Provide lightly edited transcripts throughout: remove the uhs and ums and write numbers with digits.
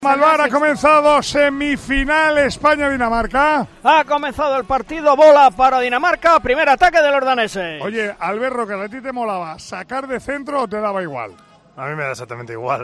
Malvar, ha comenzado semifinal España-Dinamarca. Ha comenzado el partido, bola para Dinamarca, primer ataque de los daneses. Oye, Alberto, que a ti te molaba, ¿sacar de centro o te daba igual? A mí me da exactamente igual.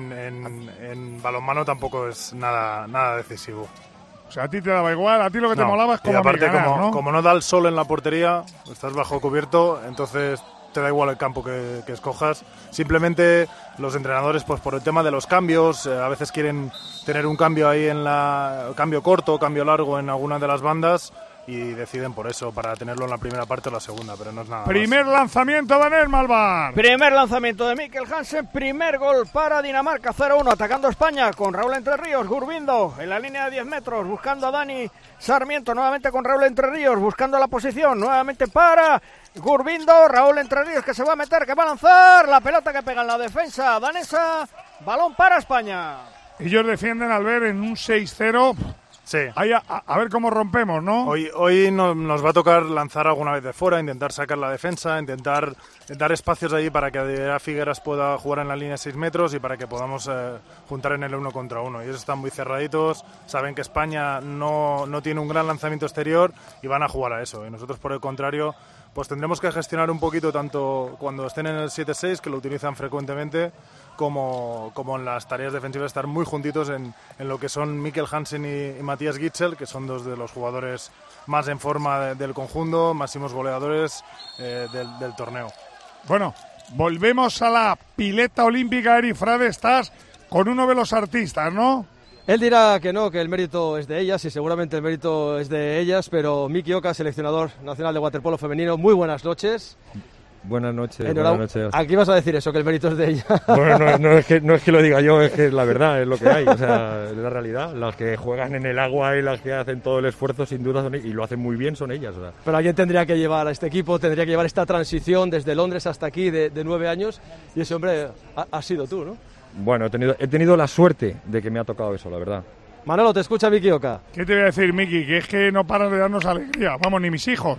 En balonmano tampoco es nada decisivo. O sea, a ti te daba igual, a ti lo que te molaba es como aparte, ganar, ¿no? como no da el sol en la portería, estás bajo cubierto, entonces te da igual el campo que escojas. Simplemente los entrenadores, pues por el tema de los cambios, a veces quieren tener un cambio ahí cambio corto, cambio largo en alguna de las bandas y deciden por eso, para tenerlo en la primera parte o la segunda, pero no es nada Primer más. lanzamiento de Daniel Malvar. Primer lanzamiento de Mikkel Hansen, primer gol para Dinamarca, 0-1, atacando España con Raúl Entre Ríos, Gurbindo en la línea de 10 metros, buscando a Dani Sarmiento, nuevamente con Raúl Entre Ríos, buscando la posición, nuevamente para Gurbindo, Raúl Entre Ríos que se va a meter, que va a lanzar, la pelota que pega en la defensa danesa, balón para España. Ellos defienden al ver en un 6-0. Sí. A ver cómo rompemos, ¿no? Hoy nos va a tocar lanzar alguna vez de fuera, intentar sacar la defensa, intentar dar espacios allí para que Adrià Figueras pueda jugar en la línea de 6 metros y para que podamos juntar en el 1 contra 1. Ellos están muy cerraditos, saben que España no tiene un gran lanzamiento exterior y van a jugar a eso. Y nosotros, por el contrario, pues tendremos que gestionar un poquito tanto cuando estén en el 7-6, que lo utilizan frecuentemente, como en las tareas defensivas, estar muy juntitos en lo que son Mikkel Hansen y Mathias Gidsel, que son dos de los jugadores más en forma del conjunto, máximos goleadores del torneo. Bueno, volvemos a la pileta olímpica. Eri Frade, estás con uno de los artistas, ¿no? Él dirá que no, que el mérito es de ellas y seguramente el mérito es de ellas, pero Miki Oka, seleccionador nacional de waterpolo femenino, muy buenas noches. Buenas noches, buenas noches. Aquí vas a decir eso, que el mérito es de ella. Bueno, no es que lo diga yo, es que la verdad, es lo que hay, o sea, es la realidad. Las que juegan en el agua y las que hacen todo el esfuerzo, sin duda, y lo hacen muy bien, son ellas. O sea. Pero alguien tendría que llevar a este equipo, tendría que llevar esta transición desde Londres hasta aquí de 9 años, y ese hombre ha sido tú, ¿no? Bueno, he tenido la suerte de que me ha tocado eso, la verdad. Manolo, te escucha Miki Oka. ¿Qué te voy a decir, Miki? Que es que no paras de darnos alegría. Vamos, ni mis hijos.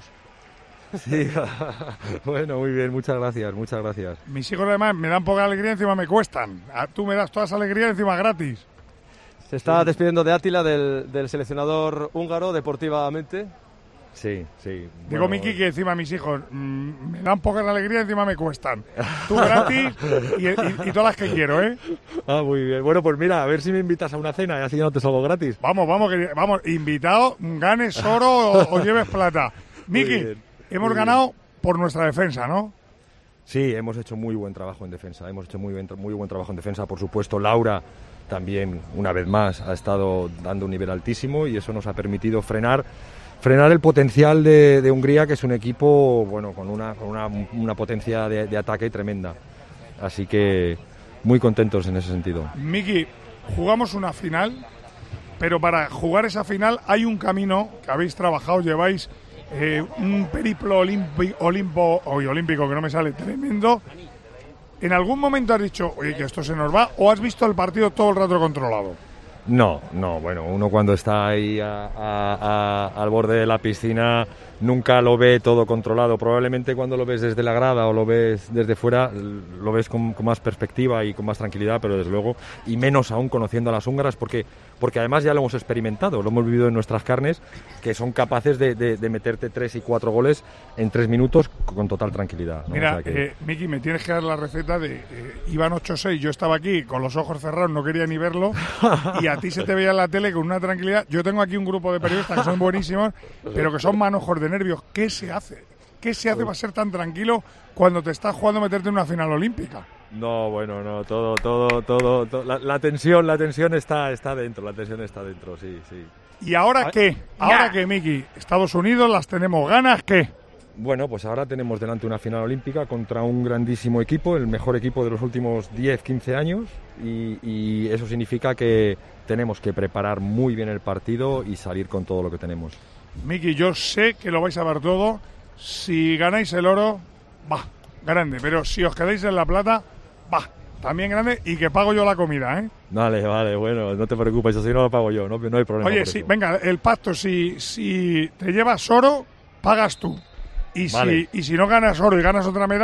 Sí, bueno, muy bien, muchas gracias. Mis hijos además me dan poca alegría, encima me cuestan. Tú me das toda esa alegría encima gratis. Se está despidiendo de Átila, del seleccionador húngaro, deportivamente. Sí. Digo, Miki, que encima mis hijos me dan poca alegría, encima me cuestan. Tú gratis y todas las que quiero, ¿eh? Ah, muy bien. Bueno, pues mira, a ver si me invitas a una cena y así no te salgo gratis. Vamos, invitado, ganes oro o lleves plata. Miki, hemos ganado por nuestra defensa, ¿no? Sí, hemos hecho muy buen trabajo en defensa. Muy buen trabajo en defensa. Por supuesto, Laura también, una vez más, ha estado dando un nivel altísimo y eso nos ha permitido frenar el potencial de Hungría, que es un equipo con una potencia de ataque tremenda. Así que muy contentos en ese sentido. Miki, jugamos una final, pero para jugar esa final hay un camino que habéis trabajado, lleváis un periplo olímpico que no me sale tremendo. ¿En algún momento has dicho, oye, que esto se nos va, o has visto el partido todo el rato controlado? No, bueno, uno cuando está ahí al borde de la piscina nunca lo ve todo controlado. Probablemente cuando lo ves desde la grada o lo ves desde fuera, lo ves con más perspectiva y con más tranquilidad, pero desde luego, y menos aún conociendo a las húngaras, porque además ya lo hemos experimentado, lo hemos vivido en nuestras carnes, que son capaces de meterte 3 y 4 goles en 3 minutos con total tranquilidad, ¿no? Mira, o sea que... Miki, me tienes que dar la receta de iban 8-6, yo estaba aquí con los ojos cerrados, no quería ni verlo, y a ti se te veía en la tele con una tranquilidad. Yo tengo aquí un grupo de periodistas que son buenísimos, pero que son manojos de nervios. ¿Qué se hace? ¿Qué se hace para ser tan tranquilo cuando te estás jugando a meterte en una final olímpica? No, bueno, no, todo. La tensión está dentro, sí. ¿Y ahora qué? ¿Ahora qué, Miki? Estados Unidos, las tenemos ganas, ¿qué? Bueno, pues ahora tenemos delante una final olímpica contra un grandísimo equipo, el mejor equipo de los últimos 10-15 años, y eso significa que tenemos que preparar muy bien el partido y salir con todo lo que tenemos. Miki, yo sé que lo vais a ver todo. Si ganáis el oro, va, grande. Pero si os quedáis en la plata, va, también grande, y que pago yo la comida, ¿eh? Vale, bueno, no te preocupes, así no lo pago yo, no hay problema. Oye, sí, venga, el pacto, si te llevas oro, pagas tú. Y, vale. Si no ganas oro y ganas otra medalla,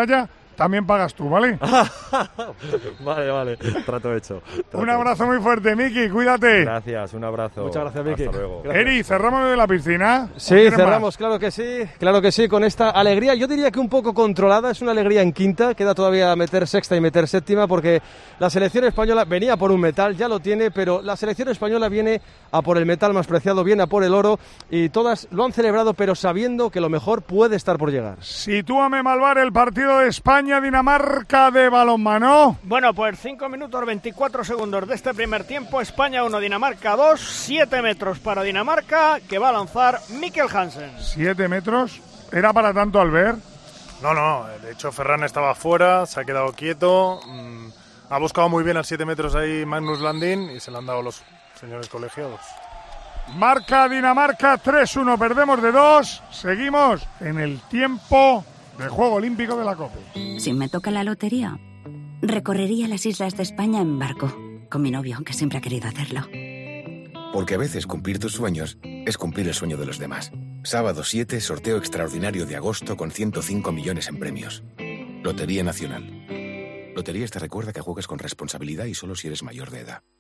también pagas tú, ¿vale? Vale, trato hecho. Un abrazo muy fuerte, Miki, cuídate. Gracias, un abrazo. Muchas gracias, Miki. Hasta luego. Eri, ¿cerramos de la piscina? Sí, cerramos, claro que sí, con esta alegría, yo diría que un poco controlada, es una alegría en quinta, queda todavía meter sexta y meter séptima, porque la selección española venía por un metal, ya lo tiene, pero la selección española viene a por el metal más preciado, viene a por el oro, y todas lo han celebrado, pero sabiendo que lo mejor puede estar por llegar. Sitúame, Malvar, el partido de España-Dinamarca de balonmano. Bueno, pues 5 minutos 24 segundos de este primer tiempo. España 1, Dinamarca 2. 7 metros para Dinamarca, que va a lanzar Mikkel Hansen. 7 metros. ¿Era para tanto, Albert? No, de hecho Ferran estaba fuera, se ha quedado quieto, ha buscado muy bien a 7 metros ahí Magnus Landin y se le han dado los señores colegiados. Marca Dinamarca 3-1, perdemos de 2, seguimos en el tiempo de Juego Olímpico de la COPE. Si me toca la lotería, recorrería las islas de España en barco, con mi novio, que siempre ha querido hacerlo. Porque a veces cumplir tus sueños es cumplir el sueño de los demás. Sábado 7, sorteo extraordinario de agosto con 105 millones en premios. Lotería Nacional. Loterías te recuerda que juegues con responsabilidad y solo si eres mayor de edad.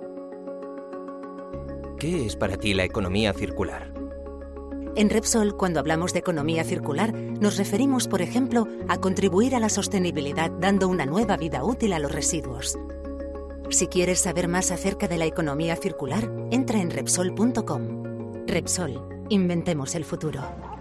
¿Qué es para ti la economía circular? En Repsol, cuando hablamos de economía circular, nos referimos, por ejemplo, a contribuir a la sostenibilidad dando una nueva vida útil a los residuos. Si quieres saber más acerca de la economía circular, entra en Repsol.com. Repsol, inventemos el futuro.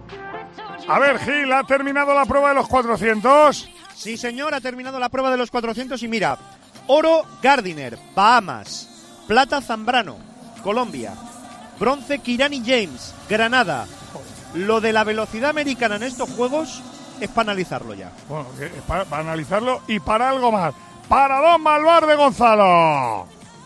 A ver, Gil, ¿ha terminado la prueba de los 400? Sí, señor, ha terminado la prueba de los 400 y mira, oro Gardiner, Bahamas, plata Zambrano, Colombia, bronce Kirani James, Granada. Lo de la velocidad americana en estos juegos es para analizarlo ya. Bueno, para analizarlo y para algo más. Para Don Malvar de Gonzalo.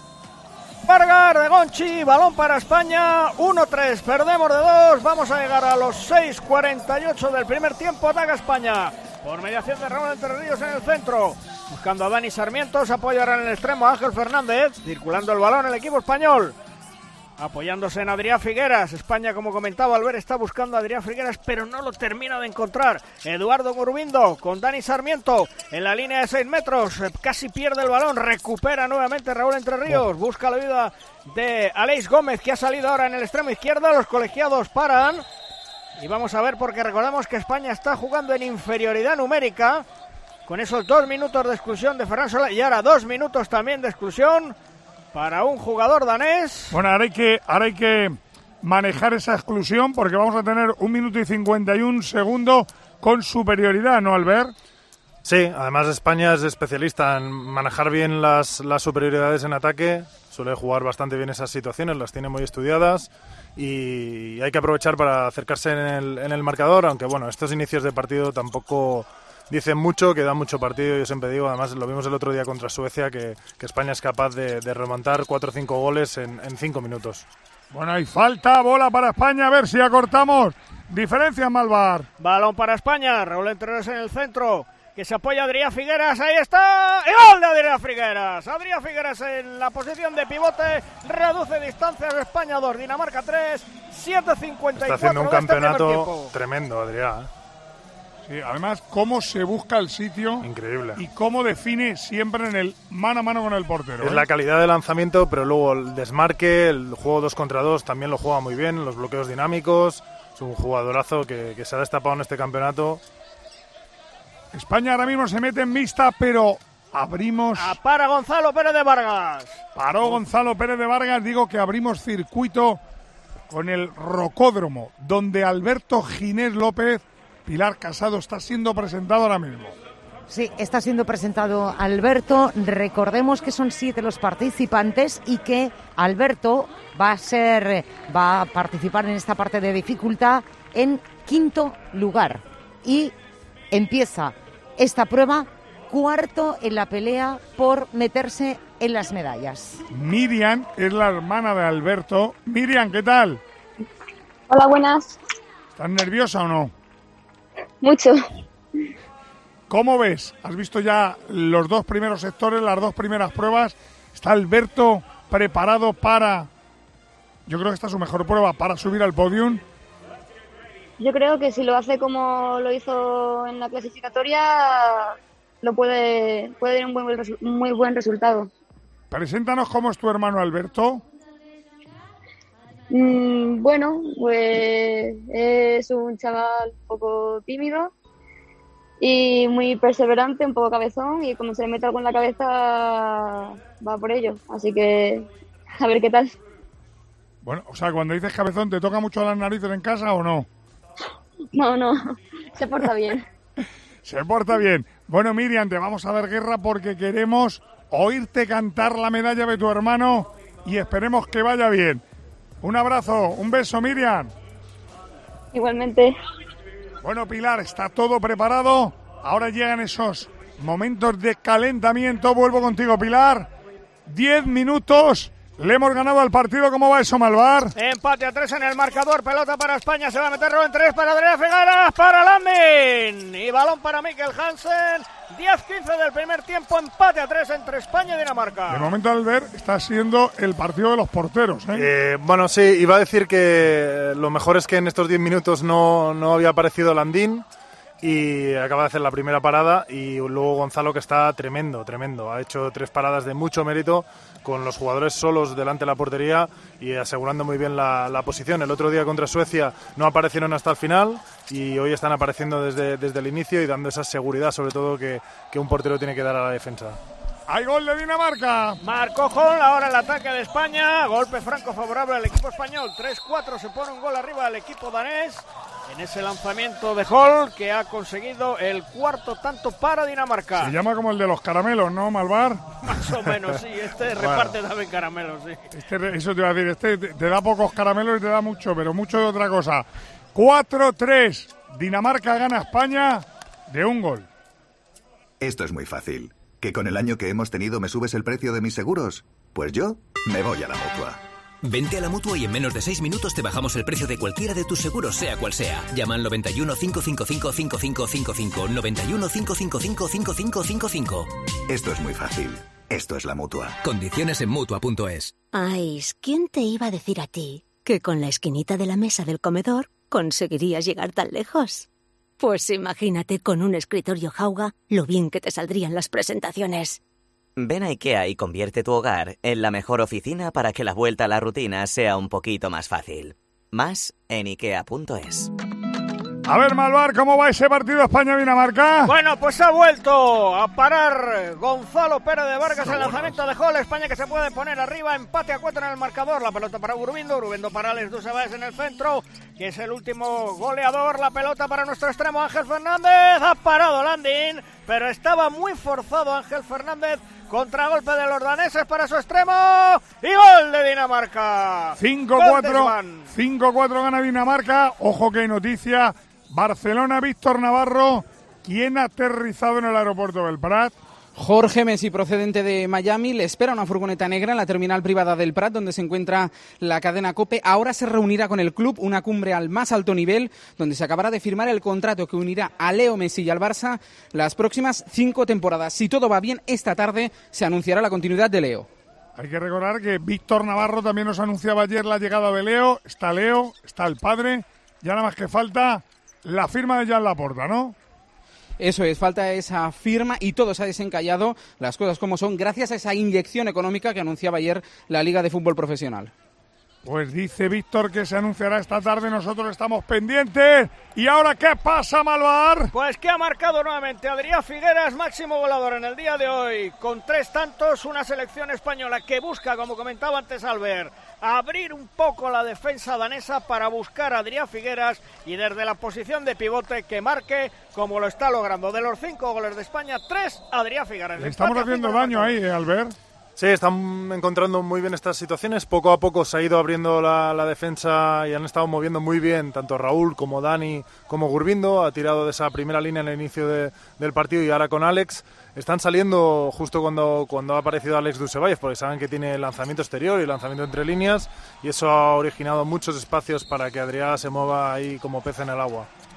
Vargas de Gonchi, balón para España, 1-3, perdemos de 2, vamos a llegar a los 6:48 del primer tiempo, ataca España, por mediación de Raúl Entre Ríos en el centro, buscando a Dani Sarmiento, se apoyará en el extremo a Ángel Fernández, circulando el balón el equipo español, apoyándose en Adrián Figueras. España, como comentaba Albert, está buscando a Adrián Figueras, pero no lo termina de encontrar. Eduardo Gurbindo con Dani Sarmiento en la línea de 6 metros, casi pierde el balón, recupera nuevamente Raúl Entre Ríos, busca la ayuda de Aleix Gómez, que ha salido ahora en el extremo izquierdo. Los colegiados paran y vamos a ver, porque recordemos que España está jugando en inferioridad numérica, con esos 2 minutos de exclusión de Ferran Soler y ahora 2 minutos también de exclusión para un jugador danés. Bueno, ahora hay que manejar esa exclusión, porque vamos a tener 1 minuto y 51 segundos con superioridad, ¿no, Albert? Sí, además España es especialista en manejar bien las superioridades en ataque, suele jugar bastante bien esas situaciones, las tiene muy estudiadas y hay que aprovechar para acercarse en el marcador, aunque bueno, estos inicios de partido tampoco dicen mucho, que da mucho partido. Yo siempre digo, además lo vimos el otro día contra Suecia, que España es capaz de remontar 4 o 5 goles en 5 minutos. Bueno, hay falta, bola para España, a ver si acortamos. Diferencia, Malvar. Balón para España, Raúl Entre Ríos en el centro, que se apoya Adrián Figueras, ahí está, ¡y gol de Adrián Figueras! Adrián Figueras en la posición de pivote, reduce distancias, España 2, Dinamarca 3, 7:54. Está haciendo un campeonato tremendo, Adrián. Sí, además, cómo se busca el sitio. Increíble. Y cómo define siempre en el mano a mano con el portero. Es la calidad de lanzamiento, pero luego el desmarque, el juego 2 contra 2 también lo juega muy bien, los bloqueos dinámicos. Es un jugadorazo que se ha destapado en este campeonato. España ahora mismo se mete en mixta, pero abrimos... Para Gonzalo Pérez de Vargas. Paró Gonzalo Pérez de Vargas, digo que abrimos circuito con el Rocódromo, donde Alberto Ginés López, Pilar Casado, está siendo presentado ahora mismo. Sí, está siendo presentado Alberto. Recordemos que son 7 los participantes y que Alberto va a participar en esta parte de dificultad en 5º lugar. Y empieza esta prueba 4º en la pelea por meterse en las medallas. Miriam es la hermana de Alberto. Miriam, ¿qué tal? Hola, buenas. ¿Estás nerviosa o no? Mucho. ¿Cómo ves? ¿Has visto ya los 2 primeros sectores, las 2 primeras pruebas? ¿Está Alberto preparado para... Yo creo que esta es su mejor prueba para subir al podium? Yo creo que si lo hace como lo hizo en la clasificatoria, puede tener un muy buen resultado. Preséntanos cómo es tu hermano Alberto. Bueno, pues es un chaval un poco tímido y muy perseverante, un poco cabezón, y como se le mete algo en la cabeza va por ello, así que a ver qué tal. Bueno, o sea, cuando dices cabezón, ¿te toca mucho las narices en casa o no? No, se porta bien. Se porta bien. Bueno, Miriam, te vamos a dar guerra porque queremos oírte cantar la medalla de tu hermano y esperemos que vaya bien. Un abrazo, un beso, Miriam. Igualmente. Bueno, Pilar, está todo preparado. Ahora llegan esos momentos de calentamiento. Vuelvo contigo, Pilar. 10 minutos. Le hemos ganado al partido. ¿Cómo va eso, Malvar? Empate a 3 en el marcador. Pelota para España. Se va a meter en 3 para Adrià Figueras. Para Landin. Y balón para Mikkel Hansen. 10-15 del primer tiempo. Empate a 3 entre España y Dinamarca. De momento, Albert, está siendo el partido de los porteros. Bueno, sí, iba a decir que lo mejor es que en estos 10 minutos no había aparecido Landin. Y acaba de hacer la primera parada. Y luego Gonzalo, que está tremendo. Ha hecho 3 paradas de mucho mérito, con los jugadores solos delante de la portería y asegurando muy bien la posición. El otro día contra Suecia no aparecieron hasta el final y hoy están apareciendo desde el inicio y dando esa seguridad, sobre todo, que un portero tiene que dar a la defensa. ¡Hay gol de Dinamarca! Marco Hall, ahora el ataque de España. Golpe franco favorable al equipo español. 3-4, se pone un gol arriba al equipo danés en ese lanzamiento de Hall, que ha conseguido el 4º tanto para Dinamarca. Se llama como el de los caramelos, ¿no, Malvar? Más o menos, sí. Reparte también caramelos, sí. Eso te iba a decir. Te da pocos caramelos y te da mucho, pero mucho de otra cosa. 4-3. Dinamarca gana a España de un gol. Esto es muy fácil. ¿Que con el año que hemos tenido me subes el precio de mis seguros? Pues yo me voy a la Mutua. Vente a la Mutua y en menos de 6 minutos te bajamos el precio de cualquiera de tus seguros, sea cual sea. Llama al 91 555 5555. 91 555 5555. Esto es muy fácil. Esto es la Mutua. Condiciones en Mutua.es. Ay, ¿quién te iba a decir a ti que con la esquinita de la mesa del comedor conseguirías llegar tan lejos? Pues imagínate con un escritorio Jauga lo bien que te saldrían las presentaciones. Ven a IKEA y convierte tu hogar en la mejor oficina para que la vuelta a la rutina sea un poquito más fácil. Más en IKEA.es. A ver, Malvar, ¿cómo va ese partido España-Dinamarca? Bueno, pues ha vuelto a parar Gonzalo Pérez de Vargas el lanzamiento de Hall. España que se puede poner arriba, empate a 4 en el marcador. La pelota para Gurbindo para Alex Dusevés en el centro, que es el último goleador. La pelota para nuestro extremo Ángel Fernández. Ha parado Landin, pero estaba muy forzado Ángel Fernández. Contragolpe de los daneses para su extremo y gol de Dinamarca. 5-4 gana Dinamarca. Ojo que hay noticia. Barcelona, Víctor Navarro, ¿quién ha aterrizado en el aeropuerto del Prat? Jorge Messi, procedente de Miami, le espera una furgoneta negra en la terminal privada del Prat, donde se encuentra la cadena COPE. Ahora se reunirá con el club, una cumbre al más alto nivel, donde se acabará de firmar el contrato que unirá a Leo Messi y al Barça las próximas 5 temporadas. Si todo va bien, esta tarde se anunciará la continuidad de Leo. Hay que recordar que Víctor Navarro también nos anunciaba ayer la llegada de Leo, está el padre, ya nada más que falta la firma de Joan Laporta, ¿no? Eso es, falta esa firma y todo se ha desencallado, las cosas como son, gracias a esa inyección económica que anunciaba ayer la Liga de Fútbol Profesional. Pues dice Víctor que se anunciará esta tarde, nosotros estamos pendientes. ¿Y ahora qué pasa, Malvar? Pues que ha marcado nuevamente Adrià Figueras, máximo goleador en el día de hoy, con 3 tantos, una selección española que busca, como comentaba antes Albert, abrir un poco la defensa danesa para buscar a Adrià Figueras y desde la posición de pivote que marque, como lo está logrando. De los 5 goles de España, 3 Adrià Figueras. Le estamos haciendo daño ahí, Albert. Sí, están encontrando muy bien estas situaciones. Poco a poco se ha ido abriendo la defensa y han estado moviendo muy bien tanto Raúl como Dani como Gurbindo. Ha tirado de esa primera línea en el inicio del partido y ahora con Alex. Están saliendo justo cuando ha aparecido Alex Dusevés, porque saben que tiene lanzamiento exterior y lanzamiento entre líneas y eso ha originado muchos espacios para que Adrià se mueva ahí como pez en el agua.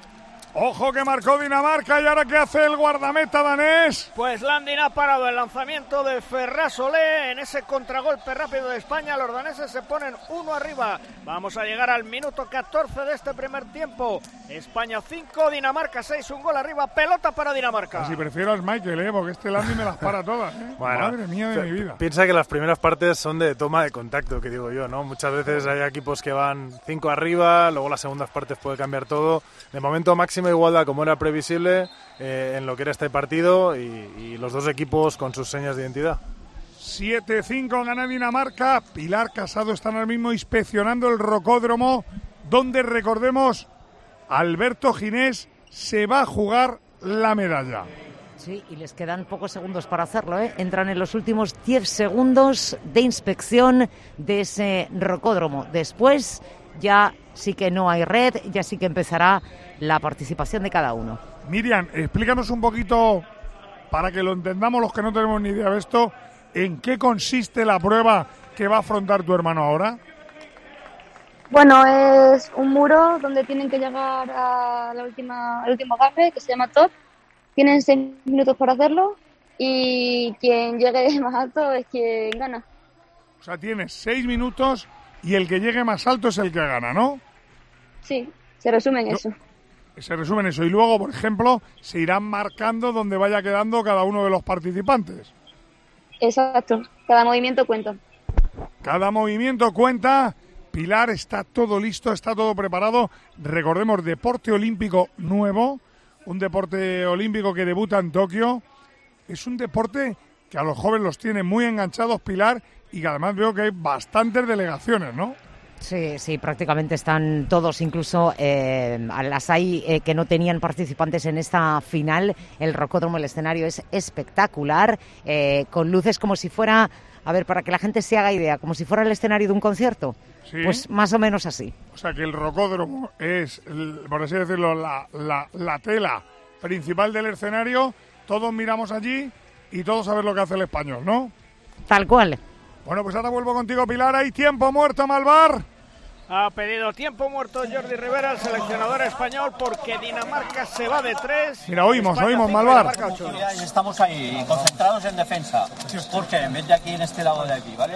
Ojo que marcó Dinamarca y ahora ¿qué hace el guardameta danés? Pues Landin ha parado el lanzamiento de Ferran Solé en ese contragolpe rápido de España. Los daneses se ponen 1 arriba. Vamos a llegar al minuto 14 de este primer tiempo. España 5, Dinamarca 6, un gol arriba, pelota para Dinamarca. Si prefiero a Michael, porque este Landin me las para todas. Bueno, madre mía de mi vida. Piensa que las primeras partes son de toma de contacto, que digo yo, ¿no? Muchas veces hay equipos que van 5 arriba, luego las segundas partes puede cambiar todo. De momento máxima igualdad como era previsible en lo que era este partido y los dos equipos con sus señas de identidad. 7-5 gana Dinamarca. Pilar Casado están ahora mismo inspeccionando el rocódromo donde, recordemos, Alberto Ginés se va a jugar la medalla. Sí, y les quedan pocos segundos para hacerlo, ¿eh? Entran en los últimos 10 segundos de inspección de ese rocódromo. Después ya sí que no hay red, ya sí que empezará la participación de cada uno. Miriam, explícanos un poquito, para que lo entendamos los que no tenemos ni idea de esto, ¿en qué consiste la prueba que va a afrontar tu hermano ahora? Bueno, es un muro donde tienen que llegar a al último agarre, que se llama top. Tienen 6 minutos para hacerlo y quien llegue más alto es quien gana. O sea, tienes 6 minutos y el que llegue más alto es el que gana, ¿no? Sí, se resume en eso. Se resume en eso. Y luego, por ejemplo, se irán marcando donde vaya quedando cada uno de los participantes. Exacto, cada movimiento cuenta. Cada movimiento cuenta. Pilar, está todo listo, está todo preparado. Recordemos, deporte olímpico nuevo, un deporte olímpico que debuta en Tokio. Es un deporte que a los jóvenes los tiene muy enganchados, Pilar, y que además veo que hay bastantes delegaciones, ¿no? Sí, prácticamente están todos, incluso las hay que no tenían participantes en esta final. El rocódromo, el escenario es espectacular, con luces como si fuera, a ver, para que la gente se haga idea, como si fuera el escenario de un concierto. ¿Sí? Pues más o menos así. O sea que el rocódromo es, por así decirlo, la tela principal del escenario. Todos miramos allí y todos a ver lo que hace el español, ¿no? Tal cual. Bueno, pues ahora vuelvo contigo, Pilar. ¿Hay tiempo muerto, Malvar? Ha pedido tiempo muerto Jordi Rivera, el seleccionador español, porque Dinamarca se va de 3. Mira, oímos, Malvar. Y estamos ahí, concentrados en defensa. Porque en vez de aquí, en este lado de aquí, ¿vale?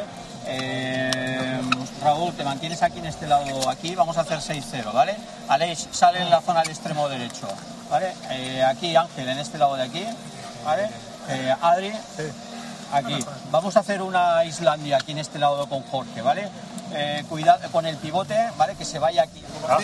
Raúl, te mantienes aquí en este lado aquí, vamos a hacer 6-0, ¿vale? Aleix sale en la zona del extremo derecho, ¿vale? Aquí Ángel en este lado de aquí, ¿vale? Adri, aquí. Vamos a hacer una Islandia aquí en este lado con Jorge, ¿vale? Cuidado con el pivote, ¿vale? Que se vaya aquí.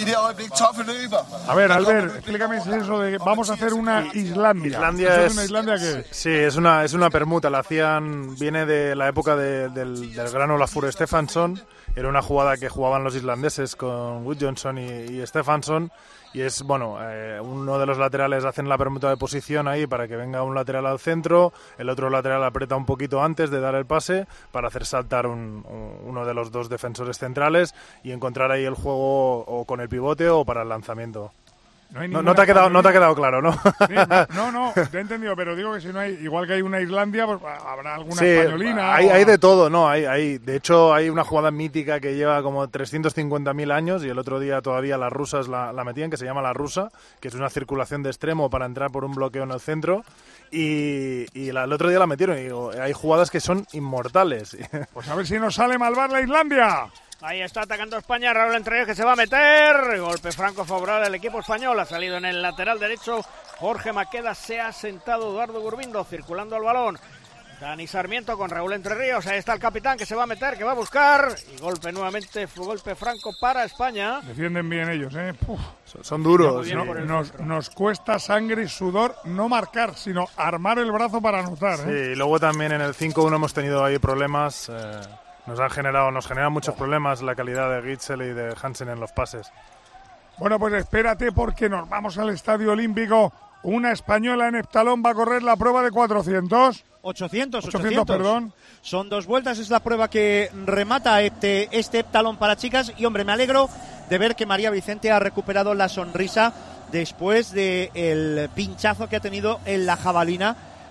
A ver, Albert, explícame eso de que vamos a hacer una Islandia. Islandia es una Islandia que... Sí, es una permuta. La hacían, viene de la época del gran Olafur Stefansson. Era una jugada que jugaban los islandeses con Gudjonsson y Stefansson. Y es, bueno, uno de los laterales hacen la permuta de posición ahí para que venga un lateral al centro, el otro lateral aprieta un poquito antes de dar el pase para hacer saltar uno de los dos defensores centrales y encontrar ahí el juego o con el pivote o para el lanzamiento. No te ha quedado claro, ¿no? Sí, no, te he entendido, pero digo que si no hay, igual que hay una Islandia, pues habrá alguna españolina. Hay de todo, ¿no? De hecho, hay una jugada mítica que lleva como 350.000 años y el otro día todavía las rusas la metían, que se llama la rusa, que es una circulación de extremo para entrar por un bloqueo en el centro. Y el otro día la metieron y digo, hay jugadas que son inmortales. Pues a ver si nos sale Malvar la Islandia. Ahí está atacando España, Raúl Entre Ríos que se va a meter. Golpe franco favorable al equipo español. Ha salido en el lateral derecho Jorge Maqueda. Se ha sentado Eduardo Gurbindo circulando el balón. Dani Sarmiento con Raúl Entre Ríos. Ahí está el capitán que se va a meter, que va a buscar. Y golpe nuevamente, golpe franco para España. Defienden bien ellos, ¿eh? Son duros. Nos cuesta sangre y sudor no marcar, sino armar el brazo para anotar, ¿eh? Sí, y luego también en el 5-1 hemos tenido ahí problemas. Nos generan muchos problemas la calidad de Gitzel y de Hansen en los pases. Bueno, pues espérate porque nos vamos al Estadio Olímpico. Una española en heptalón va a correr la prueba de 400. 800, perdón. Son 2 vueltas, es la prueba que remata este heptalón para chicas. Y hombre, me alegro de ver que María Vicente ha recuperado la sonrisa después del pinchazo que ha tenido en la jabalina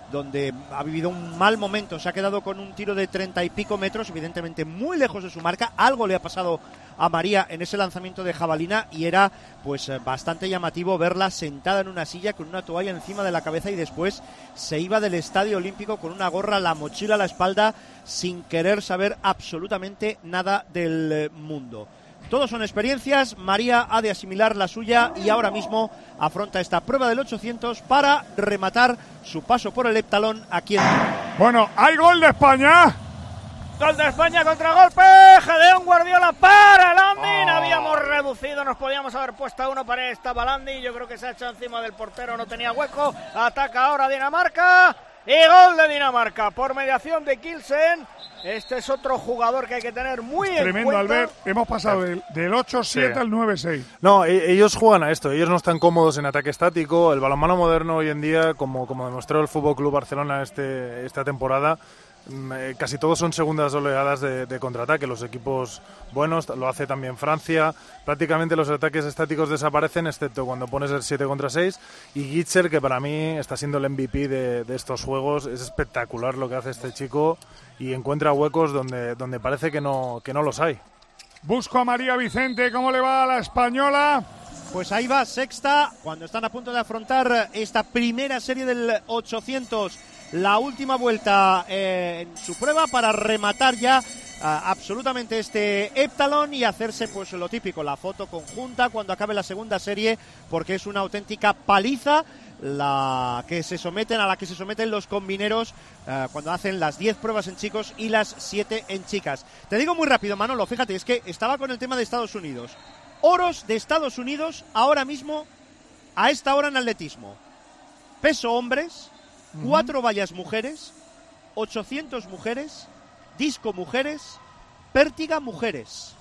donde ha vivido un mal momento. Se ha quedado con un tiro de 30 y pico metros, evidentemente muy lejos de su marca. Algo le ha pasado a María en ese lanzamiento de jabalina y era pues bastante llamativo verla sentada en una silla con una toalla encima de la cabeza y después se iba del Estadio Olímpico con una gorra, la mochila a la espalda, sin querer saber absolutamente nada del mundo. Todos son experiencias, María ha de asimilar la suya y ahora mismo afronta esta prueba del 800 para rematar su paso por el heptalón aquí en... Bueno, hay gol de España. Gol de España, contragolpe, Gedeón Guardiola para Landín. Habíamos reducido, nos podíamos haber puesto a uno para esta Landín. Yo creo que se ha echado encima del portero, no tenía hueco. Ataca ahora Dinamarca y gol de Dinamarca por mediación de Kielsen. Este es otro jugador que hay que tener muy en Tremendo, cuenta. Albert. Hemos pasado del 8-7 al 9-6. No, ellos juegan a esto. Ellos no están cómodos en ataque estático. El balonmano moderno hoy en día, como demostró el Fútbol Club Barcelona esta temporada, casi todos son segundas oleadas de contraataque. Los equipos buenos, lo hace también Francia. Prácticamente los ataques estáticos desaparecen, excepto cuando pones el 7 contra 6. Y Gitzel, que para mí está siendo el MVP de estos juegos, es espectacular lo que hace este chico y encuentra huecos donde parece que no los hay. Busco a María Vicente, ¿cómo le va a la española? Pues ahí va, sexta, cuando están a punto de afrontar esta primera serie del 800, la última vuelta en su prueba para rematar ya absolutamente este heptalón y hacerse pues lo típico, la foto conjunta cuando acabe la segunda serie, porque es una auténtica paliza a la que se someten los combineros cuando hacen las 10 pruebas en chicos y las 7 en chicas. Te digo muy rápido, Manolo, fíjate, es que estaba con el tema de Estados Unidos. Oros de Estados Unidos ahora mismo, a esta hora en atletismo. Peso hombres, 4 vallas mujeres, 800 mujeres, disco mujeres, pértiga mujeres.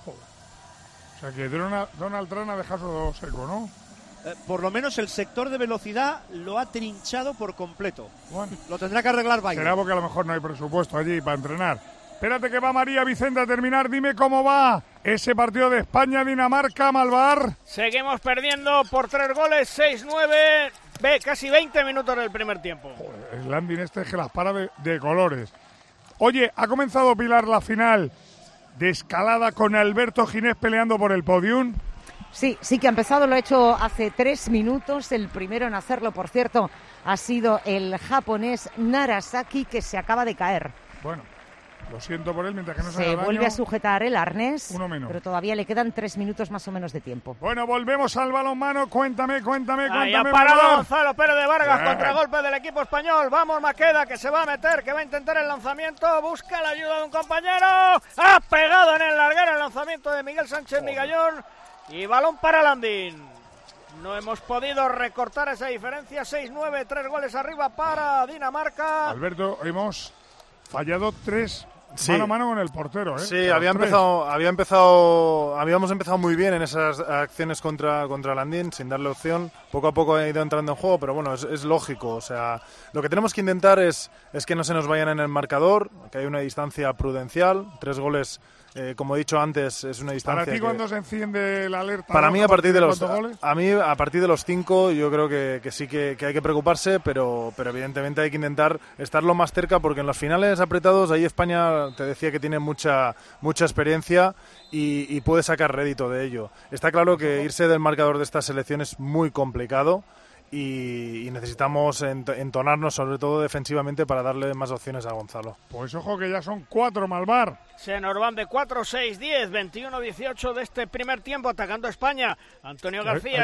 O sea que Donald Trump ha dejado seco, ¿no? Por lo menos el sector de velocidad lo ha trinchado por completo. Bueno, lo tendrá que arreglar Biden. Será porque a lo mejor no hay presupuesto allí para entrenar. Espérate que va María Vicente a terminar. Dime cómo va ese partido de España-Dinamarca, Malvar. Seguimos perdiendo por 3 goles, 6-9. Casi 20 minutos del primer tiempo. Joder, el Landín este es que las para de colores. Oye, ha comenzado Pilar la final de escalada con Alberto Ginés peleando por el podium. Sí que ha empezado, lo ha hecho hace 3 minutos. El primero en hacerlo, por cierto, ha sido el japonés Narasaki, que se acaba de caer. Bueno, lo siento por él, mientras que no se vuelve a sujetar el arnés, uno menos. Pero todavía le quedan 3 minutos más o menos de tiempo. Bueno, volvemos al balonmano. Cuéntame. Ahí ha parado Gonzalo Pérez de Vargas, contragolpe del equipo español. Vamos, Maqueda, que se va a meter, que va a intentar el lanzamiento. Busca la ayuda de un compañero. Ha pegado en el larguero el lanzamiento de Miguel Sánchez Migallón. Y balón para Landín. No hemos podido recortar esa diferencia. 6-9, 3 goles arriba para Dinamarca. Alberto, hemos fallado 3 mano a mano con el portero, ¿eh? Sí, habíamos empezado muy bien en esas acciones contra Landín, sin darle opción. Poco a poco ha ido entrando en juego, pero bueno, es lógico. O sea, lo que tenemos que intentar es que no se nos vayan en el marcador, que hay una distancia prudencial. 3 goles, como he dicho antes, es una distancia. ¿Para ti cuándo se enciende la alerta? Para mí, a partir de los goles? A mí, a partir de los 5, yo creo que sí que hay que preocuparse, pero evidentemente hay que intentar estar lo más cerca, porque en los finales apretados, ahí España, te decía que tiene mucha experiencia y puede sacar rédito de ello. Está claro que irse del marcador de esta selección es muy complicado y necesitamos entonarnos, sobre todo defensivamente, para darle más opciones a Gonzalo. Pues ojo que ya son 4, Malvar. Se nos van de 4, 6, 10, 21, 18 de este primer tiempo atacando a España. Antonio García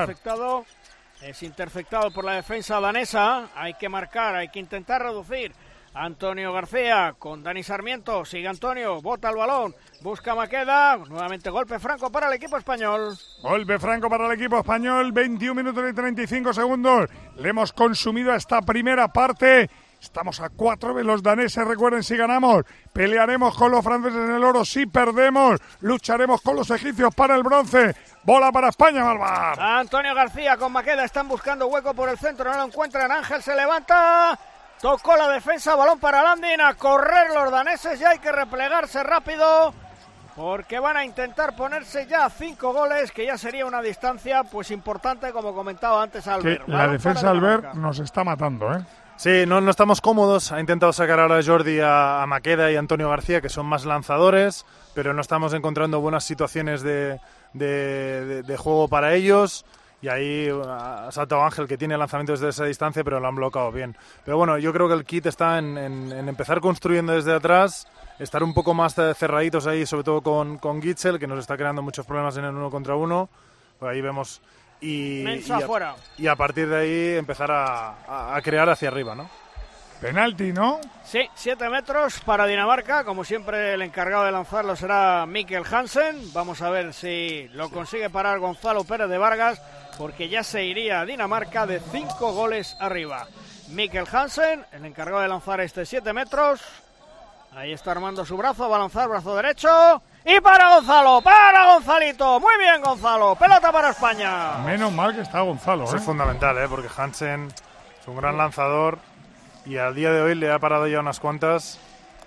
es interceptado por la defensa danesa. Hay que marcar, hay que intentar reducir. Antonio García con Dani Sarmiento, sigue Antonio, bota el balón, busca Maqueda, nuevamente golpe franco para el equipo español. Golpe franco para el equipo español, 21 minutos y 35 segundos. Le hemos consumido esta primera parte. Estamos a 4 de los daneses, recuerden, si ganamos, pelearemos con los franceses en el oro, si perdemos, lucharemos con los egipcios para el bronce. Bola para España, Malvar. Antonio García con Maqueda, están buscando hueco por el centro, no lo encuentran, Ángel se levanta... Tocó la defensa, balón para Landín, a correr los daneses, ya hay que replegarse rápido porque van a intentar ponerse ya 5 goles, que ya sería una distancia pues importante, como comentaba antes Albert. La defensa Albert nos está matando, ¿eh? Sí, no estamos cómodos. Ha intentado sacar ahora Jordi a Maqueda y Antonio García, que son más lanzadores, pero no estamos encontrando buenas situaciones de juego para ellos. Y ahí ha saltado Ángel, que tiene lanzamientos desde esa distancia, pero lo han bloqueado bien. Pero bueno, yo creo que el kit está en empezar construyendo desde atrás, estar un poco más cerraditos ahí, sobre todo con Gitzel, que nos está creando muchos problemas en el 1 contra 1. Pues ahí vemos... Y a partir de ahí empezar a crear hacia arriba, ¿no? Penalti, ¿no? Sí, 7 metros para Dinamarca. Como siempre, el encargado de lanzarlo será Mikkel Hansen. Vamos a ver si lo consigue parar Gonzalo Pérez de Vargas, porque ya se iría a Dinamarca de 5 goles arriba. Mikkel Hansen, el encargado de lanzar 7 metros. Ahí está armando su brazo, va a lanzar brazo derecho. Y para Gonzalo, para Gonzalito. Muy bien, Gonzalo. Pelota para España. Menos mal que está Gonzalo. Eso es fundamental, porque Hansen es un gran lanzador y al día de hoy le ha parado ya unas cuantas.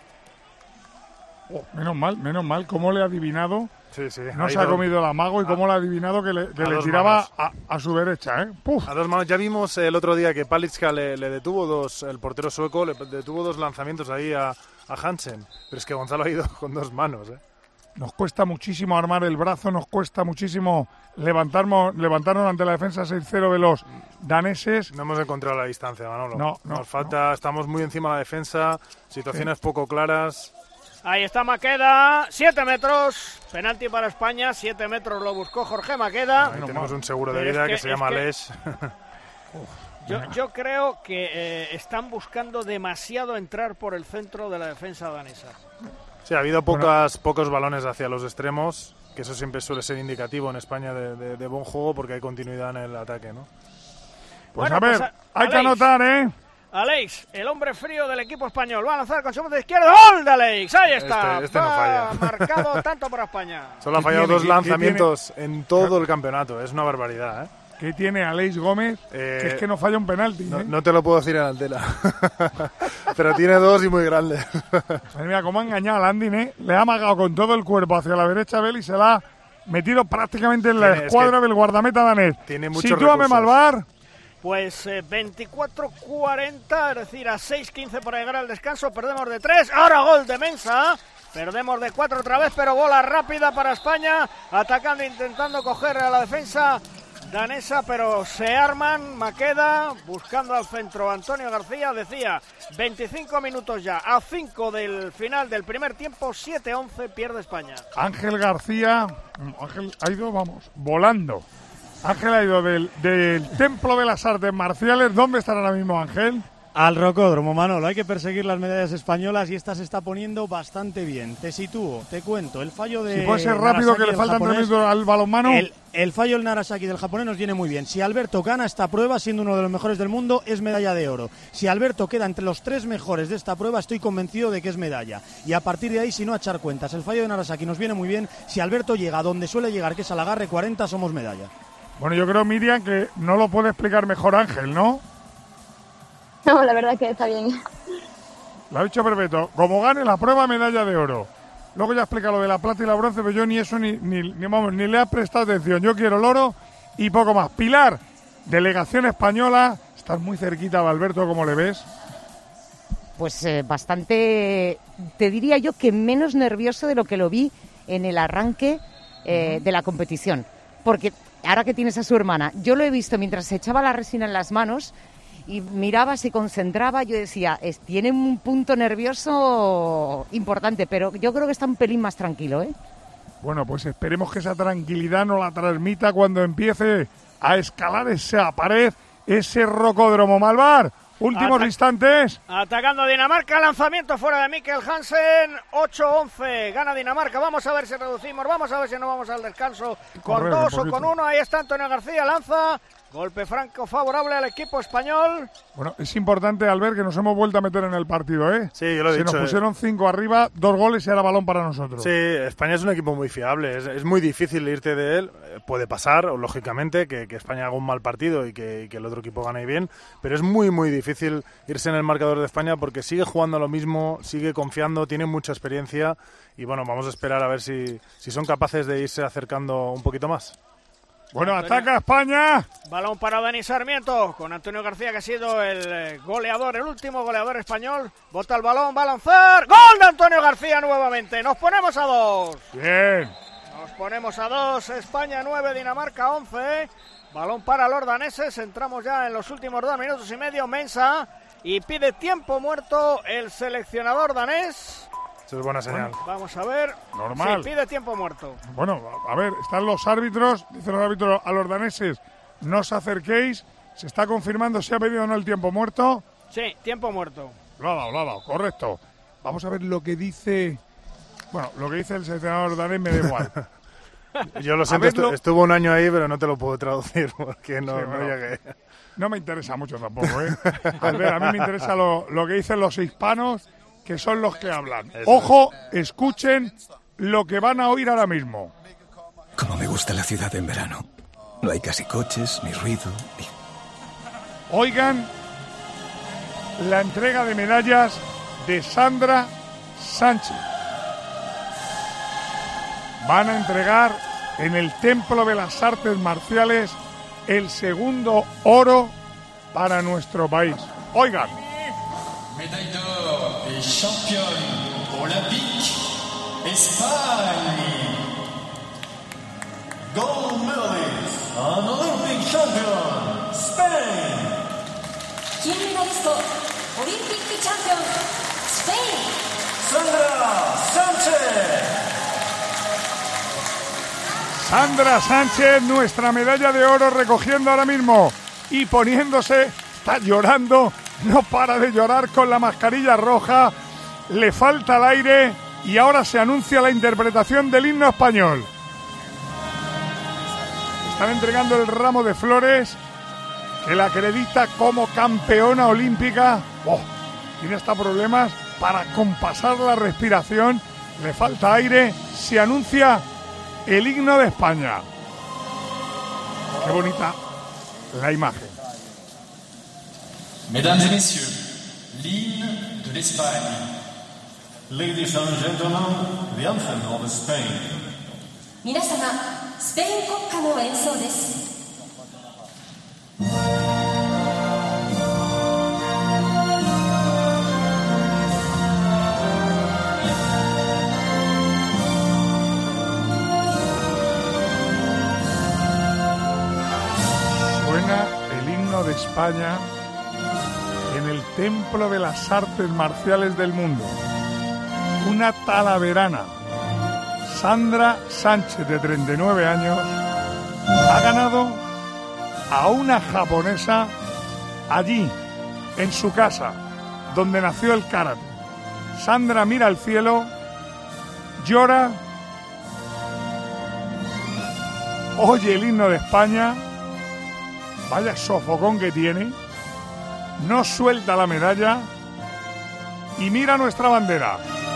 Menos mal, cómo le ha adivinado. Sí, no se ha comido el amago y cómo le ha adivinado que le tiraba a su derecha. ¡Puf! A 2 manos. Ya vimos el otro día que Palitska le detuvo el portero sueco le detuvo 2 lanzamientos ahí a Hansen. Pero es que Gonzalo ha ido con 2 manos. Nos cuesta muchísimo armar el brazo, nos cuesta muchísimo levantarnos ante la defensa 6-0 de los daneses. No hemos encontrado la distancia, Manolo. Nos falta, estamos muy encima de la defensa, situaciones poco claras. Ahí está Maqueda, 7 metros, penalti para España, 7 metros lo buscó Jorge Maqueda. Ahí tenemos un seguro de vida que se llama Aleix. Yo creo que están buscando demasiado entrar por el centro de la defensa danesa. Sí, ha habido pocos balones hacia los extremos, que eso siempre suele ser indicativo en España de buen juego, porque hay continuidad en el ataque, ¿no? Pues a ver, hay que anotar, Aleix, el hombre frío del equipo español, va a lanzar con su de izquierda. ¡Gol de Aleix! Ahí está. Este no falla. Marcado tanto para España. Solo ha fallado 2 lanzamientos en todo el campeonato. Es una barbaridad, ¿Qué tiene Aleix Gómez? Que es que no falla un penalti. No te lo puedo decir en antena. Pero tiene 2 y muy grandes. Mira cómo ha engañado a Landin, Le ha amagado con todo el cuerpo hacia la derecha a Bell y se la ha metido prácticamente en la escuadra del guardameta danés. Tiene muchos Sitúame, Malvar. Pues 24-40, es decir, a 6-15 para llegar al descanso. Perdemos de 3. Ahora gol de Mensah. Perdemos de 4 otra vez, pero bola rápida para España. Atacando, intentando coger a la defensa danesa, pero se arman. Maqueda buscando al centro. Antonio García decía 25 minutos ya, a 5 del final del primer tiempo. 7-11, pierde España. Ángel García, Ángel ha ido, volando. Ángel ha ido del Templo de las Artes Marciales. ¿Dónde está ahora mismo Ángel? Al rocódromo, Manolo. Hay que perseguir las medallas españolas y esta se está poniendo bastante bien. Te sitúo, te cuento. El fallo de... Si puede ser rápido, que le faltan 3 minutos al balonmano. El fallo del Narasaki del japonés nos viene muy bien. Si Alberto gana esta prueba, siendo uno de los mejores del mundo, es medalla de oro. Si Alberto queda entre los 3 mejores de esta prueba, estoy convencido de que es medalla. Y a partir de ahí, si no, a echar cuentas. El fallo de Narasaki nos viene muy bien. Si Alberto llega a donde suele llegar, que es al agarre 40, somos medalla. Bueno, yo creo, Miriam, que no lo puede explicar mejor Ángel, ¿no? No, la verdad es que está bien. Lo ha dicho perfecto. Como gane la prueba, medalla de oro. Luego ya explica lo de la plata y la bronce, pero yo ni eso ni le he prestado atención. Yo quiero el oro y poco más. Pilar, delegación española. Estás muy cerquita de Alberto, ¿cómo le ves? Pues bastante, te diría yo que menos nervioso de lo que lo vi en el arranque de la competición. Porque ahora que tienes a su hermana, yo lo he visto mientras se echaba la resina en las manos y miraba, se concentraba, yo decía, tiene un punto nervioso importante, pero yo creo que está un pelín más tranquilo, Bueno, pues esperemos que esa tranquilidad nos la transmita cuando empiece a escalar esa pared, ese rocódromo. Malvar, últimos instantes. Atacando Dinamarca, lanzamiento fuera de Mikkel Hansen, 8-11, gana Dinamarca. Vamos a ver si reducimos, vamos a ver si no vamos al descanso con 2 o con 1. Ahí está Antonio García, lanza. Golpe franco favorable al equipo español. Bueno, es importante, Albert, que nos hemos vuelto a meter en el partido, Sí, yo lo he dicho. Se nos pusieron 5 arriba, 2 goles y ahora balón para nosotros. Sí, España es un equipo muy fiable. Es muy difícil irte de él. Puede pasar, lógicamente, que España haga un mal partido y que el otro equipo gane bien. Pero es muy, muy difícil irse en el marcador de España porque sigue jugando lo mismo, sigue confiando, tiene mucha experiencia. Y bueno, vamos a esperar a ver si son capaces de irse acercando un poquito más. Bueno, ataca España. Balón para Dani Sarmiento, con Antonio García, que ha sido el goleador, el último goleador español. Bota el balón, va a lanzar. ¡Gol de Antonio García nuevamente! Nos ponemos a 2. Bien. Nos ponemos a 2. España 9, Dinamarca 11. Balón para los daneses. Entramos ya en los últimos 2 minutos y medio. Mensah. Y pide tiempo muerto el seleccionador danés. Eso es buena señal. Bueno, vamos a ver. Normal. Sí, pide tiempo muerto. Bueno, a ver, están los árbitros. Dicen los árbitros a los daneses, no os acerquéis. Se está confirmando si ha pedido o no el tiempo muerto. Sí, tiempo muerto. Lo ha dado, correcto. Vamos a ver lo que dice... Bueno, lo que dice el seleccionador danés me da igual. Yo lo siento, estuvo un año ahí, pero no te lo puedo traducir porque no llegué. No me interesa mucho tampoco, ¿eh? A ver, a mí me interesa lo que dicen los hispanos, que son los que hablan. Ojo, escuchen lo que van a oír ahora mismo. Como me gusta la ciudad en verano. No hay casi coches, ni ruido, ni... Oigan la entrega de medallas de Sandra Sánchez. Van a entregar en el Templo de las Artes Marciales el segundo oro para nuestro país. Oigan. Médaille d'or et championne olympique, Espagne. Gold medalist and Olympic champion, Spain. 金メダリスト、オリンピックチャンピオン、スペイン。 Sandra Sánchez. Sandra Sánchez, nuestra medalla de oro, recogiendo ahora mismo y poniéndose, está llorando, no para de llorar con la mascarilla roja, le falta el aire y ahora se anuncia la interpretación del himno español. Están entregando el ramo de flores que la acredita como campeona olímpica. Tiene hasta problemas para compasar la respiración, le falta aire, se anuncia el himno de España. Qué bonita la imagen. Mesdames et messieurs, l'hymne de l'Espagne. Ladies and gentlemen, the anthem of Spain. 皆様、スペイン国歌の演奏です。 El himno de España en el Templo de las Artes Marciales del Mundo. Una talaverana, Sandra Sánchez, de 39 años, ha ganado a una japonesa allí, en su casa, donde nació el karate. Sandra mira al cielo, llora, oye el himno de España. Vaya sofocón que tiene, no suelta la medalla y mira nuestra bandera.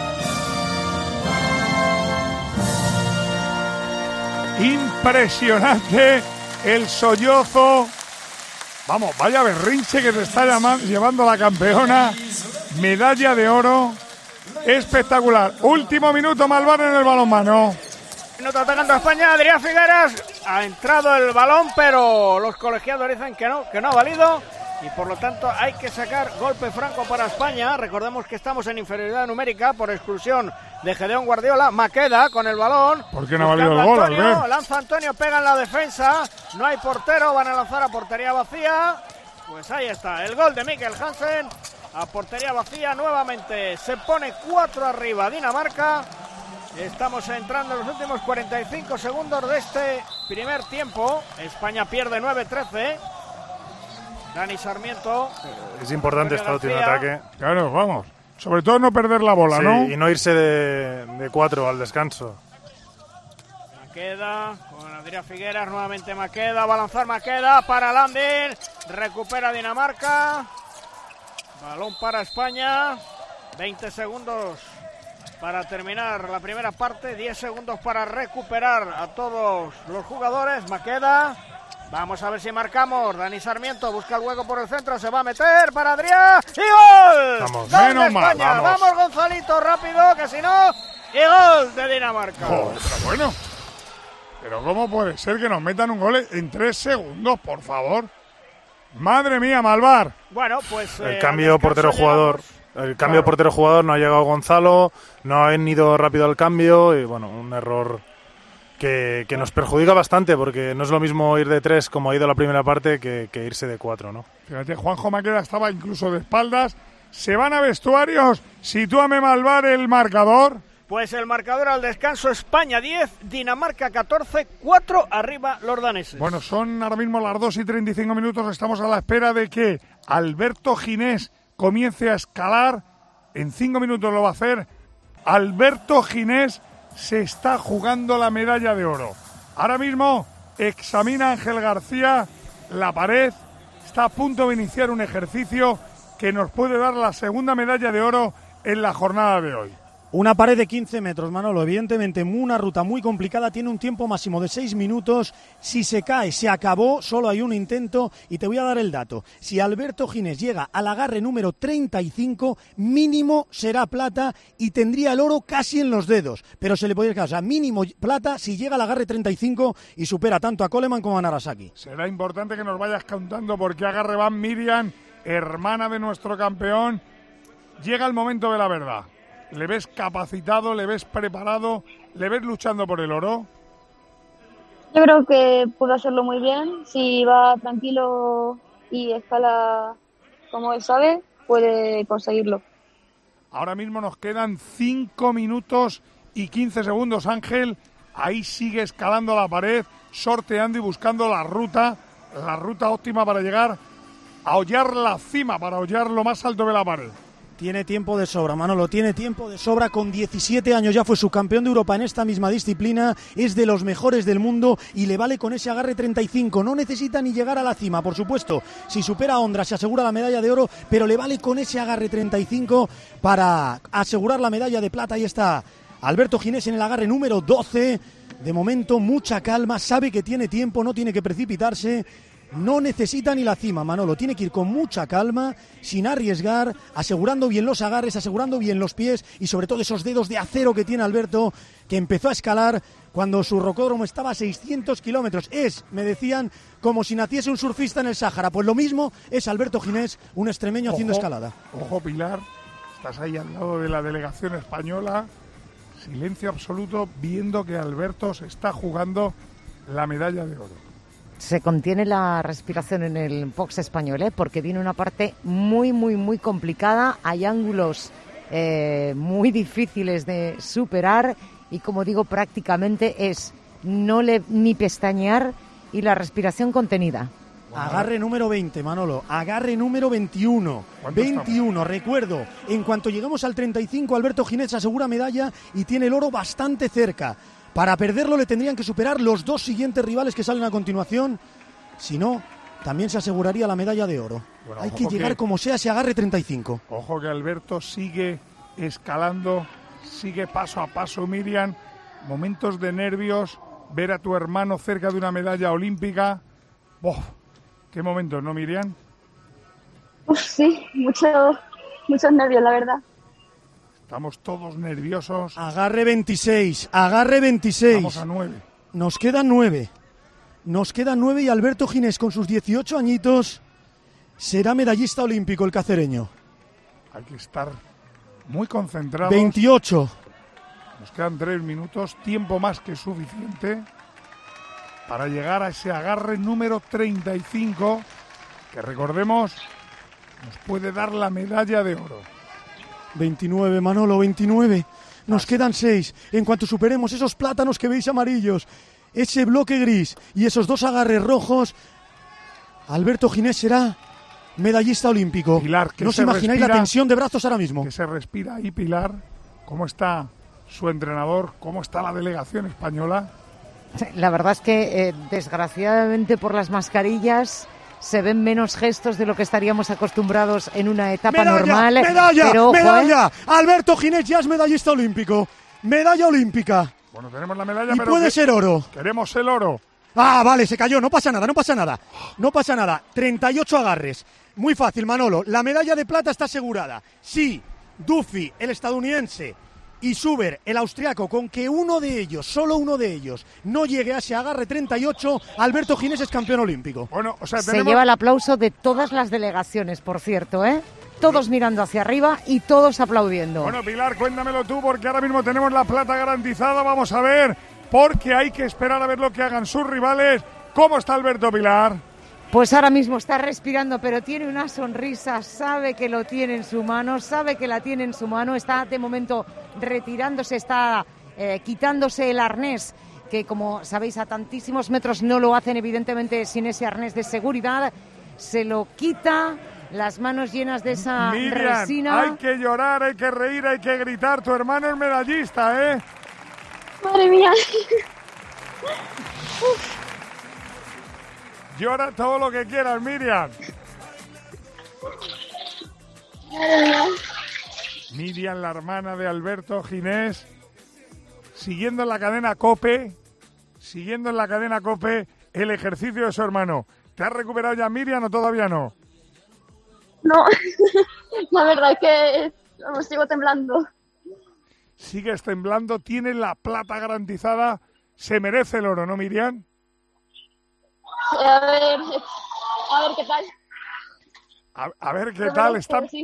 Impresionante el sollozo. Vamos, vaya berrinche que te está llevando la campeona. Medalla de oro. Espectacular. Último minuto, Malvar en el balonmano. Minuto atacando a España, Adrián Figueras. Ha entrado el balón, pero los colegiados dicen que no ha valido. Y por lo tanto hay que sacar golpe franco para España. Recordemos que estamos en inferioridad numérica por exclusión de Gedeón Guardiola. Maqueda con el balón. ¿Por qué no ha valido el gol, Albert? Lanza Antonio, pega en la defensa. No hay portero, van a lanzar a portería vacía. Pues ahí está, el gol de Mikkel Hansen. A portería vacía nuevamente. Se pone 4 arriba Dinamarca. Estamos entrando en los últimos 45 segundos de este primer tiempo. España pierde 9-13. Dani Sarmiento. Es importante este último ataque. Claro, vamos. Sobre todo no perder la bola, sí, ¿no? Y no irse de 4 al descanso. Maqueda con Adrián Figueras, nuevamente Maqueda. Va a lanzar Maqueda para Landin. Recupera Dinamarca. Balón para España. 20 segundos para terminar la primera parte. 10 segundos para recuperar a todos los jugadores. Maqueda. Vamos a ver si marcamos. Dani Sarmiento busca el hueco por el centro. Se va a meter para Adrián. ¡Y gol! Vamos, ¡Gol menos de mal! España! Vamos, Gonzalito, rápido, que si no... ¡Y gol de Dinamarca! Joder, pero bueno. Pero ¿cómo puede ser que nos metan un gol en 3 segundos, por favor? Madre mía, Malvar. Bueno, pues... el cambio portero-jugador. El cambio portero-jugador, no ha llegado Gonzalo, no ha ido rápido al cambio y bueno, un error que nos perjudica bastante porque no es lo mismo ir de 3 como ha ido la primera parte que irse de 4, ¿no? Fíjate, Juanjo Maqueda estaba incluso de espaldas. Se van a vestuarios. Sitúame, Malvar, el marcador. Pues el marcador al descanso: España 10, Dinamarca 14, 4 arriba los daneses. Bueno, son ahora mismo las 2:35 minutos. Estamos a la espera de que Alberto Ginés comience a escalar. En 5 minutos lo va a hacer. Alberto Ginés se está jugando la medalla de oro. Ahora mismo examina Ángel García la pared. Está a punto de iniciar un ejercicio que nos puede dar la segunda medalla de oro en la jornada de hoy. Una pared de 15 metros, Manolo, evidentemente una ruta muy complicada, tiene un tiempo máximo de 6 minutos, si se cae, se acabó, solo hay un intento y te voy a dar el dato. Si Alberto Ginés llega al agarre número 35, mínimo será plata y tendría el oro casi en los dedos, pero se le podría quedar, o sea, mínimo plata si llega al agarre 35 y supera tanto a Coleman como a Narasaki. Será importante que nos vayas contando por qué agarre van Miriam, hermana de nuestro campeón. Llega el momento de la verdad. ¿Le ves capacitado, le ves preparado, le ves luchando por el oro? Yo creo que pudo hacerlo muy bien. Si va tranquilo y escala como él sabe, puede conseguirlo. Ahora mismo nos quedan 5 minutos y 15 segundos, Ángel. Ahí sigue escalando la pared, sorteando y buscando la ruta óptima para llegar a hollar la cima, para hollar lo más alto de la pared. Tiene tiempo de sobra, Manolo, tiene tiempo de sobra. Con 17 años ya fue subcampeón de Europa en esta misma disciplina, es de los mejores del mundo y le vale con ese agarre 35. No necesita ni llegar a la cima, por supuesto. Si supera a Ondra se asegura la medalla de oro, pero le vale con ese agarre 35 para asegurar la medalla de plata. Ahí está Alberto Ginés en el agarre número 12. De momento, mucha calma, sabe que tiene tiempo, no tiene que precipitarse. No necesita ni la cima, Manolo, tiene que ir con mucha calma, sin arriesgar, asegurando bien los agarres, asegurando bien los pies y sobre todo esos dedos de acero que tiene Alberto, que empezó a escalar cuando su rocódromo estaba a 600 kilómetros. Me decían, como si naciese un surfista en el Sáhara. Pues lo mismo es Alberto Ginés, un extremeño haciendo escalada. Ojo, Pilar, estás ahí al lado de la delegación española. Silencio absoluto, viendo que Alberto se está jugando la medalla de oro. Se contiene la respiración en el box español, porque viene una parte muy, muy, muy complicada. Hay ángulos muy difíciles de superar y, como digo, prácticamente es ni pestañear y la respiración contenida. Agarre número 20, Manolo. Agarre número 21. 21, recuerdo. En cuanto lleguemos al 35, Alberto Ginés asegura medalla y tiene el oro bastante cerca. Para perderlo le tendrían que superar los 2 siguientes rivales que salen a continuación. Si no, también se aseguraría la medalla de oro. Bueno, hay que llegar como sea, se agarre 35. Ojo que Alberto sigue escalando, sigue paso a paso, Miriam. Momentos de nervios, ver a tu hermano cerca de una medalla olímpica. ¡Oh! ¿Qué momentos, no, Miriam? Sí, muchos nervios, la verdad. Estamos todos nerviosos. Agarre 26, agarre 26. Vamos a 9. Nos quedan 9. Nos quedan 9 y Alberto Ginés, con sus 18 añitos, será medallista olímpico el cacereño. Hay que estar muy concentrados. 28. Nos quedan 3 minutos, tiempo más que suficiente para llegar a ese agarre número 35, que recordemos, nos puede dar la medalla de oro. 29, Manolo, 29. Nos quedan 6. En cuanto superemos esos plátanos que veis amarillos, ese bloque gris y esos 2 agarres rojos, Alberto Ginés será medallista olímpico. Pilar, no os imagináis la tensión de brazos ahora mismo. Que se respira ahí, Pilar. ¿Cómo está su entrenador? ¿Cómo está la delegación española? La verdad es que, desgraciadamente, por las mascarillas se ven menos gestos de lo que estaríamos acostumbrados en una etapa normal. ¡Medalla! Pero, ¡Medalla! Alberto Ginés ya es medallista olímpico. ¡Medalla olímpica! Bueno, tenemos la medalla, y pero puede ser oro. Queremos el oro. Ah, vale, se cayó. No pasa nada, no pasa nada. No pasa nada. 38 agarres. Muy fácil, Manolo. La medalla de plata está asegurada. Sí, Duffy, el estadounidense, Y Suber, el austriaco, con que uno de ellos, solo uno de ellos, no llegue a ese agarre 38, Alberto Ginés es campeón olímpico. Bueno, o sea, se lleva el aplauso de todas las delegaciones, por cierto, ¿eh? Todos mirando hacia arriba y todos aplaudiendo. Bueno, Pilar, cuéntamelo tú, porque ahora mismo tenemos la plata garantizada. Vamos a ver, porque hay que esperar a ver lo que hagan sus rivales. ¿Cómo está Alberto, Pilar? Pues ahora mismo está respirando, pero tiene una sonrisa, sabe que lo tiene en su mano, sabe que la tiene en su mano, está de momento retirándose, está quitándose el arnés, que como sabéis a tantísimos metros no lo hacen evidentemente sin ese arnés de seguridad, se lo quita, las manos llenas de esa Miriam, resina. Hay que llorar, hay que reír, hay que gritar, tu hermano es medallista, ¿eh? Madre mía. Llora todo lo que quieras, Miriam. Miriam, la hermana de Alberto Ginés, siguiendo en la cadena COPE el ejercicio de su hermano. ¿Te has recuperado ya, Miriam, o todavía no? No, la verdad es que sigo temblando. Sigues temblando, tienes la plata garantizada, se merece el oro, ¿no, Miriam? A ver qué tal. A ver qué tal.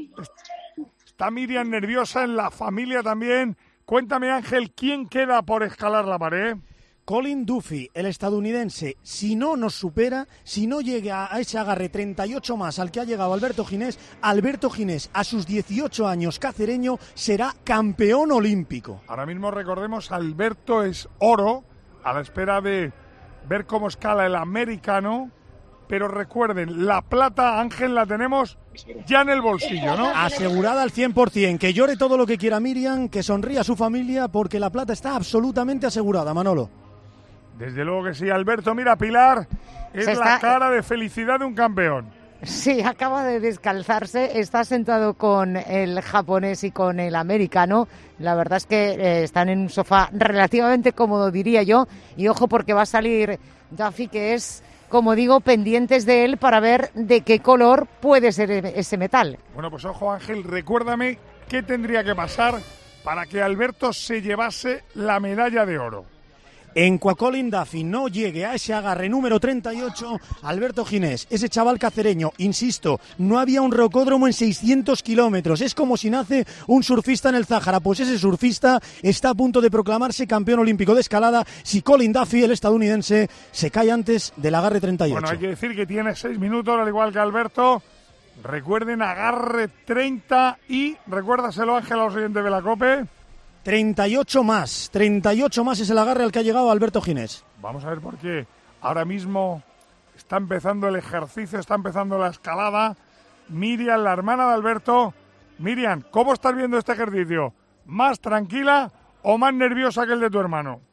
Está Miriam nerviosa, en la familia también. Cuéntame, Ángel, ¿quién queda por escalar la pared? Colin Duffy, el estadounidense, si no nos supera, si no llega a ese agarre 38 más al que ha llegado Alberto Ginés, a sus 18 años cacereño, será campeón olímpico. Ahora mismo recordemos, Alberto es oro, a la espera de ver cómo escala el americano, pero recuerden, la plata, Ángel, la tenemos ya en el bolsillo, ¿no? Asegurada al 100%, que llore todo lo que quiera Miriam, que sonría a su familia, porque la plata está absolutamente asegurada, Manolo. Desde luego que sí, Alberto. Mira, Pilar, es la cara de felicidad de un campeón. Sí, acaba de descalzarse, está sentado con el japonés y con el americano. La verdad es que están en un sofá relativamente cómodo, diría yo. Y ojo, porque va a salir Duffy, que es, como digo, pendientes de él para ver de qué color puede ser ese metal. Bueno, pues ojo, Ángel, recuérdame qué tendría que pasar para que Alberto se llevase la medalla de oro. En cuanto Colin Duffy no llegue a ese agarre número 38, Alberto Ginés, ese chaval cacereño, insisto, no había un rocódromo en 600 kilómetros. Es como si nace un surfista en el Záhara. Pues ese surfista está a punto de proclamarse campeón olímpico de escalada si Colin Duffy, el estadounidense, se cae antes del agarre 38. Bueno, hay que decir que tiene 6 minutos, al igual que Alberto. Recuerden, agarre 30 y, recuérdaselo, Ángel, a los oyentes de la COPE. 38 más es el agarre al que ha llegado Alberto Ginés. Vamos a ver por qué. Ahora mismo está empezando el ejercicio, está empezando la escalada. Miriam, la hermana de Alberto. Miriam, ¿cómo estás viendo este ejercicio? ¿Más tranquila o más nerviosa que el de tu hermano?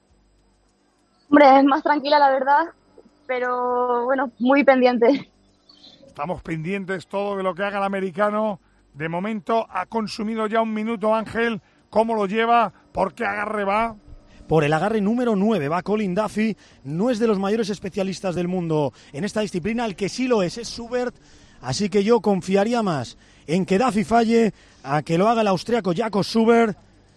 Hombre, es más tranquila la verdad, pero bueno, muy pendiente. Estamos pendientes todo de lo que haga el americano. De momento ha consumido ya 1 minuto, Ángel. ¿Cómo lo lleva? ¿Por qué agarre va? Por el agarre número 9 va Colin Duffy. No es de los mayores especialistas del mundo en esta disciplina. El que sí lo es Schubert. Así que yo confiaría más en que Duffy falle a que lo haga el austriaco Jakob Schubert.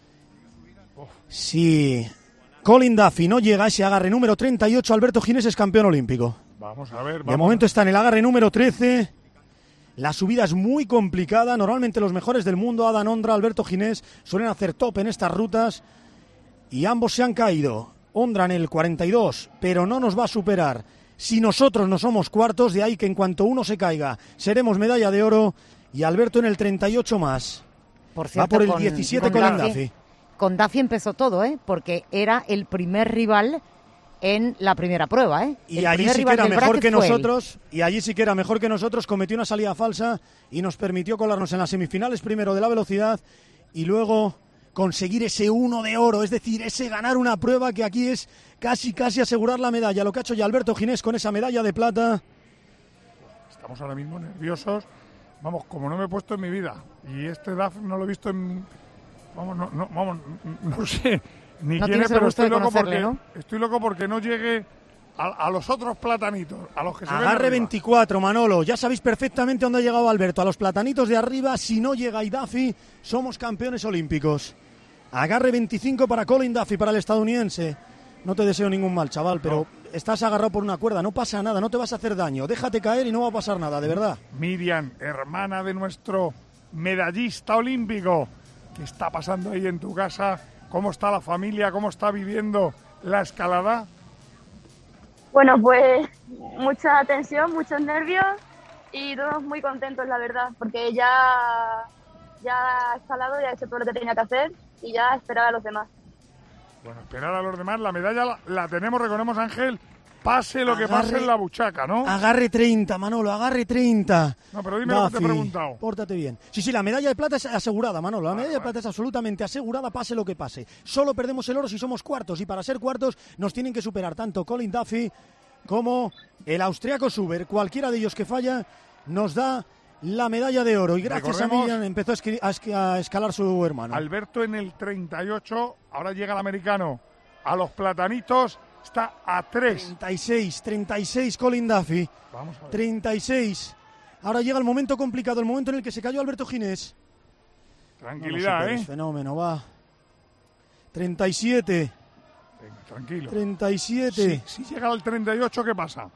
Si Colin Duffy no llega a ese agarre número 38, Alberto Ginés es campeón olímpico. Vamos a ver. De momento está en el agarre número 13. La subida es muy complicada. Normalmente los mejores del mundo, Adam Ondra, Alberto Ginés, suelen hacer top en estas rutas. Y ambos se han caído. Ondra en el 42, pero no nos va a superar. Si nosotros no somos cuartos, de ahí que en cuanto uno se caiga, seremos medalla de oro. Y Alberto en el 38 más. Por cierto, va por el 17 con Duffy. Con Duffy empezó todo, porque era el primer rival en la primera prueba, Y allí sí que era mejor que nosotros, cometió una salida falsa y nos permitió colarnos en las semifinales, primero de la velocidad y luego conseguir ese 1 de oro, es decir, ese ganar una prueba que aquí es casi asegurar la medalla, lo que ha hecho ya Alberto Ginés con esa medalla de plata. Estamos ahora mismo nerviosos, vamos, como no me he puesto en mi vida, y este DAF no lo he visto en... no sé... Ni no quién es, pero estoy loco porque no llegue a los otros platanitos, a los que se ven agarre arriba. 24, Manolo, ya sabéis perfectamente dónde ha llegado Alberto, a los platanitos de arriba. Si no llega Duffy, somos campeones olímpicos. Agarre 25 para Colin Duffy, para el estadounidense. No te deseo ningún mal, chaval, pero estás agarrado por una cuerda, no pasa nada, no te vas a hacer daño. Déjate caer y no va a pasar nada, de verdad. Miriam, hermana de nuestro medallista olímpico, ¿qué está pasando ahí en tu casa? ¿Cómo está la familia? ¿Cómo está viviendo la escalada? Bueno, pues mucha tensión, muchos nervios y todos muy contentos, la verdad, porque ya ha escalado, ya ha hecho todo lo que tenía que hacer y ya esperaba a los demás. Bueno, esperar a los demás, la medalla la tenemos, recordemos, Ángel, pase lo que pase en la buchaca, ¿no? Agarre 30, Manolo, agarre 30. No, pero dime lo que te he preguntado. Pórtate bien. Sí, la medalla de plata es asegurada, Manolo. La medalla de plata es absolutamente asegurada, pase lo que pase. Solo perdemos el oro si somos cuartos, y para ser cuartos nos tienen que superar tanto Colin Duffy como el austriaco Schubert. Cualquiera de ellos que falla nos da la medalla de oro, y gracias a Miriam empezó a escalar su hermano. Alberto en el 38, ahora llega el americano a los platanitos, está a 3. 36 Colin Duffy. Vamos a ver. 36. Ahora llega el momento complicado, el momento en el que se cayó Alberto Ginés. Tranquilidad, Fenómeno, va. 37. Venga, tranquilo. 37. Si llega al 38, ¿qué pasa?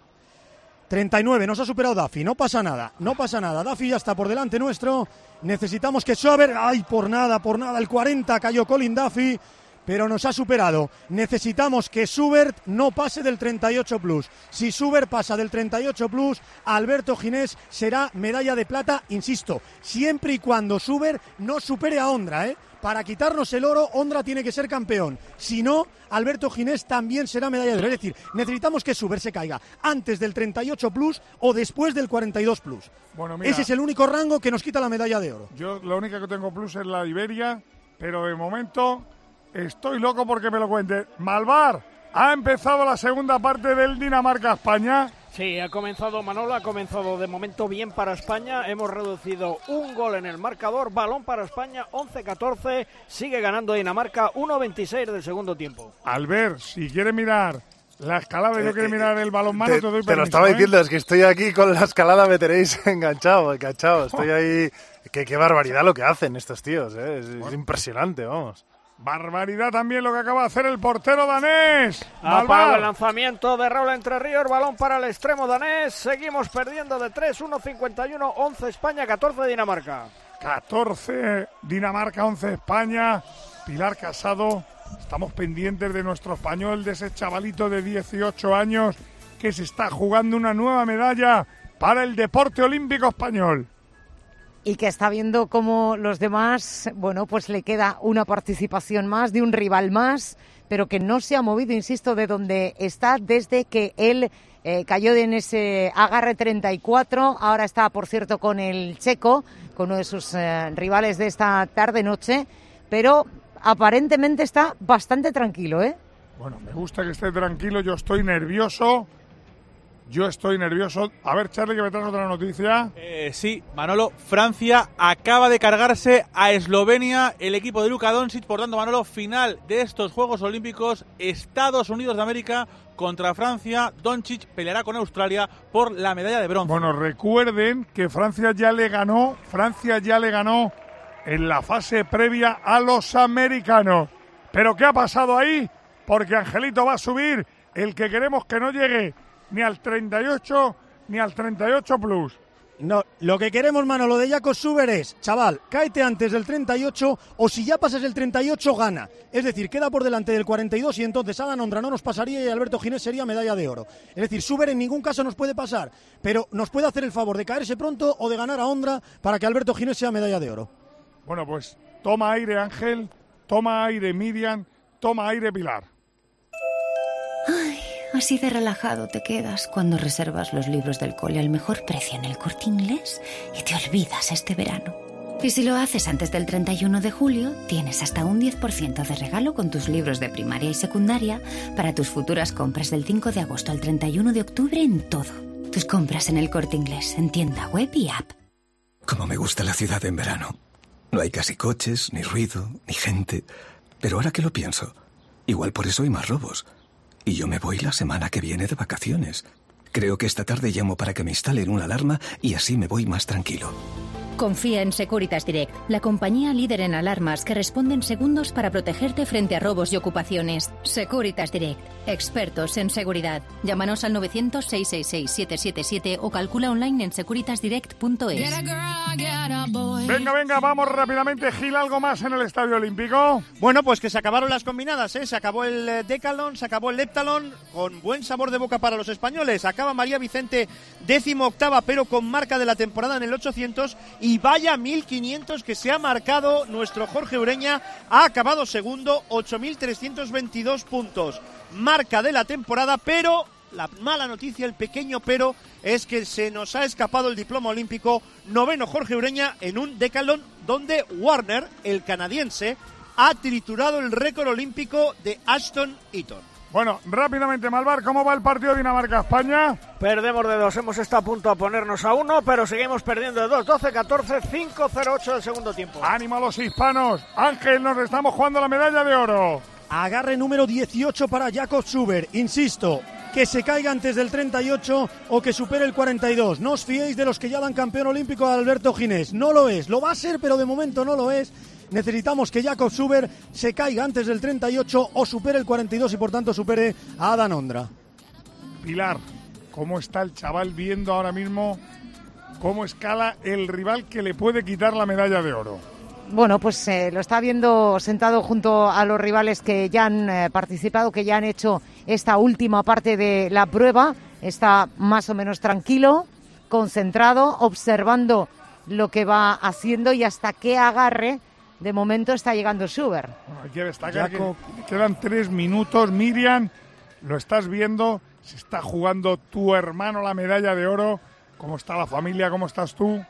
39, nos ha superado Duffy, no pasa nada. Duffy ya está por delante nuestro. Necesitamos que Schubert, por nada, el 40 cayó Colin Duffy, pero nos ha superado. Necesitamos que Schubert no pase del 38 plus. Si Schubert pasa del 38 plus, Alberto Ginés será medalla de plata, insisto, siempre y cuando Schubert no supere a Ondra, Para quitarnos el oro, Ondra tiene que ser campeón. Si no, Alberto Ginés también será medalla de oro. Es decir, necesitamos que Schubert se caiga antes del 38 plus o después del 42 plus. Bueno, mira, ese es el único rango que nos quita la medalla de oro. Yo la única que tengo plus es la Iberia, pero de momento estoy loco porque me lo cuente. Malvar, ha empezado la segunda parte del Dinamarca-España. Sí, ha comenzado Manolo, ha comenzado de momento bien para España. Hemos reducido un gol en el marcador, balón para España, 11-14, sigue ganando Dinamarca, 1-26 del segundo tiempo. Albert, si quieres mirar la escalada y yo quiero mirar el balonmano, te doy permiso. Te lo estaba diciendo, es que estoy aquí con la escalada, me tenéis enganchado. Estoy ahí. Qué barbaridad lo que hacen estos tíos, es impresionante, vamos. Barbaridad también lo que acaba de hacer el portero danés. Ha parado el lanzamiento de Raúl Entre Ríos, balón para el extremo danés. Seguimos perdiendo de 3, 1-51, 11 España, 14 Dinamarca. 14 Dinamarca, 11 España. Pilar Casado, estamos pendientes de nuestro español, de ese chavalito de 18 años que se está jugando una nueva medalla para el deporte olímpico español. Y que está viendo cómo los demás, pues le queda una participación más, de un rival más, pero que no se ha movido, insisto, de donde está desde que él cayó en ese agarre 34. Ahora está, por cierto, con el checo, con uno de sus rivales de esta tarde-noche, pero aparentemente está bastante tranquilo, Bueno, me gusta que esté tranquilo, yo estoy nervioso. A ver, Charlie, que me traes otra noticia. Sí, Manolo, Francia acaba de cargarse a Eslovenia, el equipo de Luka Doncic. Por tanto, Manolo, final de estos Juegos Olímpicos, Estados Unidos de América contra Francia. Doncic peleará con Australia por la medalla de bronce. Bueno, recuerden que Francia ya le ganó en la fase previa a los americanos. ¿Pero qué ha pasado ahí? Porque Angelito va a subir el que queremos que no llegue ni al 38 ni al 38 plus. No, lo que queremos, Manolo, de Jakob Schubert es, chaval, cáete antes del 38 o si ya pasas el 38 gana. Es decir, queda por delante del 42 y entonces Adam Ondra no nos pasaría y Alberto Ginés sería medalla de oro. Es decir, Schubert en ningún caso nos puede pasar, pero nos puede hacer el favor de caerse pronto o de ganar a Ondra para que Alberto Ginés sea medalla de oro. Bueno, pues toma aire, Ángel, toma aire, Miriam, toma aire, Pilar. Ay, así de relajado te quedas cuando reservas los libros del cole al mejor precio en el Corte Inglés y te olvidas este verano. Y si lo haces antes del 31 de julio, tienes hasta un 10% de regalo con tus libros de primaria y secundaria para tus futuras compras del 5 de agosto al 31 de octubre en todo. Tus compras en el Corte Inglés, en tienda web y app. Como me gusta la ciudad en verano. No hay casi coches, ni ruido, ni gente. Pero ahora que lo pienso, igual por eso hay más robos. Y yo me voy la semana que viene de vacaciones. Creo que esta tarde llamo para que me instalen una alarma y así me voy más tranquilo. Confía en Securitas Direct, la compañía líder en alarmas que responde en segundos para protegerte frente a robos y ocupaciones. Securitas Direct, expertos en seguridad. Llámanos al 900-666-777 o calcula online en securitasdirect.es. Venga, vamos rápidamente. Gil, ¿algo más en el Estadio Olímpico? Bueno, pues que se acabaron las combinadas, ¿eh? Se acabó el decathlon, se acabó el heptalón, con buen sabor de boca para los españoles. Acaba María Vicente 18ª, pero con marca de la temporada en el 800. Y vaya 1500 que se ha marcado nuestro Jorge Ureña. Ha acabado segundo, 8.322 puntos. Marca de la temporada, pero la mala noticia, el pequeño pero, es que se nos ha escapado el diploma olímpico. Noveno Jorge Ureña en un decathlon donde Warner, el canadiense, ha triturado el récord olímpico de Ashton Eaton. Bueno, rápidamente, Malvar, ¿cómo va el partido Dinamarca-España? Perdemos de 2, hemos estado a punto de ponernos a 1, pero seguimos perdiendo de 2, 12-14, 5-0-8 del segundo tiempo. ¡Ánimo a los hispanos! Ángel, nos estamos jugando la medalla de oro. Agarre número 18 para Jakob Schubert. Insisto, que se caiga antes del 38 o que supere el 42. No os fiéis de los que ya dan campeón olímpico a Alberto Ginés. No lo es, lo va a ser, pero de momento no lo es. Necesitamos que Jakob Schubert se caiga antes del 38 o supere el 42 y por tanto supere a Adán Ondra. Pilar, ¿cómo está el chaval viendo ahora mismo cómo escala el rival que le puede quitar la medalla de oro? Bueno, pues lo está viendo sentado junto a los rivales que ya han participado, que ya han hecho esta última parte de la prueba. Está más o menos tranquilo, concentrado, observando lo que va haciendo y hasta qué agarre de momento está llegando Schubert. Bueno, hay que destacar que quedan 3 minutos. Miriam, lo estás viendo, se está jugando tu hermano la medalla de oro. ¿Cómo está la familia? ¿Cómo estás tú?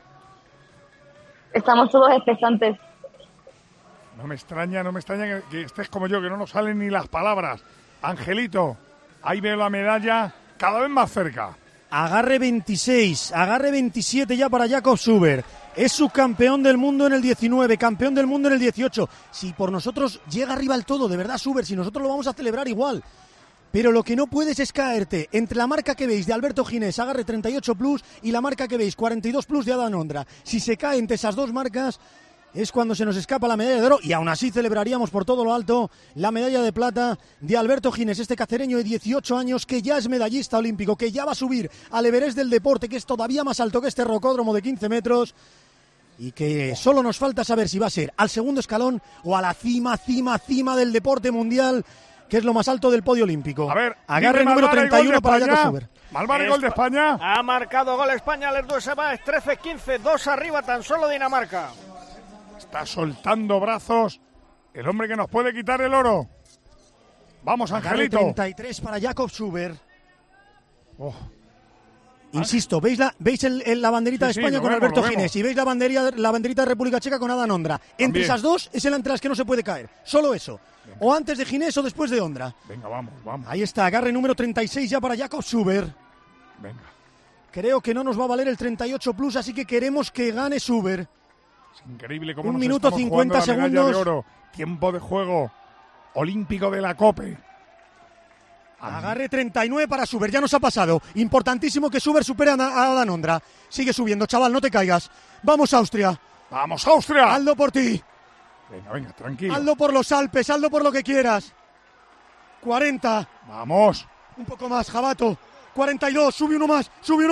Estamos todos expectantes. No me extraña que estés como yo, que no nos salen ni las palabras. Angelito, ahí veo la medalla cada vez más cerca. Agarre 26, agarre 27 ya para Jakob Schubert. Es subcampeón del mundo en el 19, campeón del mundo en el 18. Si por nosotros llega arriba el todo, de verdad, Schubert, si nosotros lo vamos a celebrar igual. Pero lo que no puedes es caerte entre la marca que veis de Alberto Ginés, agarre 38 plus, y la marca que veis 42 plus de Adán Ondra. Si se cae entre esas dos marcas, es cuando se nos escapa la medalla de oro, y aún así celebraríamos por todo lo alto la medalla de plata de Alberto Ginés, este cacereño de 18 años que ya es medallista olímpico, que ya va a subir al Everest del deporte, que es todavía más alto que este rocódromo de 15 metros, y que solo nos falta saber si va a ser al segundo escalón o a la cima del deporte mundial, que es lo más alto del podio olímpico. A ver, agarre número 31 para Jakob Schubert. Malvar, el gol de España. Ha marcado gol España, les dos se va, es 13-15, 2 arriba tan solo Dinamarca. Está soltando brazos el hombre que nos puede quitar el oro. Vamos, Angelito. 33 para Jakob Schubert. Insisto, ¿veis la banderita de España con Alberto Ginés? Y veis la banderita de República Checa con Adán Ondra. Entre esas dos es el entre las que no se puede caer. Solo eso. Venga. O antes de Ginés o después de Ondra. Venga, vamos. Ahí está, agarre número 36 ya para Jakob Schubert. Venga. Creo que no nos va a valer el 38 plus, así que queremos que gane Schubert. Es increíble cómo 1 minuto 50 segundos. De oro. Tiempo de juego olímpico de la COPE. Agarre 39 para Schubert, ya nos ha pasado. Importantísimo que Schubert supere a Adán Ondra. Sigue subiendo, chaval, no te caigas. Vamos, Austria. ¡Vamos, Austria! Hazlo por ti. Venga, tranquilo. Hazlo por los Alpes, hazlo por lo que quieras. 40. Vamos. Un poco más, Jabato. 42, sube uno más.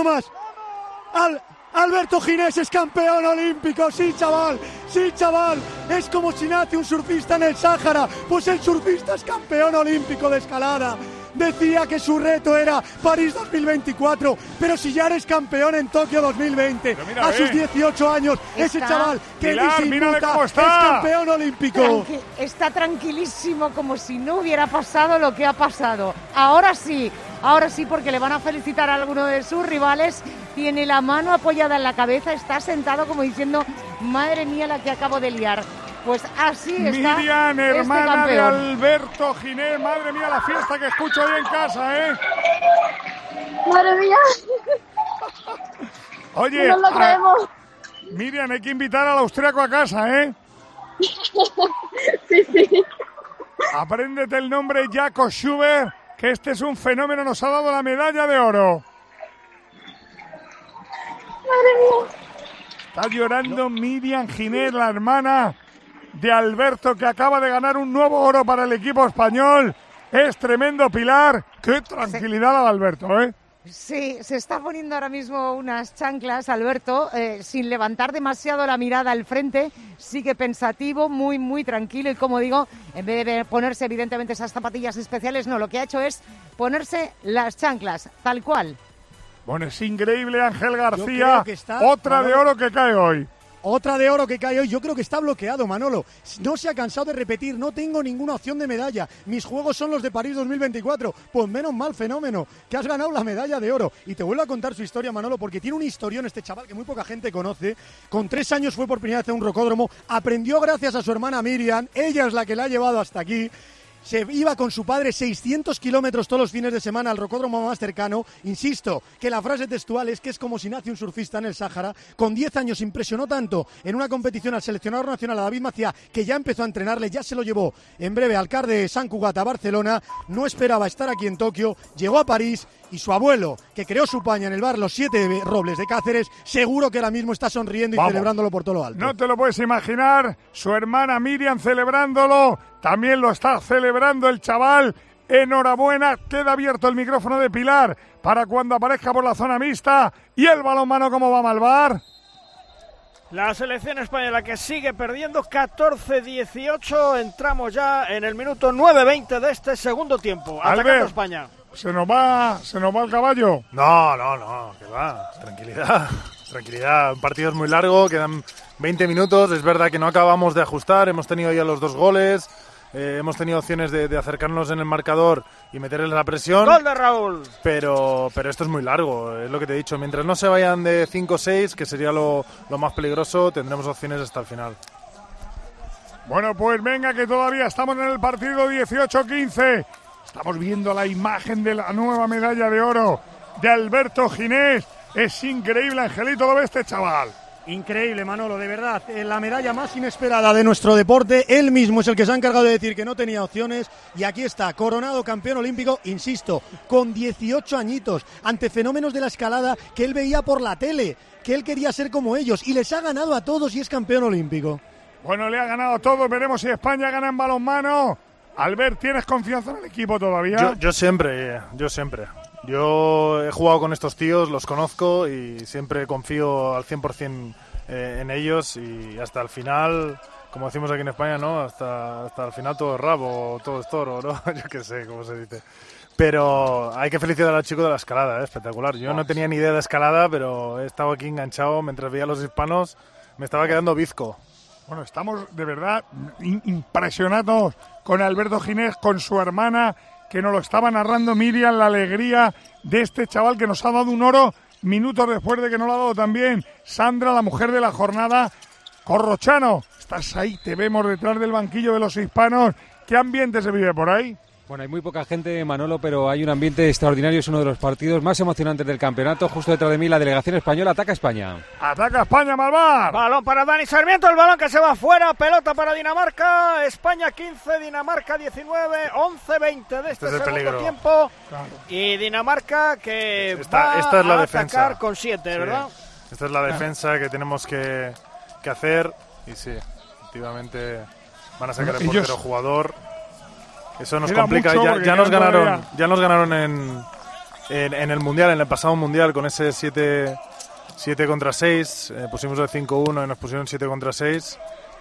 Alberto Ginés es campeón olímpico, sí chaval, es como si nace un surfista en el Sáhara, pues el surfista es campeón olímpico de escalada. Decía que su reto era París 2024, pero si ya eres campeón en Tokio 2020, a sus 18 años, ese chaval que disimula es campeón olímpico. Está tranquilísimo, como si no hubiera pasado lo que ha pasado. Ahora sí, porque le van a felicitar a alguno de sus rivales. Tiene la mano apoyada en la cabeza, está sentado como diciendo, madre mía la que acabo de liar. Pues así está Miriam, hermana de Alberto Ginés. Madre mía la fiesta que escucho hoy en casa, ¿eh? Madre mía. Oye, no lo creemos. Miriam, hay que invitar al austriaco a casa, ¿eh? Sí. Apréndete el nombre Jakob Schubert, que este es un fenómeno, nos ha dado la medalla de oro. Madre mía. Está llorando Miriam Ginés, la hermana de Alberto, que acaba de ganar un nuevo oro para el equipo español. Es tremendo, Pilar. Qué tranquilidad al Alberto, ¿eh? Sí, se está poniendo ahora mismo unas chanclas, Alberto, sin levantar demasiado la mirada al frente, sigue pensativo, muy, muy tranquilo y, como digo, en vez de ponerse evidentemente esas zapatillas especiales, no, lo que ha hecho es ponerse las chanclas, tal cual. Bueno, es increíble, Ángel García, otra de oro que cae hoy. Otra de oro que cae hoy. Yo creo que está bloqueado, Manolo. No se ha cansado de repetir. No tengo ninguna opción de medalla. Mis juegos son los de París 2024. Pues menos mal, fenómeno, que has ganado la medalla de oro. Y te vuelvo a contar su historia, Manolo, porque tiene un historión este chaval que muy poca gente conoce. Con 3 años fue por primera vez a un rocódromo. Aprendió gracias a su hermana Miriam. Ella es la que la ha llevado hasta aquí. Se iba con su padre 600 kilómetros todos los fines de semana al rocódromo más cercano. Insisto, que la frase textual es que es como si nace un surfista en el Sáhara. Con 10 años impresionó tanto en una competición al seleccionador nacional, a David Maciá, que ya empezó a entrenarle, ya se lo llevó en breve al CAR de Sant Cugat a Barcelona. No esperaba estar aquí en Tokio, llegó a París y su abuelo, que creó su paña en el bar Los 7 Robles de Cáceres, seguro que ahora mismo está sonriendo y celebrándolo por todo lo alto. No te lo puedes imaginar, su hermana Miriam celebrándolo, también lo está celebrando el chaval. Enhorabuena, queda abierto el micrófono de Pilar para cuando aparezca por la zona mixta. ¿Y el balonmano cómo va, Malvar? La selección española que sigue perdiendo 14-18, entramos ya en el minuto 9-20 de este segundo tiempo, atacando España. ¿Se nos va el caballo? No, que va, tranquilidad, un partido es muy largo, quedan 20 minutos, es verdad que no acabamos de ajustar, hemos tenido ya los 2 goles, hemos tenido opciones de acercarnos en el marcador y meterles la presión. ¡Gol de Raúl! Pero esto es muy largo, es lo que te he dicho, mientras no se vayan de 5-6, que sería lo más peligroso, tendremos opciones hasta el final. Bueno, pues venga, que todavía estamos en el partido 18-15. Estamos viendo la imagen de la nueva medalla de oro de Alberto Ginés. Es increíble, Angelito, lo ve este chaval. Increíble, Manolo, de verdad. La medalla más inesperada de nuestro deporte. Él mismo es el que se ha encargado de decir que no tenía opciones. Y aquí está, coronado campeón olímpico, insisto, con 18 añitos, ante fenómenos de la escalada que él veía por la tele, que él quería ser como ellos. Y les ha ganado a todos y es campeón olímpico. Bueno, le ha ganado a todos. Veremos si España gana en balonmano. Albert, ¿tienes confianza en el equipo todavía? Yo siempre. Yo he jugado con estos tíos, los conozco y siempre confío al 100% en ellos y hasta el final, como decimos aquí en España, ¿no? Hasta el final todo es rabo, todo es toro, ¿no? Yo qué sé cómo se dice. Pero hay que felicitar al chico de la escalada, espectacular. Yo no tenía ni idea de escalada, pero he estado aquí enganchado mientras veía a los hispanos, me estaba quedando bizco. Bueno, estamos de verdad impresionados con Alberto Ginés, con su hermana, que nos lo estaba narrando Miriam, la alegría de este chaval que nos ha dado un oro minutos después de que nos lo ha dado también Sandra, la mujer de la jornada. Corrochano, estás ahí, te vemos detrás del banquillo de los hispanos. ¿Qué ambiente se vive por ahí? Bueno, hay muy poca gente, Manolo, pero hay un ambiente extraordinario. Es uno de los partidos más emocionantes del campeonato. Justo detrás de mí, la delegación española ataca a España. ¡Ataca a España, Malvar! Balón para Dani Sarmiento, el balón que se va fuera. Pelota para Dinamarca. España 15, Dinamarca 19, 11-20 de este segundo tiempo. Claro. Y Dinamarca que esta es la defensa. Atacar con 7, ¿verdad? Esta es la defensa que tenemos que hacer. Y sí, efectivamente van a sacar el portero jugador. Eso nos complica, ya nos ganaron en el Mundial, en el pasado Mundial, con ese 7 contra 6, pusimos el 5-1 y nos pusieron 7 contra 6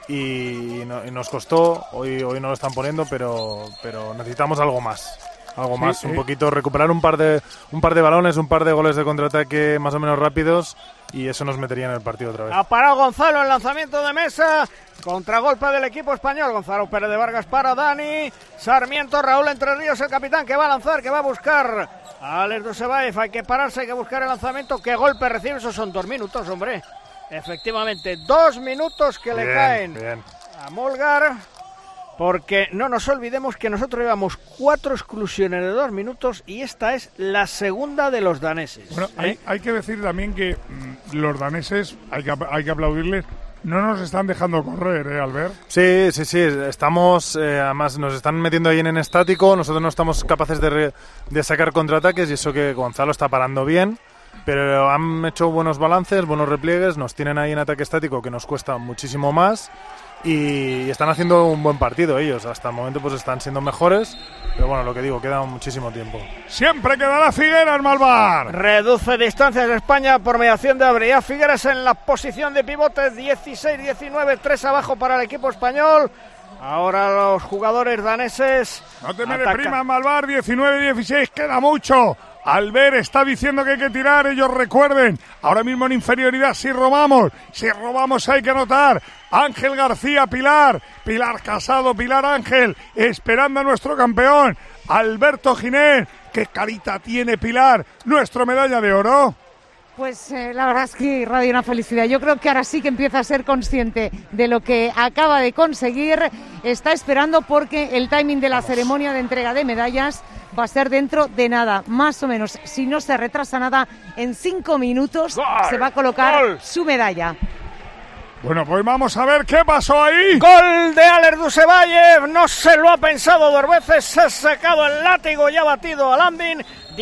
y nos costó, hoy no lo están poniendo, pero necesitamos algo más, un poquito, recuperar un par de balones, un par de goles de contraataque más o menos rápidos y eso nos metería en el partido otra vez. Ha parado Gonzalo el lanzamiento de mesa, contragolpe del equipo español. Gonzalo Pérez de Vargas para Dani Sarmiento, Raúl Entre Ríos, el capitán, que va a lanzar, que va a buscar a Alex Dusebaev. Hay que pararse, hay que buscar el lanzamiento. ¿Qué golpe recibe? Esos son 2 minutos, hombre. Efectivamente, 2 minutos que le caen a Molgar. Porque no nos olvidemos que nosotros llevamos 4 exclusiones de 2 minutos y esta es la segunda de los daneses. Bueno, hay que decir también que los daneses, hay que aplaudirles, no nos están dejando correr, Albert. Sí, estamos, además nos están metiendo ahí en estático, nosotros no estamos capaces de sacar contraataques y eso que Gonzalo está parando bien. pero han hecho buenos balances, buenos repliegues, nos tienen ahí en ataque estático que nos cuesta muchísimo más y están haciendo un buen partido ellos. Hasta el momento pues están siendo mejores, pero bueno, lo que digo, queda muchísimo tiempo. Siempre quedará Figueras, Malvar. Reduce distancias de España por mediación de Adrià Figueras en la posición de pivote, 16-19, 3 abajo para el equipo español. Ahora los jugadores daneses. No te me deprimas, Malvar, 19-16, queda mucho. Albert está diciendo que hay que tirar, ellos recuerden, ahora mismo en inferioridad, si robamos hay que anotar. Ángel García, Pilar Casado, Pilar Ángel, esperando a nuestro campeón, Alberto Ginés. Qué carita tiene Pilar, nuestro medalla de oro. Pues la verdad es que irradia una felicidad. Yo creo que ahora sí que empieza a ser consciente de lo que acaba de conseguir. Está esperando porque el timing de la ceremonia de entrega de medallas va a ser dentro de nada, más o menos. Si no se retrasa nada, en 5 minutos se va a colocar su medalla. Bueno, pues vamos a ver qué pasó ahí. Gol de Aler Dusebayev, no se lo ha pensado 2 veces, se ha sacado el látigo y ha batido a Landin.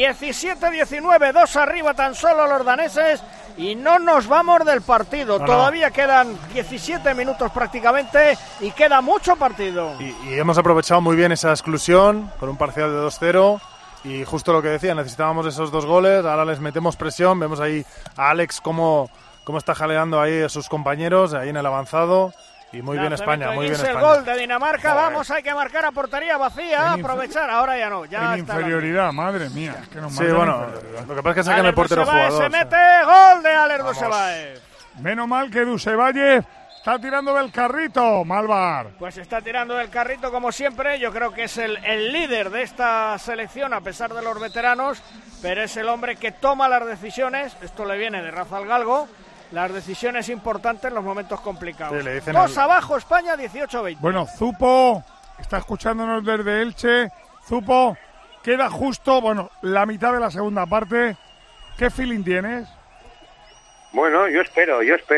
17-19, 2 arriba tan solo los daneses y no nos vamos del partido. Todavía quedan 17 minutos prácticamente y queda mucho partido. Y hemos aprovechado muy bien esa exclusión con un parcial de 2-0 y justo lo que decía, necesitábamos esos 2 goles, ahora les metemos presión, vemos ahí a Alex cómo está jaleando ahí a sus compañeros ahí en el avanzado. Y muy bien España, muy bien España. El gol de Dinamarca, vamos, hay que marcar a portería vacía, aprovechar, ahora ya no. Ya en inferioridad, madre mía. Es que nos sí, bueno, lo que pasa es que sacan el portero jugador. Se mete, gol de Aler Dusebayev. Menos mal que Dusebayev está tirando del carrito, Malvar. Pues está tirando del carrito como siempre, yo creo que es el líder de esta selección a pesar de los veteranos, pero es el hombre que toma las decisiones, esto le viene de raza al galgo. Las decisiones importantes en los momentos complicados. Sí, le dicen 2 abajo España, 18-20. Bueno, Zupo está escuchándonos desde Elche. Zupo, queda justo, la mitad de la segunda parte. ¿Qué feeling tienes? Bueno, yo espero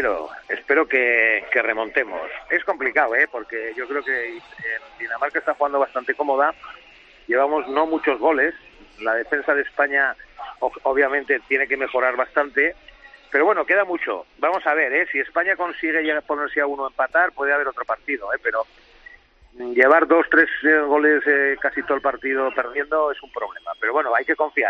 que remontemos. Es complicado, porque yo creo que Dinamarca está jugando bastante cómoda. Llevamos no muchos goles. La defensa de España obviamente tiene que mejorar bastante. Pero bueno, queda mucho. Vamos a ver, si España consigue ponerse a 1 empatar, puede haber otro partido, pero llevar 2-3 goles casi todo el partido perdiendo es un problema. Pero bueno, hay que confiar.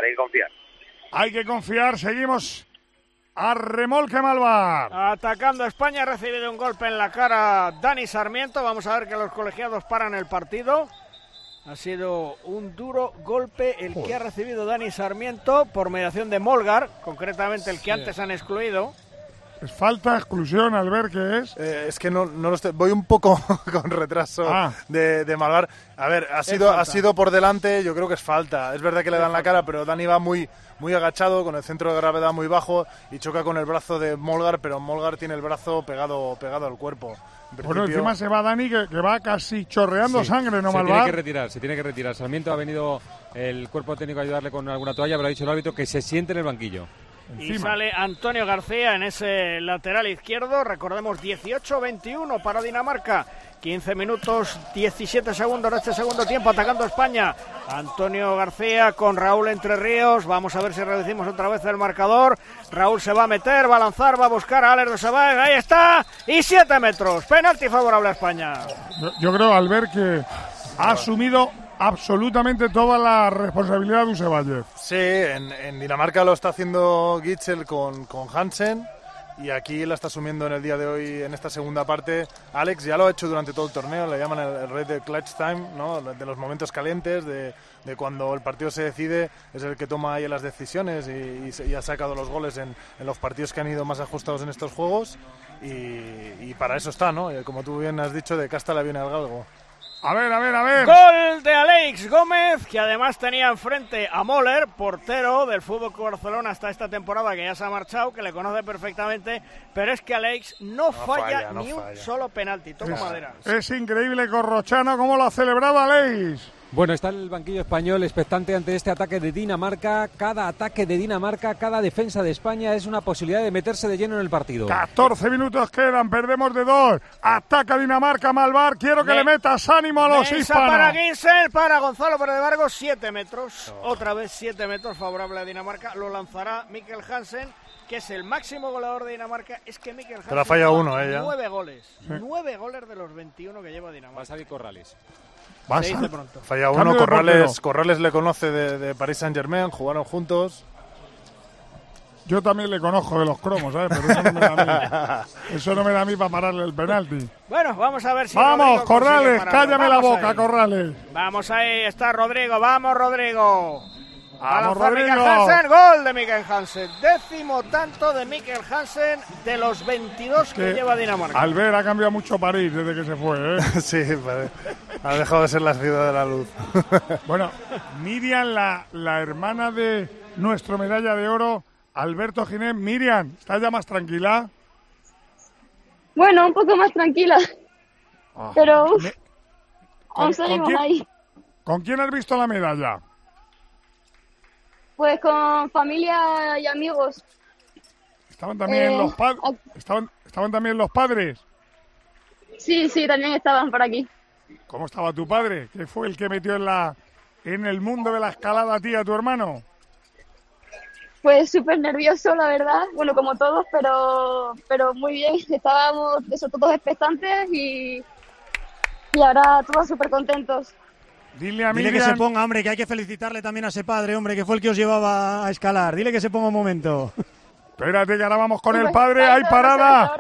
Hay que confiar, seguimos a remolque, Malvar. Atacando a España, ha recibido un golpe en la cara Dani Sarmiento. Vamos a ver que los colegiados paran el partido. Ha sido un duro golpe el que ha recibido Dani Sarmiento por mediación de Molgar, concretamente el que antes han excluido. ¿Es falta, exclusión, Albert, qué es? Es que no lo estoy, voy un poco con retraso de Malvar. A ver, ha sido por delante, yo creo que es falta. Es verdad que le dan la cara, pero Dani va muy agachado, con el centro de gravedad muy bajo y choca con el brazo de Molgar, pero Molgar tiene el brazo pegado al cuerpo. Bueno, encima se va Dani, que va casi chorreando sangre, ¿no, Malvar? Se tiene que retirar. Sarmiento ha venido el cuerpo técnico a ayudarle con alguna toalla, pero ha dicho el árbitro que se siente en el banquillo. Y sale Antonio García en ese lateral izquierdo. Recordemos 18-21 para Dinamarca. 15 minutos, 17 segundos de este segundo tiempo atacando España. Antonio García con Raúl Entre Ríos. Vamos a ver si reducimos otra vez el marcador. Raúl se va a meter, va a lanzar, va a buscar a Aler Dusebayev. Ahí está. Y 7 metros. Penalti favorable a España. Yo creo, Albert, que ha asumido absolutamente toda la responsabilidad de Dusebayev. Sí, en Dinamarca lo está haciendo Gitzel con Hansen y aquí la está asumiendo en el día de hoy, en esta segunda parte. Alex ya lo ha hecho durante todo el torneo, le llaman el red de clutch time, ¿no? De los momentos calientes, de cuando el partido se decide, es el que toma ahí las decisiones y ha sacado los goles en los partidos que han ido más ajustados en estos juegos y para eso está, ¿no? Como tú bien has dicho, de casta le viene al galgo. A ver. Gol de Alex Gómez, que además tenía enfrente a Moller, portero del FC Barcelona hasta esta temporada, que ya se ha marchado, que le conoce perfectamente, pero es que Alex no falla. Un solo penalti. Toma madera. Es increíble, Corrochano, cómo lo ha celebrado Alex. Bueno, está el banquillo español expectante ante este ataque de Dinamarca. Cada ataque de Dinamarca, cada defensa de España es una posibilidad de meterse de lleno en el partido. 14 minutos quedan, perdemos de 2. Ataca Dinamarca, Malvar. Quiero que le metas ánimo a los hispanos. Para Ginsel, para Gonzalo Pérez de Vargas, 7 metros. Otra vez 7 metros favorable a Dinamarca. Lo lanzará Mikkel Hansen, que es el máximo goleador de Dinamarca. Es que Mikkel Hansen pero ha fallado uno, ya. 9 goles. 9 goles de los 21 que lleva Dinamarca. Va a salir Corrales. Se dice pronto. Falla uno, Corrales le conoce de Paris Saint-Germain, jugaron juntos. Yo también le conozco de los cromos, ¿sabes? Pero eso no me da a mí. Eso no me da a mí para pararle el penalti. Bueno, vamos a ver si... ¡Vamos, Corrales! ¡Cállame la boca, ahí. Corrales! Vamos ahí, está Rodrigo. ¡Vamos, Rodrigo! ¡Vamos, Rodrigo! Mikkel Hansen, gol de Mikkel Hansen. 10º tanto de Mikkel Hansen de los 22 que lleva Dinamarca. Albert ha cambiado mucho París desde que se fue, ¿eh? Sí, ha dejado de ser la ciudad de la luz. Bueno, Miriam, la hermana de nuestro medalla de oro, Alberto Ginés. Miriam, ¿estás ya más tranquila? Bueno, un poco más tranquila. Pero aún seguimos ahí. ¿Con quién has visto la medalla? Pues con familia y amigos. ¿Estaban también los padres? ¿Estaban también los padres? Sí, también estaban por aquí. ¿Cómo estaba tu padre? ¿Qué fue el que metió en el mundo de la escalada a ti, a tu hermano? Pues súper nervioso, la verdad. Bueno, como todos, pero muy bien. Estábamos todos expectantes y ahora todos súper contentos. Dile a Dile que se ponga, hombre, que hay que felicitarle también a ese padre, hombre, que fue el que os llevaba a escalar. Dile que se ponga un momento. Espérate, que ahora vamos con el padre. ¡Hay parada!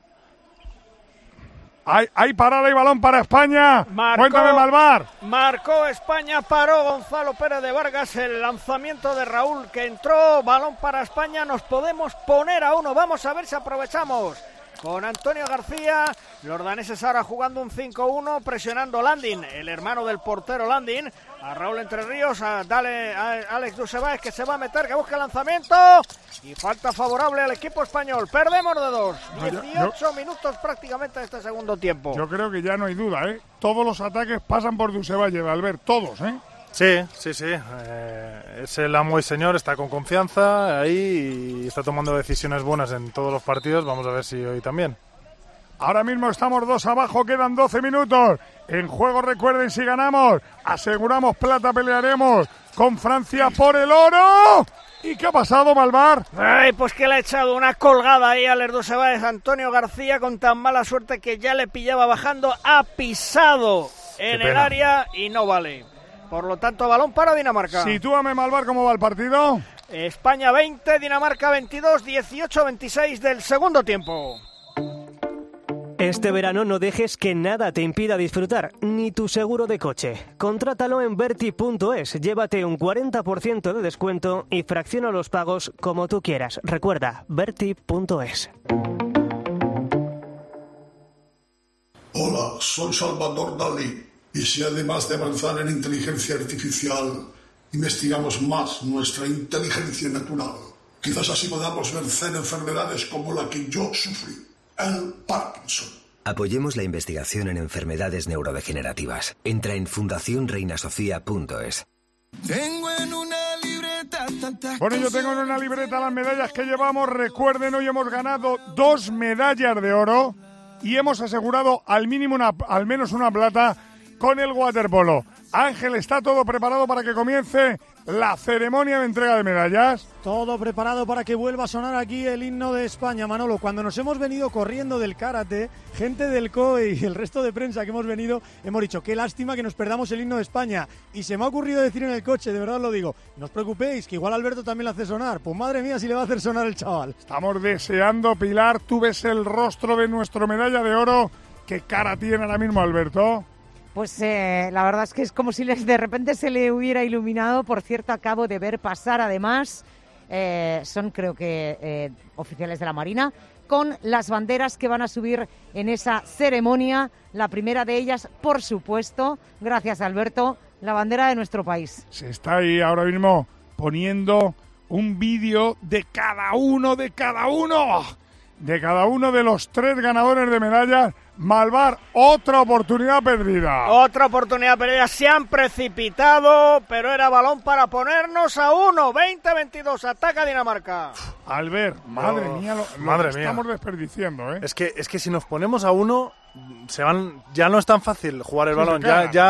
Hay parada y balón para España. Cuéntame, Malvar. Marcó España, paró Gonzalo Pérez de Vargas. El lanzamiento de Raúl que entró. Balón para España. Nos podemos poner a 1. Vamos a ver si aprovechamos. Con Antonio García, los daneses ahora jugando un 5-1, presionando Landin, el hermano del portero Landin, a Raúl Entre Ríos, a Alex Dussebaez, que se va a meter, que busca el lanzamiento, y falta favorable al equipo español. Perdemos de 2, 18 minutos prácticamente de este segundo tiempo. Yo creo que ya no hay duda, ¿eh? Todos los ataques pasan por Dussebaez, Albert, todos, ¿eh? Sí. Es el amo y señor, está con confianza ahí y está tomando decisiones buenas en todos los partidos. Vamos a ver si hoy también. Ahora mismo estamos 2 abajo, quedan 12 minutos. En juego, recuerden, si ganamos, aseguramos plata, pelearemos con Francia por el oro. ¿Y qué ha pasado, Malvar? Ay, pues que le ha echado una colgada ahí al Erdosebáez Antonio García con tan mala suerte que ya le pillaba bajando, ha pisado en el área y no vale. Por lo tanto, balón para Dinamarca. Sitúame, Malvar, ¿cómo va el partido? España 20, Dinamarca 22, 18-26 del segundo tiempo. Este verano no dejes que nada te impida disfrutar, ni tu seguro de coche. Contrátalo en Verti.es, llévate un 40% de descuento y fracciona los pagos como tú quieras. Recuerda, Verti.es. Hola, soy Salvador Dalí. Y si además de avanzar en inteligencia artificial, investigamos más nuestra inteligencia natural, quizás así podamos vencer enfermedades como la que yo sufrí, el Parkinson. Apoyemos la investigación en enfermedades neurodegenerativas. Entra en fundacionreinasofía.es. Bueno, yo tengo en una libreta las medallas que llevamos. Recuerden, hoy hemos ganado 2 medallas de oro y hemos asegurado al menos una plata con el waterpolo. Ángel, ¿está todo preparado para que comience la ceremonia de entrega de medallas? Todo preparado para que vuelva a sonar aquí el himno de España, Manolo. Cuando nos hemos venido corriendo del karate, gente del COE y el resto de prensa que hemos venido, hemos dicho, qué lástima que nos perdamos el himno de España. Y se me ha ocurrido decir en el coche, de verdad lo digo, no os preocupéis, que igual Alberto también lo hace sonar. Pues madre mía, si le va a hacer sonar el chaval. Estamos deseando, Pilar, tú ves el rostro de nuestro medalla de oro. ¿Qué cara tiene ahora mismo, Alberto? Pues la verdad es que es como si de repente se le hubiera iluminado. Por cierto, acabo de ver pasar además, son creo que oficiales de la Marina, con las banderas que van a subir en esa ceremonia. La primera de ellas, por supuesto, gracias Alberto, la bandera de nuestro país. Se está ahí ahora mismo poniendo un vídeo de cada uno de los 3 ganadores de medallas. Malvar, otra oportunidad perdida. Otra oportunidad perdida. Se han precipitado, pero era balón para ponernos a 1. 20-22. Ataca Dinamarca. Albert, madre mía, lo estamos desperdiciando, ¿eh? Es que si nos ponemos a 1, se van. Ya no es tan fácil jugar el balón.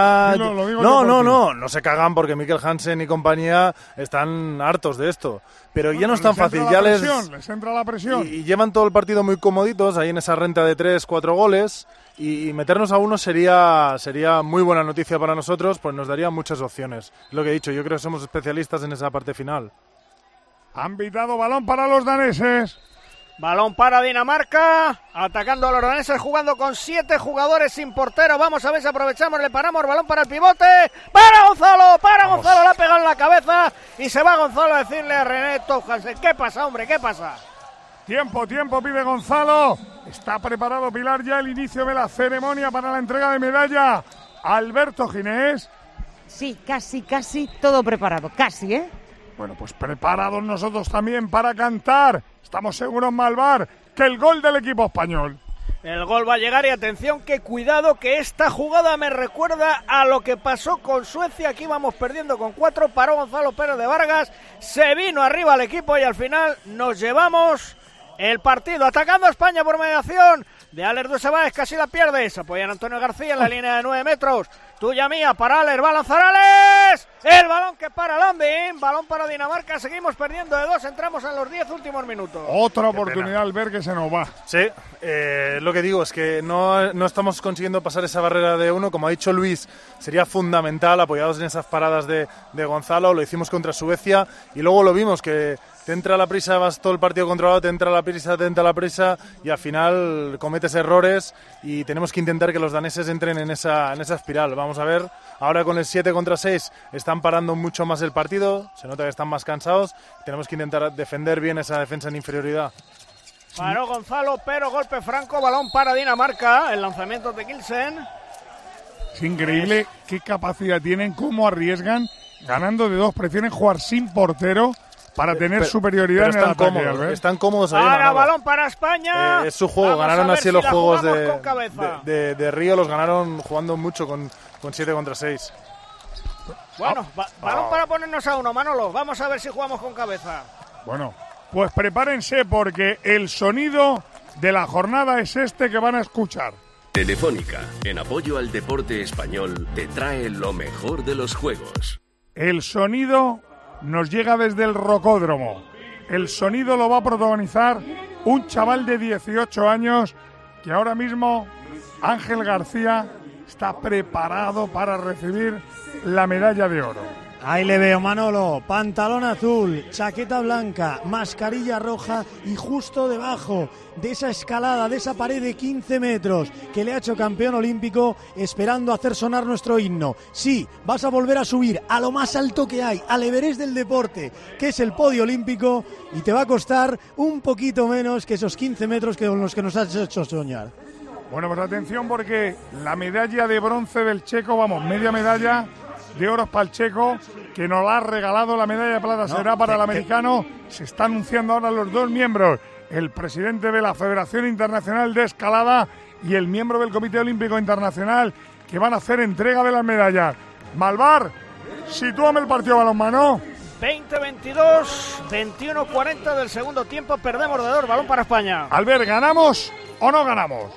No se cagan porque Mikkel Hansen y compañía están hartos de esto. Pero ya no es tan fácil. Ya les entra la presión. Y llevan todo el partido muy comoditos ahí en esa renta de 3-4 goles. Y meternos a 1 sería muy buena noticia para nosotros, pues nos daría muchas opciones. Es lo que he dicho, yo creo que somos especialistas en esa parte final. Han pitado balón para los daneses. Balón para Dinamarca, atacando a los daneses, jugando con 7 jugadores sin portero. Vamos a ver si aprovechamos, le paramos, balón para el pivote. ¡Para Gonzalo! Gonzalo! Le ha pegado en la cabeza y se va Gonzalo a decirle a René Toft-Hansen. ¿Qué pasa, hombre? ¿Qué pasa? Tiempo, pide Gonzalo. Está preparado, Pilar, ya el inicio de la ceremonia para la entrega de medalla. Alberto Ginés. Sí, casi todo preparado, casi, ¿eh? Bueno, pues preparados nosotros también para cantar. Estamos seguros, Malvar, que el gol del equipo español. El gol va a llegar y atención, que cuidado, que esta jugada me recuerda a lo que pasó con Suecia. Aquí vamos perdiendo con 4, paró Gonzalo Pérez de Vargas, se vino arriba el equipo y al final nos llevamos el partido. Atacando a España por mediación de Alex Dusevaz, casi la pierde. Se apoya en Antonio García en la línea de 9 metros. Tuya mía, para Alex, va a lanzar Alex. El balón que para Lambin, balón para Dinamarca, seguimos perdiendo de 2, entramos en los 10 últimos minutos. Otra oportunidad al ver que se nos va. Sí, lo que digo es que no estamos consiguiendo pasar esa barrera de 1, como ha dicho Luis, sería fundamental, apoyados en esas paradas de Gonzalo, lo hicimos contra Suecia y luego lo vimos que te entra la prisa, vas todo el partido controlado, te entra la prisa y al final cometes errores y tenemos que intentar que los daneses entren en esa espiral. Vamos a ver, ahora con el 7 contra 6 están parando mucho más el partido, se nota que están más cansados, tenemos que intentar defender bien esa defensa en inferioridad. Paró Gonzalo, pero golpe franco, balón para Dinamarca, el lanzamiento de Kilsen. Es increíble qué capacidad tienen, cómo arriesgan, ganando de 2, prefieren jugar sin portero para tener superioridad en el ataque. Están cómodos ahí. Ahora balón para España. Es su juego, ganaron así los juegos de Río, los ganaron jugando mucho con 7 contra 6. Bueno, balón para ponernos a 1, Manolo. Vamos a ver si jugamos con cabeza. Bueno, pues prepárense porque el sonido de la jornada es este que van a escuchar. Telefónica, en apoyo al deporte español, te trae lo mejor de los juegos. El sonido nos llega desde el Rocódromo. El sonido lo va a protagonizar un chaval de 18 años que ahora mismo, Ángel García, está preparado para recibir la medalla de oro. Ahí le veo, Manolo, pantalón azul, chaqueta blanca, mascarilla roja y justo debajo de esa escalada, de esa pared de 15 metros que le ha hecho campeón olímpico, esperando hacer sonar nuestro himno. Sí, vas a volver a subir a lo más alto que hay, al Everest del deporte, que es el podio olímpico, y te va a costar un poquito menos que esos 15 metros con los que nos has hecho soñar. Bueno, pues atención porque la medalla de bronce del checo, media medalla de oro para el checo, que nos la ha regalado. La medalla de plata será para el americano. Se está anunciando ahora los 2 miembros, el presidente de la Federación Internacional de Escalada y el miembro del Comité Olímpico Internacional, que van a hacer entrega de las medallas. Malvar, sitúame el partido balonmano. 20-22, 21-40 del segundo tiempo, perdemos de 2, balón para España. Albert, ¿ganamos o no ganamos?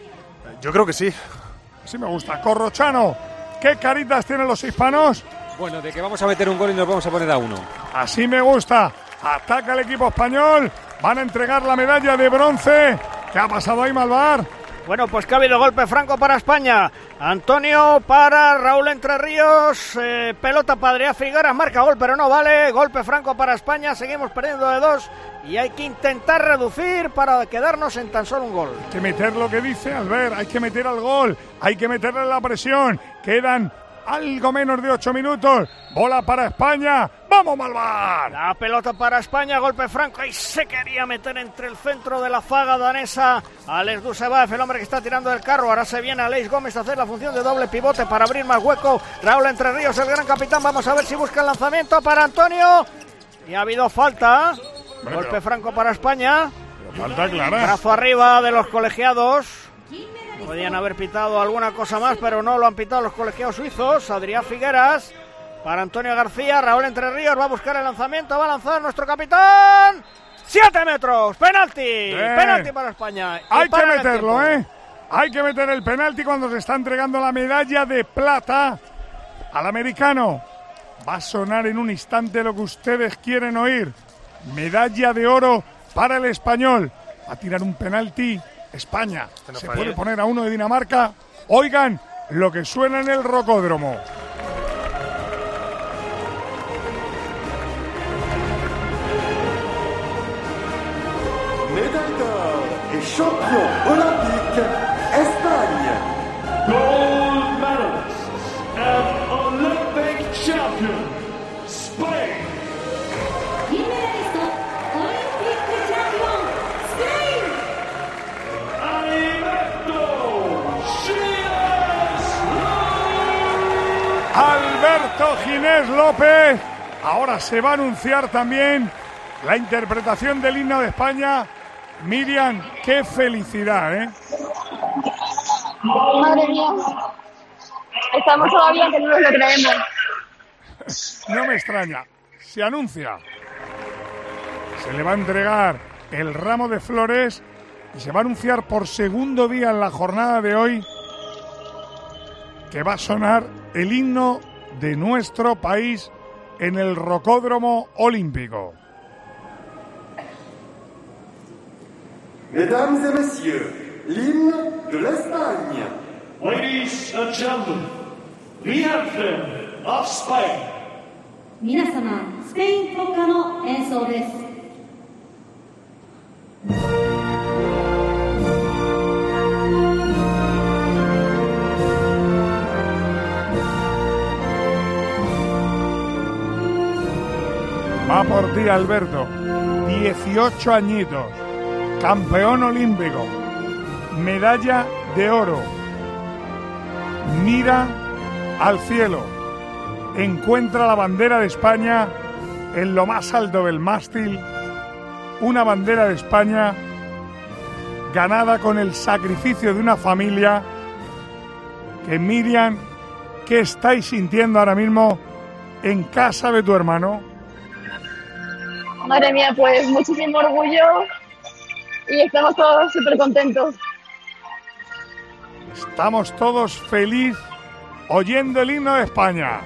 Yo creo que sí. Sí me gusta. Corrochano, ¿qué caritas tienen los hispanos? Bueno, de que vamos a meter un gol y nos vamos a poner a 1. Así me gusta. Ataca el equipo español. Van a entregar la medalla de bronce. ¿Qué ha pasado ahí, Malvar? Bueno, pues que ha habido golpe franco para España. Antonio para Raúl Entre Ríos. Pelota para Adrián Figueras. Marca gol, pero no vale. Golpe franco para España. Seguimos perdiendo de 2. Y hay que intentar reducir para quedarnos en tan solo un gol. Hay que meter lo que dice Albert. Hay que meter al gol. Hay que meterle la presión. Quedan algo menos de 8 minutos. Bola para España. ¡Vamos, Malvar! La pelota para España, golpe franco. Ahí se quería meter entre el centro de la zaga danesa Alex Dusevaz, el hombre que está tirando del carro. Ahora se viene Aleix Gómez a hacer la función de doble pivote para abrir más hueco. Raúl Entre Ríos, el gran capitán. Vamos a ver si busca el lanzamiento para Antonio. Y ha habido falta. Golpe franco para España. Falta clara. Brazo arriba de los colegiados. Podían haber pitado alguna cosa más, pero no lo han pitado los colegiados suizos. Adrián Figueras para Antonio García. Raúl Entre Ríos va a buscar el lanzamiento. Va a lanzar nuestro capitán. 7 metros. Penalti. Penalti para España. Hay que meterlo, ¿eh? Hay que meter el penalti cuando se está entregando la medalla de plata al americano. Va a sonar en un instante lo que ustedes quieren oír. Medalla de oro para el español. Va a tirar un penalti España. Se puede poner a uno de Dinamarca. Oigan lo que suena en el rocódromo. Médaille d'or et champion olympique, Espagne. Gold medalist and Olympic champion, Spain. Alberto Ginés López. Ahora se va a anunciar también la interpretación del himno de España. Miriam, qué felicidad, ¿eh? Madre mía. Estamos todavía que no nos lo creemos. No me extraña. Se anuncia. Se le va a entregar el ramo de flores y se va a anunciar por segundo día en la jornada de hoy que va a sonar el himno de nuestro país en el Rocódromo Olímpico. Mesdames et messieurs, l'hymne de l'Espagne. Ladies and gentlemen, the anthem of Spain. 皆様、スペイン国歌の演奏です。 Va por ti, Alberto. 18 añitos. Campeón olímpico. Medalla de oro. Mira al cielo. Encuentra la bandera de España en lo más alto del mástil. Una bandera de España ganada con el sacrificio de una familia. Que Miriam, ¿qué estáis sintiendo ahora mismo en casa de tu hermano? Madre mía, pues muchísimo orgullo y estamos todos súper contentos. Estamos todos felices oyendo el himno de España.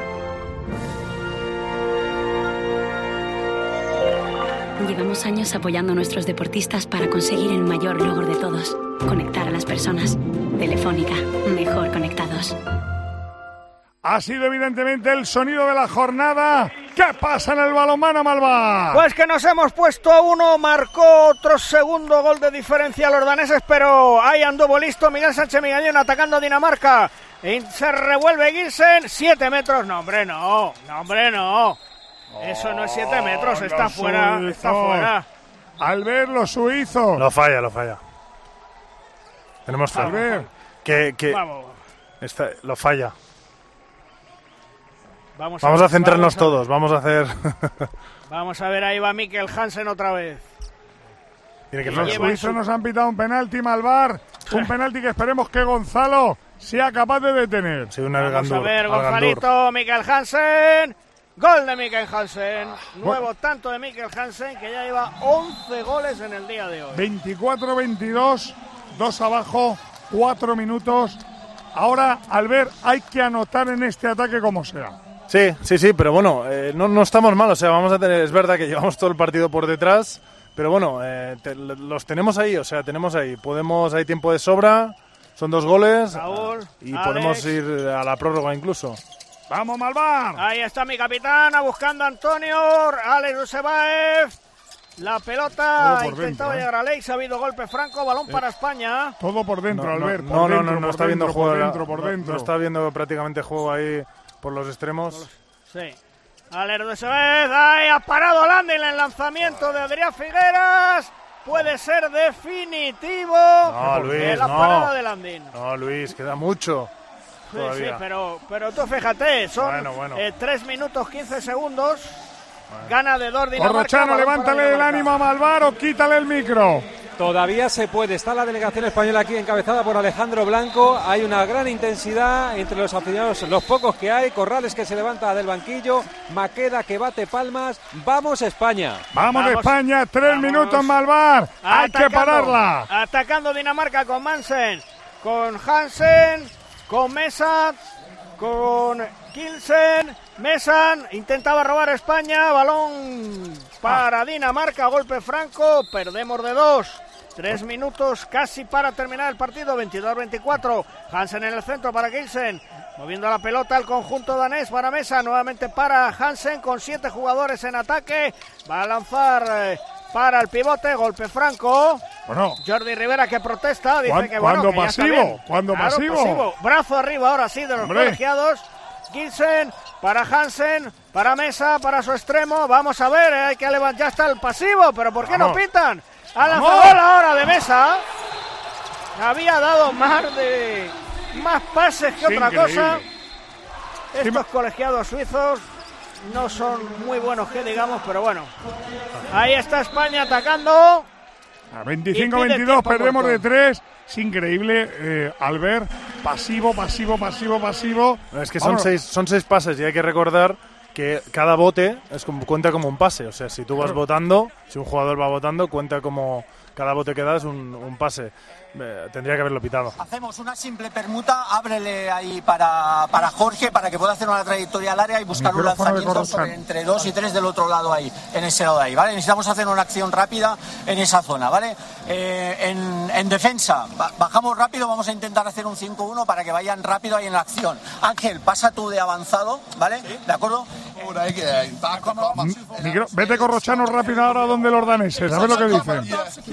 Llevamos años apoyando a nuestros deportistas para conseguir el mayor logro de todos, conectar a las personas. Telefónica, mejor conectados. Ha sido evidentemente el sonido de la jornada. ¿Qué pasa en el balonmano, Malva? Pues que nos hemos puesto a 1, marcó otro segundo gol de diferencia a los daneses, pero ahí anduvo listo Miguel Sánchez Migallón atacando a Dinamarca. Y se revuelve Gilsen, 7 metros, no hombre no. Eso no es 7 metros, está fuera, está fuera. Albert, los suizos. Lo falla. Tenemos fe. Albert. Que vamos. Lo falla. Vamos a centrarnos todos, vamos a hacer... Vamos a ver, ahí va Mikkel Hansen otra vez. Los suizos nos han pitado un penalti, Malvar. Un penalti que esperemos que Gonzalo sea capaz de detener. Sí, vamos a ver, Gonzalito, Mikkel Hansen. Gol de Mikkel Hansen. Nuevo tanto de Mikkel Hansen, que ya lleva 11 goles en el día de hoy. 24-22, 2 abajo, 4 minutos. Ahora, Albert, hay que anotar en este ataque como sea. Sí, pero bueno, no estamos mal, o sea, vamos a tener, es verdad que llevamos todo el partido por detrás, pero bueno, los tenemos ahí, o sea, hay tiempo de sobra, son 2 goles, Raúl, y Alex. podemos ir a la prórroga incluso. ¡Vamos, Malvar! Ahí está mi capitán, buscando a Antonio, Alex Rusebaev. La pelota ha intentado llegar a Alex, ha habido golpe franco, balón para España. Todo por dentro, Albert. No está viendo juego. Por dentro. No está viendo prácticamente juego ahí por los extremos. Sí. Alex Rusebaev, ahí ha parado Landin en el lanzamiento de Adrián Figueras. Puede ser definitivo. No, Luis, la parada de Landin. No, Luis, queda mucho. Sí, pero tú fíjate, son 3 minutos 15 segundos. Gana de 2 Dinamarca. Corrochano, levántale el ánimo a Malvar o quítale el micro. Todavía se puede. Está la delegación española aquí encabezada por Alejandro Blanco. Hay una gran intensidad entre los aficionados, los pocos que hay. Corrales que se levanta del banquillo. Maqueda que bate palmas. ¡Vamos España! ¡Vamos España! 3 minutos Malvar. Hay que pararla. Atacando Dinamarca con Mansen, con Hansen, con Mesa, con Kilsen. Mesan intentaba robar España. Balón para Dinamarca. Golpe franco. Perdemos de 2. 3 minutos casi para terminar el partido, 22-24. Hansen en el centro para Kilsen, moviendo la pelota al conjunto danés para Mesa, nuevamente para Hansen con 7 jugadores en ataque. Va a lanzar para el pivote, golpe franco. Bueno, Jordi Rivera que protesta, dice que cuando que pasivo, cuando claro, pasivo. Brazo arriba ahora sí de los colegiados. Kilsen para Hansen, para Mesa, para su extremo. Vamos a ver, hay que levantar, ya está el pasivo, pero ¿por qué no pitan? A la bola ahora de Mesa. Había dado más pases que otra cosa. Estos colegiados suizos no son muy buenos que digamos, pero bueno. Ahí está España atacando. A 25-22 perdemos de 3. Es increíble, Albert. Pasivo. Es que son seis pases y hay que recordar que cada bote cuenta como un pase. O sea, si tú vas votando, si un jugador va votando, cuenta como cada bote que da es un pase. Tendría que haberlo pitado. Hacemos una simple permuta, ábrele ahí para Jorge, para que pueda hacer una trayectoria al área y buscar un lanzamiento entre 2 y 3 del otro lado ahí, en ese lado de ahí, ¿vale? Necesitamos hacer una acción rápida en esa zona, ¿vale? En defensa, bajamos rápido, vamos a intentar hacer un 5-1 para que vayan rápido ahí en la acción. Ángel, pasa tú de avanzado, ¿vale? ¿De acuerdo? Vete Corrochano rápido ahora donde los daneses, a ver lo que dicen.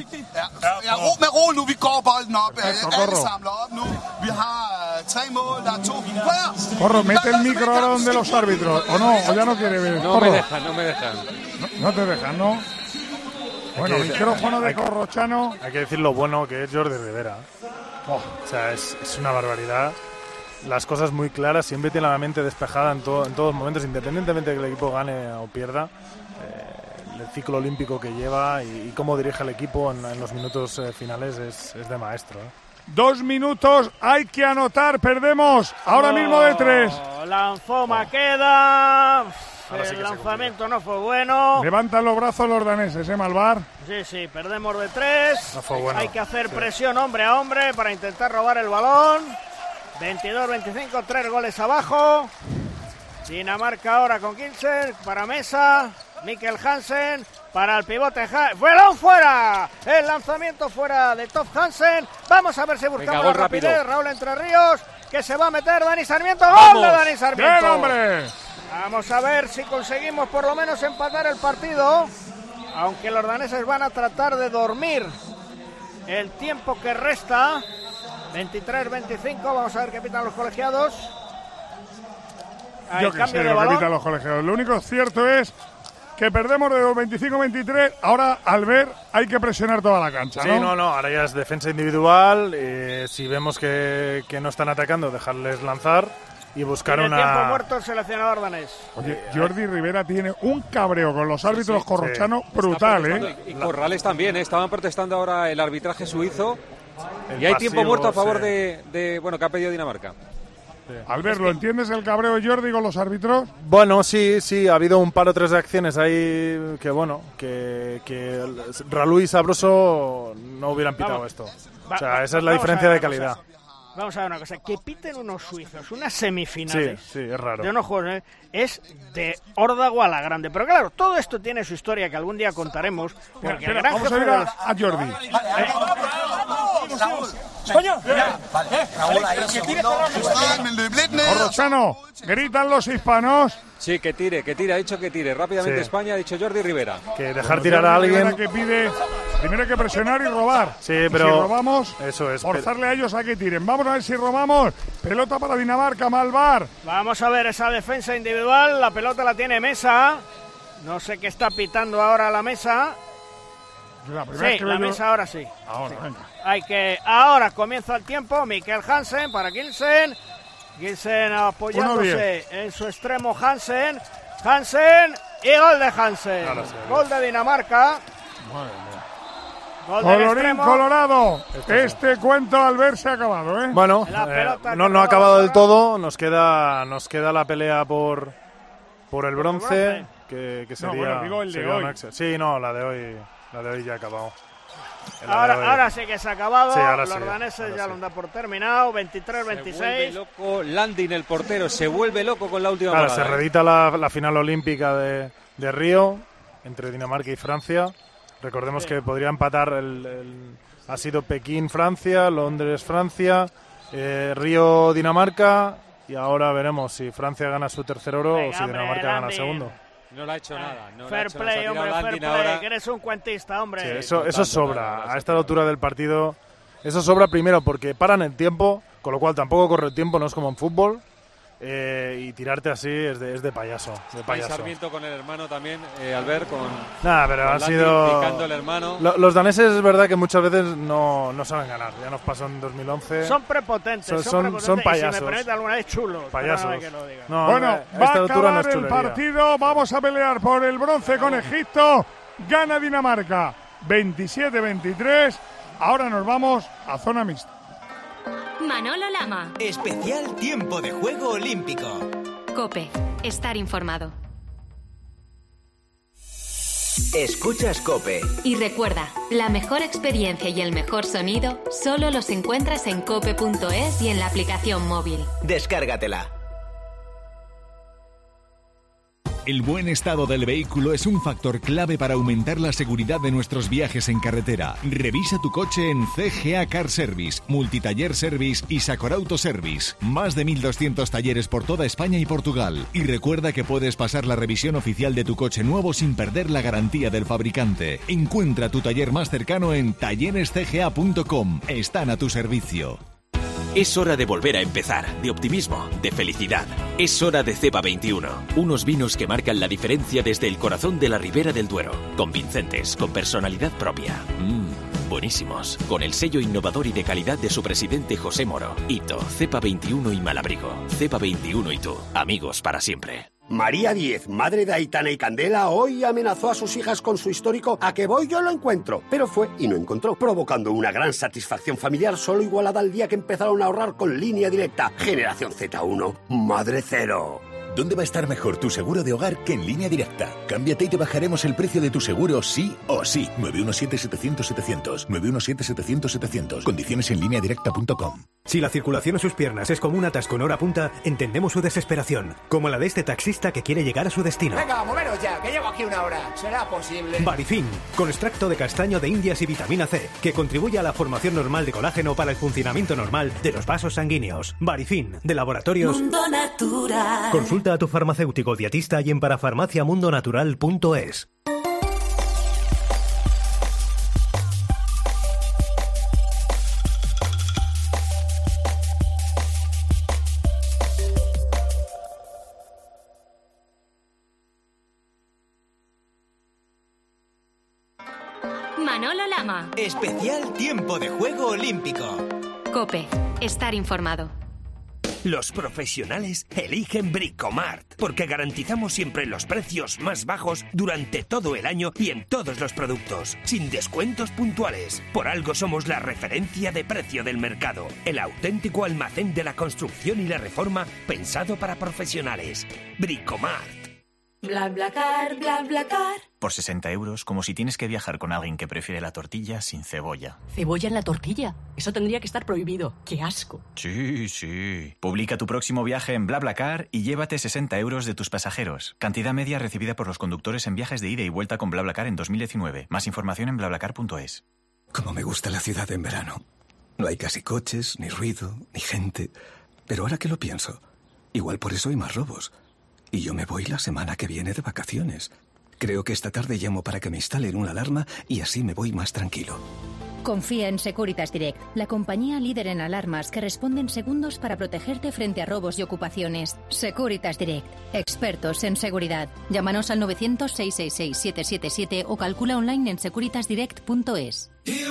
Corro, mete el micro ahora donde los árbitros. O no, o ya no quiere ver. No me dejan. No te dejan, ¿no? Bueno, micrófono de Corrochano. Hay que decir lo bueno que es Jordi Rivera. O sea, es una barbaridad. Las cosas muy claras, siempre tiene la mente despejada en todos momentos, independientemente de que el equipo gane o pierda. El ciclo olímpico que lleva y cómo dirige el equipo en los minutos finales es de maestro. 2 minutos, hay que anotar, perdemos ahora mismo de 3. Lanzó Maqueda. El lanzamiento no fue bueno. Levantan los brazos los daneses, Malvar. Sí, perdemos de 3. No fue bueno. Hay que hacer presión hombre a hombre para intentar robar el balón. 22-25, 3 goles abajo. Dinamarca ahora con Kilsen para Mesa. Mikkel Hansen para el pivote. ¡Balón fuera! El lanzamiento fuera de Top Hansen. Vamos a ver si buscamos la rapidez. Raúl Entre Ríos, que se va a meter Dani Sarmiento. ¡Gol de Dani Sarmiento! ¡Bien, hombre! Vamos a ver si conseguimos por lo menos empatar el partido. Aunque los daneses van a tratar de dormir el tiempo que resta. 23-25, vamos a ver qué pitan los colegiados. Yo que sé lo que pitan los colegiados. Lo único cierto es que perdemos de 25-23. Ahora, al ver, hay que presionar toda la cancha, ¿no? Sí, no, ahora ya es defensa individual. Si vemos que no están atacando, dejarles lanzar y buscar una... tiempo muerto el seleccionador danés. Oye, Jordi Rivera tiene un cabreo con los árbitros corrochanos brutal, ¿eh? Y Corrales también, estaban protestando ahora el arbitraje suizo. Y hay tiempo muerto a favor de que ha pedido Dinamarca. Albert, ¿lo entiendes el cabreo de Jordi con los árbitros? Bueno, sí, ha habido un par o tres de acciones ahí que Ralú y Sabroso no hubieran pitado esto. O sea, esa es la diferencia de calidad. Vamos a ver una cosa, que piten unos suizos, unas semifinales. Sí, es raro. De unos juegos, es de órdago a la grande. Pero claro, todo esto tiene su historia que algún día contaremos. Porque pero vamos a ver a Jordi. España. Raúl ahí, Corrochano, gritan los hispanos. Sí, que tire, ha dicho que tire. Rápidamente España, ha dicho Jordi Rivera. Que dejar tirar a alguien. Que pide, primero hay que presionar y robar. Sí, pero si robamos, eso es, forzarle a ellos a que tiren. Vamos a ver si robamos. Pelota para Dinamarca, Malvar. Vamos a ver esa defensa individual. La pelota la tiene Mesa. No sé qué está pitando ahora la Mesa. La Mesa ahora sí. Ahora, venga. Ahora comienza el tiempo. Mikkel Hansen para Kilsen. Kilsen apoyándose en su extremo. Hansen y gol de Hansen. Gol de Dinamarca. Colorín colorado. Este cuento al ver se ha acabado, ¿eh? Bueno, no ha acabado del todo. Nos queda la pelea por el bronce, que sería... No, bueno, digo el de hoy. Sí, no, la de hoy ya ha acabado. Ahora sí que se ha acabado. Sí, los daneses ya lo han dado por terminado. 23-26. Se vuelve loco Landin, el portero. Se vuelve loco con la última parada. Se reedita la final olímpica de Río entre Dinamarca y Francia. Recordemos que podría empatar ha sido Pekín-Francia, Londres-Francia, Río-Dinamarca, y ahora veremos si Francia gana su tercer oro o si Dinamarca gana el segundo. No le ha hecho nada. Fair play, hombre, fair play, que eres un cuentista, hombre. Sí, eso sobra. A esta altura del partido, eso sobra primero porque paran el tiempo, con lo cual tampoco corre el tiempo, no es como en fútbol. Y tirarte así es de payaso. Sarmiento con el hermano también, Albert, pero han sido picando el hermano. Los daneses es verdad que muchas veces no saben ganar. Ya nos pasó en 2011. Son prepotentes, son payasos. Y si me permite alguna vez chulos. Payasos. Bueno, va a acabar el partido. Vamos a pelear por el bronce con Egipto. Gana Dinamarca 27-23. Ahora nos vamos a zona mixta. Manolo Lama. Especial tiempo de juego olímpico. COPE. Estar informado. Escuchas COPE. Y recuerda, la mejor experiencia y el mejor sonido solo los encuentras en cope.es y en la aplicación móvil. Descárgatela. El buen estado del vehículo es un factor clave para aumentar la seguridad de nuestros viajes en carretera. Revisa tu coche en CGA Car Service, Multitaller Service y Sacor Auto Service. Más de 1.200 talleres por toda España y Portugal. Y recuerda que puedes pasar la revisión oficial de tu coche nuevo sin perder la garantía del fabricante. Encuentra tu taller más cercano en tallerescga.com. Están a tu servicio. Es hora de volver a empezar, de optimismo, de felicidad. Es hora de Cepa 21, unos vinos que marcan la diferencia desde el corazón de la Ribera del Duero. Convincentes, con personalidad propia. Buenísimos, con el sello innovador y de calidad de su presidente José Moro. Hito, Cepa 21 y Malabrigo. Cepa 21 y tú, amigos para siempre. María Díez, madre de Aitana y Candela, hoy amenazó a sus hijas con su histórico "a que voy yo lo encuentro", pero fue y no encontró, provocando una gran satisfacción familiar solo igualada al día que empezaron a ahorrar con Línea Directa. Generación Z1, madre cero. ¿Dónde va a estar mejor tu seguro de hogar que en Línea Directa? Cámbiate y te bajaremos el precio de tu seguro sí o sí. 917-700-700. 917-700-700. Condiciones en lineadirecta.com. Si la circulación en sus piernas es como un atasco en hora punta, entendemos su desesperación, como la de este taxista que quiere llegar a su destino. Venga, moveros ya, que llevo aquí una hora. ¿Será posible? Barifin, con extracto de castaño de Indias y vitamina C, que contribuye a la formación normal de colágeno para el funcionamiento normal de los vasos sanguíneos. Barifin, de Laboratorios Mundo Natural. Consulta a tu farmacéutico dietista y en parafarmaciamundonatural.es. Manolo Lama. Especial tiempo de juego olímpico. COPE. Estar informado. Los profesionales eligen Bricomart, porque garantizamos siempre los precios más bajos durante todo el año y en todos los productos, sin descuentos puntuales. Por algo somos la referencia de precio del mercado, el auténtico almacén de la construcción y la reforma pensado para profesionales. Bricomart. BlaBlaCar, BlaBlaCar. Por 60 euros, como si tienes que viajar con alguien que prefiere la tortilla sin cebolla. ¿Cebolla en la tortilla? Eso tendría que estar prohibido. ¡Qué asco! Sí, sí. Publica tu próximo viaje en BlaBlaCar y llévate 60 euros de tus pasajeros. Cantidad media recibida por los conductores en viajes de ida y vuelta con BlaBlaCar en 2019. Más información en BlaBlaCar.es. Como me gusta la ciudad en verano. No hay casi coches, ni ruido, ni gente. Pero ahora que lo pienso, igual por eso hay más robos. Y yo me voy la semana que viene de vacaciones. Creo que esta tarde llamo para que me instalen una alarma y así me voy más tranquilo. Confía en Securitas Direct, la compañía líder en alarmas que responde en segundos para protegerte frente a robos y ocupaciones. Securitas Direct, expertos en seguridad. Llámanos al 900-666-777 o calcula online en securitasdirect.es.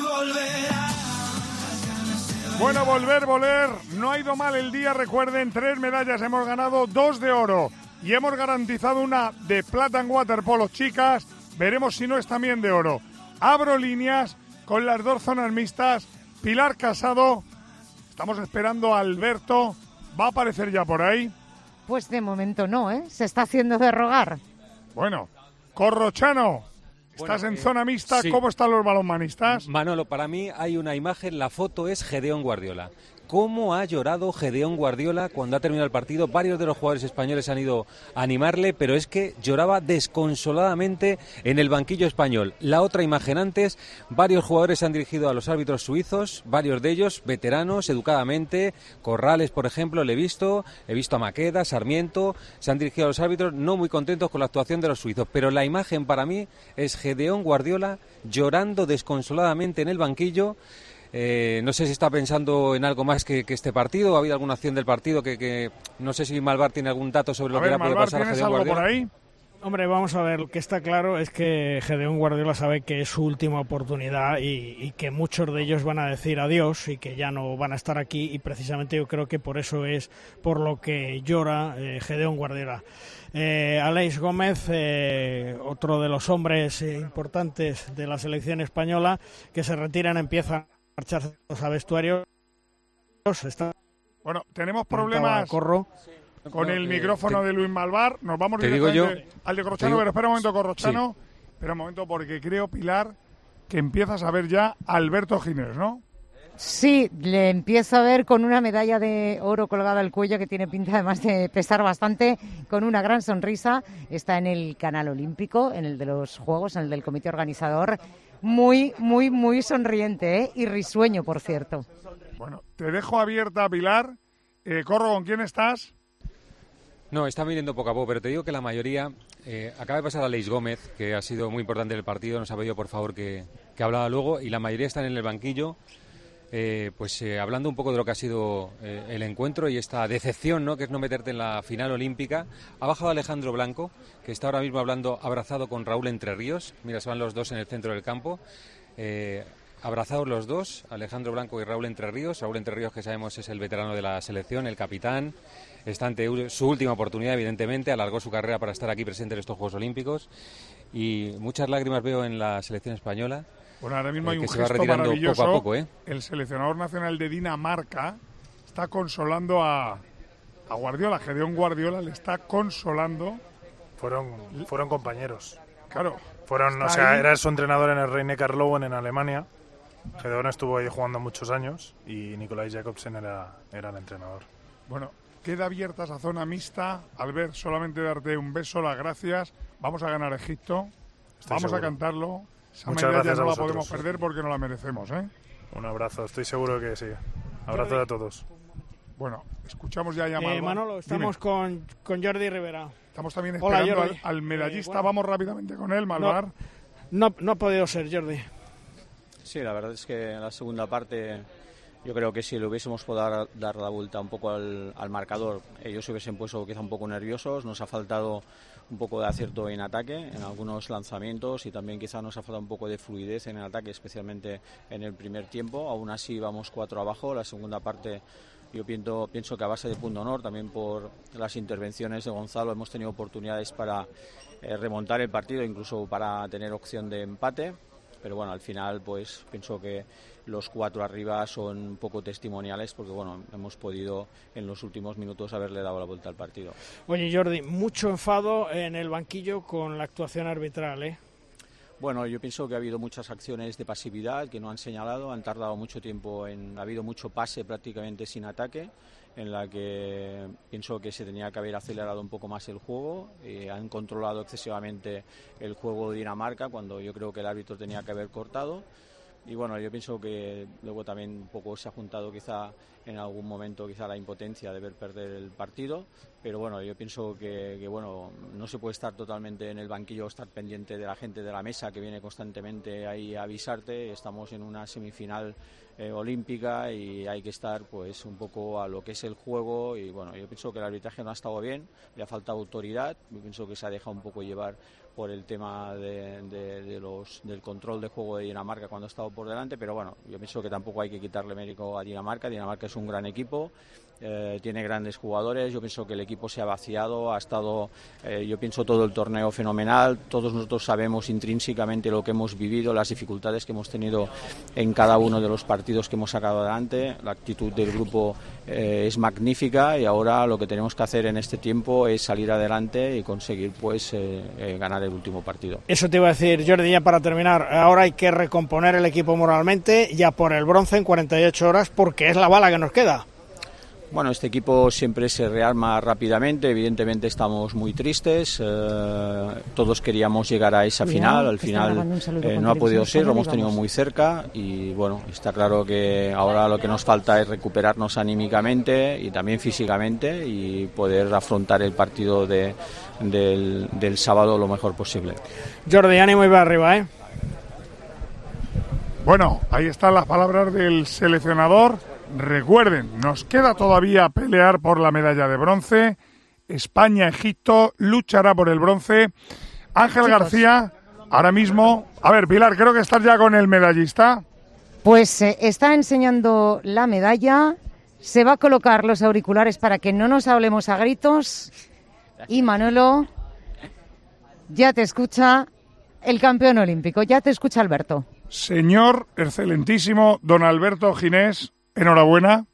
Bueno, volver. No ha ido mal el día, recuerden, 3 medallas, hemos ganado 2 de oro y hemos garantizado una de plata en waterpolo, chicas. Veremos si no es también de oro. Abro líneas con las dos zonas mixtas. Pilar Casado, estamos esperando a Alberto. ¿Va a aparecer ya por ahí? Pues de momento no, ¿eh? Se está haciendo de rogar. Bueno, Corrochano, estás en zona mixta. Sí. ¿Cómo están los balonmanistas? Manolo, para mí hay una imagen, la foto es Gedeón Guardiola. ¿Cómo ha llorado Gedeón Guardiola cuando ha terminado el partido? Varios de los jugadores españoles han ido a animarle, pero es que lloraba desconsoladamente en el banquillo español. La otra imagen antes, varios jugadores se han dirigido a los árbitros suizos, varios de ellos veteranos, educadamente. Corrales, por ejemplo, he visto a Maqueda, Sarmiento, se han dirigido a los árbitros no muy contentos con la actuación de los suizos. Pero la imagen para mí es Gedeón Guardiola llorando desconsoladamente en el banquillo. No sé si está pensando en algo más que este partido. ¿Ha habido alguna acción del partido que no sé si Malvar tiene algún dato sobre lo que le ha podido pasar a Gedeón Guardiola? Por ahí? Hombre, vamos a ver, lo que está claro es que Gedeón Guardiola sabe que es su última oportunidad y que muchos de ellos van a decir adiós y que ya no van a estar aquí, y precisamente yo creo que por eso es por lo que llora Gedeón Guardiola. Aleix Gómez, otro de los hombres importantes de la selección española, que se retiran, empiezan a marcharse a vestuarios. Bueno, tenemos problemas con el micrófono de Luis Malvar. Nos vamos directamente al de Corrochano, pero espera un momento, Corrochano. Sí. Espera un momento, porque creo, Pilar, que empiezas a ver ya a Alberto Gines, ¿no? Sí, le empiezo a ver con una medalla de oro colgada al cuello que tiene pinta además de pesar bastante, con una gran sonrisa. Está en el canal olímpico, en el de los Juegos, en el del comité organizador. Muy, muy, muy sonriente, ¿eh? Y risueño, por cierto. Bueno, te dejo abierta, Pilar. Corro, ¿con quién estás? No, está viniendo poco a poco, pero te digo que la mayoría... acaba de pasar a Aleix Gómez, que ha sido muy importante en el partido, nos ha pedido por favor que hablaba luego, y la mayoría están en el banquillo, hablando un poco de lo que ha sido el encuentro y esta decepción, ¿no?, que es no meterte en la final olímpica. Ha bajado Alejandro Blanco, que está ahora mismo hablando abrazado con Raúl Entre Ríos. Mira, se van los dos en el centro del campo. Abrazados los dos, Alejandro Blanco y Raúl Entre Ríos. Raúl Entre Ríos, que sabemos es el veterano de la selección, el capitán. Está ante su última oportunidad, evidentemente. Alargó su carrera para estar aquí presente en estos Juegos Olímpicos. Y muchas lágrimas veo en la selección española. Bueno, ahora mismo hay un gesto maravilloso. Poco a poco, ¿eh? El seleccionador nacional de Dinamarca está consolando a Guardiola. Gedeón Guardiola le está consolando. Fueron compañeros. Claro. Era su entrenador en el Rhein-Neckar-Löwen en Alemania. Gedeón estuvo ahí jugando muchos años y Nicolai Jacobsen era el entrenador. Bueno, queda abierta esa zona mixta. Albert, solamente darte un beso, las gracias. Vamos a ganar Egipto. Vamos a cantarlo. Esa medalla ya no la podemos perder porque no la merecemos, ¿eh? Un abrazo, estoy seguro que sí. Abrazo a todos. Bueno, escuchamos ya llamado. Manolo, estamos con Jordi Rivera. Estamos también esperando al medallista. Vamos rápidamente con él, Malvar. No ha podido ser, Jordi. Sí, la verdad es que en la segunda parte yo creo que si le hubiésemos podido dar la vuelta un poco al marcador, ellos se hubiesen puesto quizá un poco nerviosos. Nos ha faltado un poco de acierto en ataque, en algunos lanzamientos, y también quizá nos ha faltado un poco de fluidez en el ataque, especialmente en el primer tiempo. Aún así vamos 4 abajo. La segunda parte yo pienso que a base de punto honor, también por las intervenciones de Gonzalo, hemos tenido oportunidades para remontar el partido, incluso para tener opción de empate. Pero bueno, al final pues pienso que los 4 arriba son un poco testimoniales porque bueno, hemos podido en los últimos minutos haberle dado la vuelta al partido. Oye, Jordi, mucho enfado en el banquillo con la actuación arbitral, ¿eh? Bueno, yo pienso que ha habido muchas acciones de pasividad que no han señalado, han tardado mucho tiempo, ha habido mucho pase prácticamente sin ataque, en la que pienso que se tenía que haber acelerado un poco más el juego, han controlado excesivamente el juego de Dinamarca cuando yo creo que el árbitro tenía que haber cortado. Y bueno, yo pienso que luego también un poco se ha juntado quizá en algún momento quizá la impotencia de ver perder el partido, pero bueno, yo pienso que bueno, no se puede estar totalmente en el banquillo, estar pendiente de la gente de la mesa que viene constantemente ahí a avisarte. Estamos en una semifinal olímpica y hay que estar pues un poco a lo que es el juego, y bueno, yo pienso que el arbitraje no ha estado bien, le ha faltado autoridad, yo pienso que se ha dejado un poco llevar por el tema del control de juego de Dinamarca cuando ha estado por delante, pero bueno, yo pienso que tampoco hay que quitarle mérito a Dinamarca. Dinamarca es un gran equipo tiene grandes jugadores. Yo pienso que el equipo se ha vaciado, ha estado, yo pienso, todo el torneo fenomenal. Todos nosotros sabemos intrínsecamente lo que hemos vivido, las dificultades que hemos tenido en cada uno de los partidos que hemos sacado adelante. La actitud del grupo es magnífica y ahora lo que tenemos que hacer en este tiempo es salir adelante y conseguir pues ganar el último partido. Eso te iba a decir, Jordi, ya para terminar. Ahora hay que recomponer el equipo moralmente, ya por el bronce en 48 horas, porque es la bala que nos queda. Bueno, este equipo siempre se rearma rápidamente, evidentemente estamos muy tristes, todos queríamos llegar a esa final, al final no ha podido ser, lo hemos tenido muy cerca y bueno, está claro que ahora lo que nos falta es recuperarnos anímicamente y también físicamente y poder afrontar el partido del sábado lo mejor posible. Jordi, ánimo y va arriba, ¿eh? Bueno, ahí están las palabras del seleccionador. Recuerden, nos queda todavía pelear por la medalla de bronce. España-Egipto luchará por el bronce. Ángel García, ahora mismo... A ver, Pilar, creo que estás ya con el medallista. Pues está enseñando la medalla. Se va a colocar los auriculares para que no nos hablemos a gritos. Y Manolo, ya te escucha el campeón olímpico. Ya te escucha Alberto. Señor excelentísimo don Alberto Ginés, enhorabuena.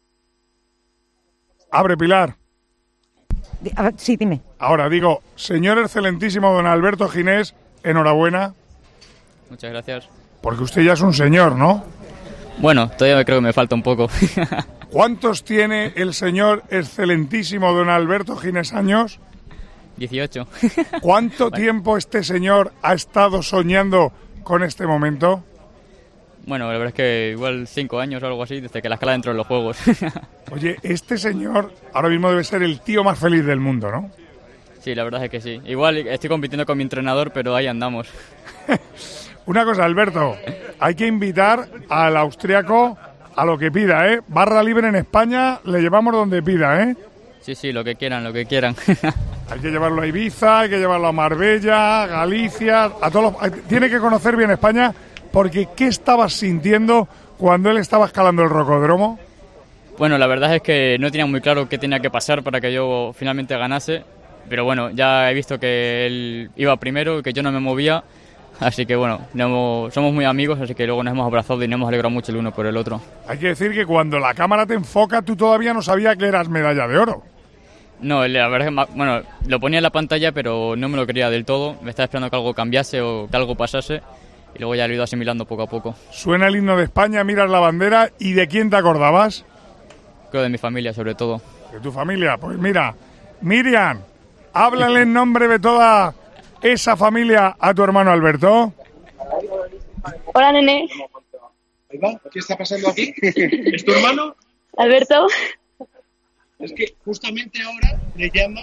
Abre, Pilar. Sí, dime. Ahora digo, señor excelentísimo don Alberto Ginés, enhorabuena. Muchas gracias. Porque usted ya es un señor, ¿no? Bueno, todavía creo que me falta un poco. ¿Cuántos tiene el señor excelentísimo don Alberto Ginés años? 18. ¿Cuánto tiempo este señor ha estado soñando con este momento? Bueno, la verdad es que igual 5 años o algo así, desde que la escala dentro de los juegos. Oye, este señor ahora mismo debe ser el tío más feliz del mundo, ¿no? Sí, la verdad es que sí. Igual estoy compitiendo con mi entrenador, pero ahí andamos. Una cosa, Alberto, hay que invitar al austriaco a lo que pida, ¿eh? Barra libre en España, le llevamos donde pida, ¿eh? Sí, lo que quieran, lo que quieran. Hay que llevarlo a Ibiza, hay que llevarlo a Marbella, Galicia, a todos los... Tiene que conocer bien España, porque ¿qué estabas sintiendo cuando él estaba escalando el rocódromo? Bueno, la verdad es que no tenía muy claro qué tenía que pasar para que yo finalmente ganase, pero bueno, ya he visto que él iba primero y que yo no me movía, así que bueno, somos muy amigos, así que luego nos hemos abrazado y nos hemos alegrado mucho el uno por el otro. Hay que decir que cuando la cámara te enfoca, tú todavía no sabías que eras medalla de oro. No, la verdad es que, bueno, lo ponía en la pantalla, pero no me lo creía del todo. Me estaba esperando que algo cambiase o que algo pasase. Y luego ya lo he ido asimilando poco a poco. Suena el himno de España, miras la bandera. ¿Y de quién te acordabas? Creo de mi familia, sobre todo. ¿De tu familia? Pues mira, Miriam, háblale en nombre de toda esa familia a tu hermano Alberto. Hola, nene. ¿Qué está pasando aquí? ¿Es tu hermano? Alberto. Es que justamente ahora le llama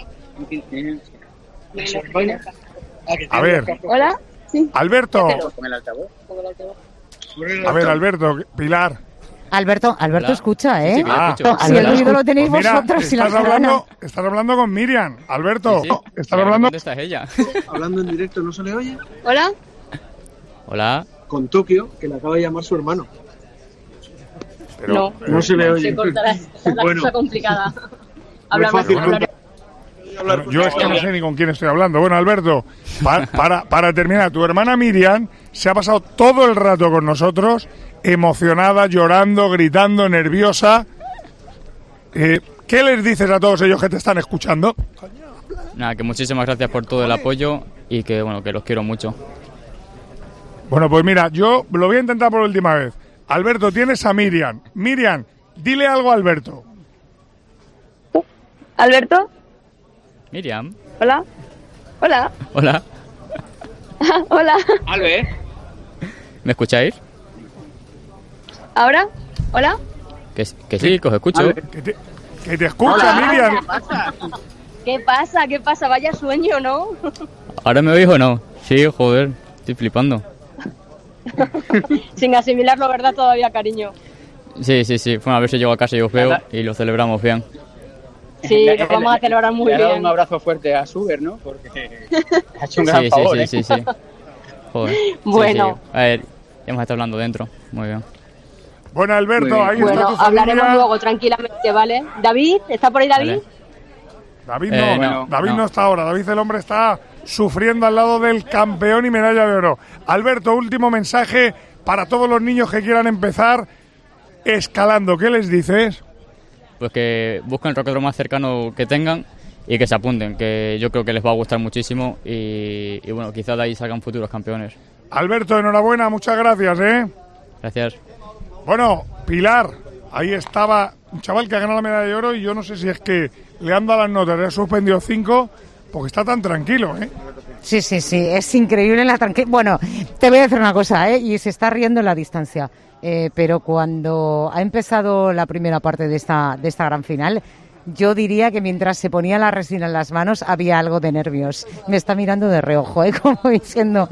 su hermana. A ver. Hola. Sí. Alberto. A ver, Alberto, Pilar. Alberto escucha, ¿eh? Sí, si el ruido lo tenéis pues mira, vosotros. Estás hablando con Miriam. Alberto, sí. estás hablando... ¿Dónde está ella? Hablando en directo, ¿no se le oye? Hola. Hola. Con Tokio, que le acaba de llamar su hermano. Pero, no se le oye. Se cortará, la cosa complicada. Yo es que no sé ni con quién estoy hablando. Bueno, Alberto, para terminar, tu hermana Miriam se ha pasado todo el rato con nosotros, emocionada, llorando, gritando, nerviosa. ¿Qué les dices a todos ellos que te están escuchando? Nada, que muchísimas gracias por todo el apoyo y que bueno, que los quiero mucho. Bueno, pues mira, yo lo voy a intentar por última vez. Alberto, tienes a Miriam. Miriam, dile algo a Alberto. ¿Alberto? Miriam. Hola. Hola. Hola. Hola. Albert. ¿Me escucháis? ¿Ahora? ¿Hola? Que sí, que os escucho. Que te escucha, Miriam. ¿Qué pasa? ¿Qué pasa? Vaya sueño, ¿no? ¿Ahora me oís o no? Sí, joder, estoy flipando. Sin asimilarlo, ¿verdad? Todavía, cariño. Sí. Bueno, a ver si llego a casa y os veo y lo celebramos bien. Sí, lo vamos a celebrar muy bien. Le ha dado un abrazo fuerte a Suber, ¿no? Porque ha hecho un gran favor. Sí. Joder. Bueno. Sí. A ver, hemos estado hablando dentro. Muy bien. Bueno, Alberto, ahí está tu familia. Hablaremos luego tranquilamente, ¿vale? David, ¿está por ahí David? David no, David no está ahora. David, el hombre, está sufriendo al lado del campeón y medalla de oro. Alberto, último mensaje para todos los niños que quieran empezar escalando. ¿Qué les dices? Pues que busquen el rocódromo más cercano que tengan y que se apunten, que yo creo que les va a gustar muchísimo y bueno, quizás de ahí salgan futuros campeones. Alberto, enhorabuena, muchas gracias, Gracias. Bueno, Pilar, ahí estaba un chaval que ha ganado la medalla de oro y yo no sé si es que le han dado las notas, le ha suspendido 5 porque está tan tranquilo, Sí, es increíble la tranquilidad. Bueno, te voy a decir una cosa, y se está riendo en la distancia, pero cuando ha empezado la primera parte de esta gran final, yo diría que mientras se ponía la resina en las manos había algo de nervios. Me está mirando de reojo, como diciendo,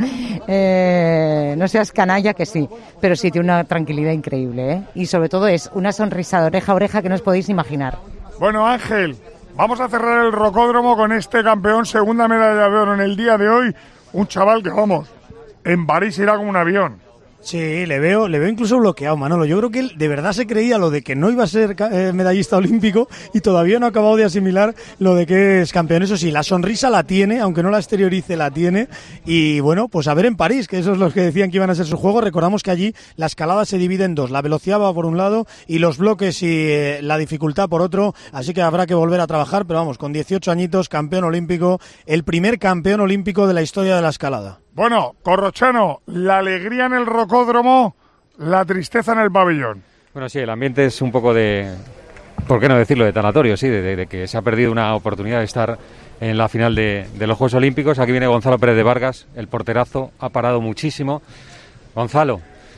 no seas canalla, que sí, pero sí tiene una tranquilidad increíble, y sobre todo es una sonrisa de oreja a oreja que no os podéis imaginar. Bueno, Ángel, vamos a cerrar el rocódromo con este campeón, segunda medalla de oro en el día de hoy, un chaval que, vamos, en París irá como un avión. Sí, le veo incluso bloqueado, Manolo. Yo creo que él de verdad se creía lo de que no iba a ser medallista olímpico y todavía no ha acabado de asimilar lo de que es campeón. Eso sí, la sonrisa la tiene, aunque no la exteriorice, la tiene. Y bueno, pues a ver en París, que esos los que decían que iban a ser su juego. Recordamos que allí la escalada se divide en dos. La velocidad va por un lado y los bloques y la dificultad por otro. Así que habrá que volver a trabajar, pero vamos, con 18 añitos, campeón olímpico, el primer campeón olímpico de la historia de la escalada. Bueno, Corrochano, la alegría en el rocódromo, la tristeza en el pabellón. Bueno, sí, el ambiente es un poco de, ¿por qué no decirlo?, de tanatorio, sí, de que se ha perdido una oportunidad de estar en la final de los Juegos Olímpicos. Aquí viene Gonzalo Pérez de Vargas, el porterazo, ha parado muchísimo. Gonzalo,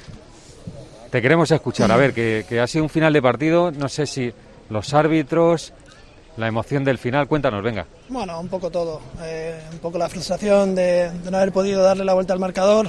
te queremos escuchar, a ver, que ha sido un final de partido, no sé si los árbitros, la emoción del final, cuéntanos, venga. Bueno, un poco todo, un poco la frustración de no haber podido darle la vuelta al marcador.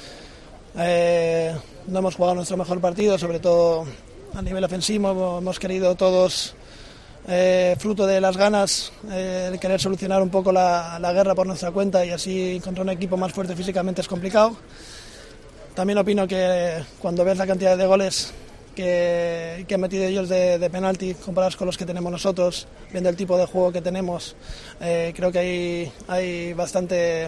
No hemos jugado nuestro mejor partido, sobre todo a nivel ofensivo, hemos querido todos, fruto de las ganas, de querer solucionar un poco la guerra por nuestra cuenta y así contra un equipo más fuerte físicamente es complicado. También opino que cuando ves la cantidad de goles que han metido ellos de penalti comparados con los que tenemos nosotros, viendo el tipo de juego que tenemos, creo que hay bastante,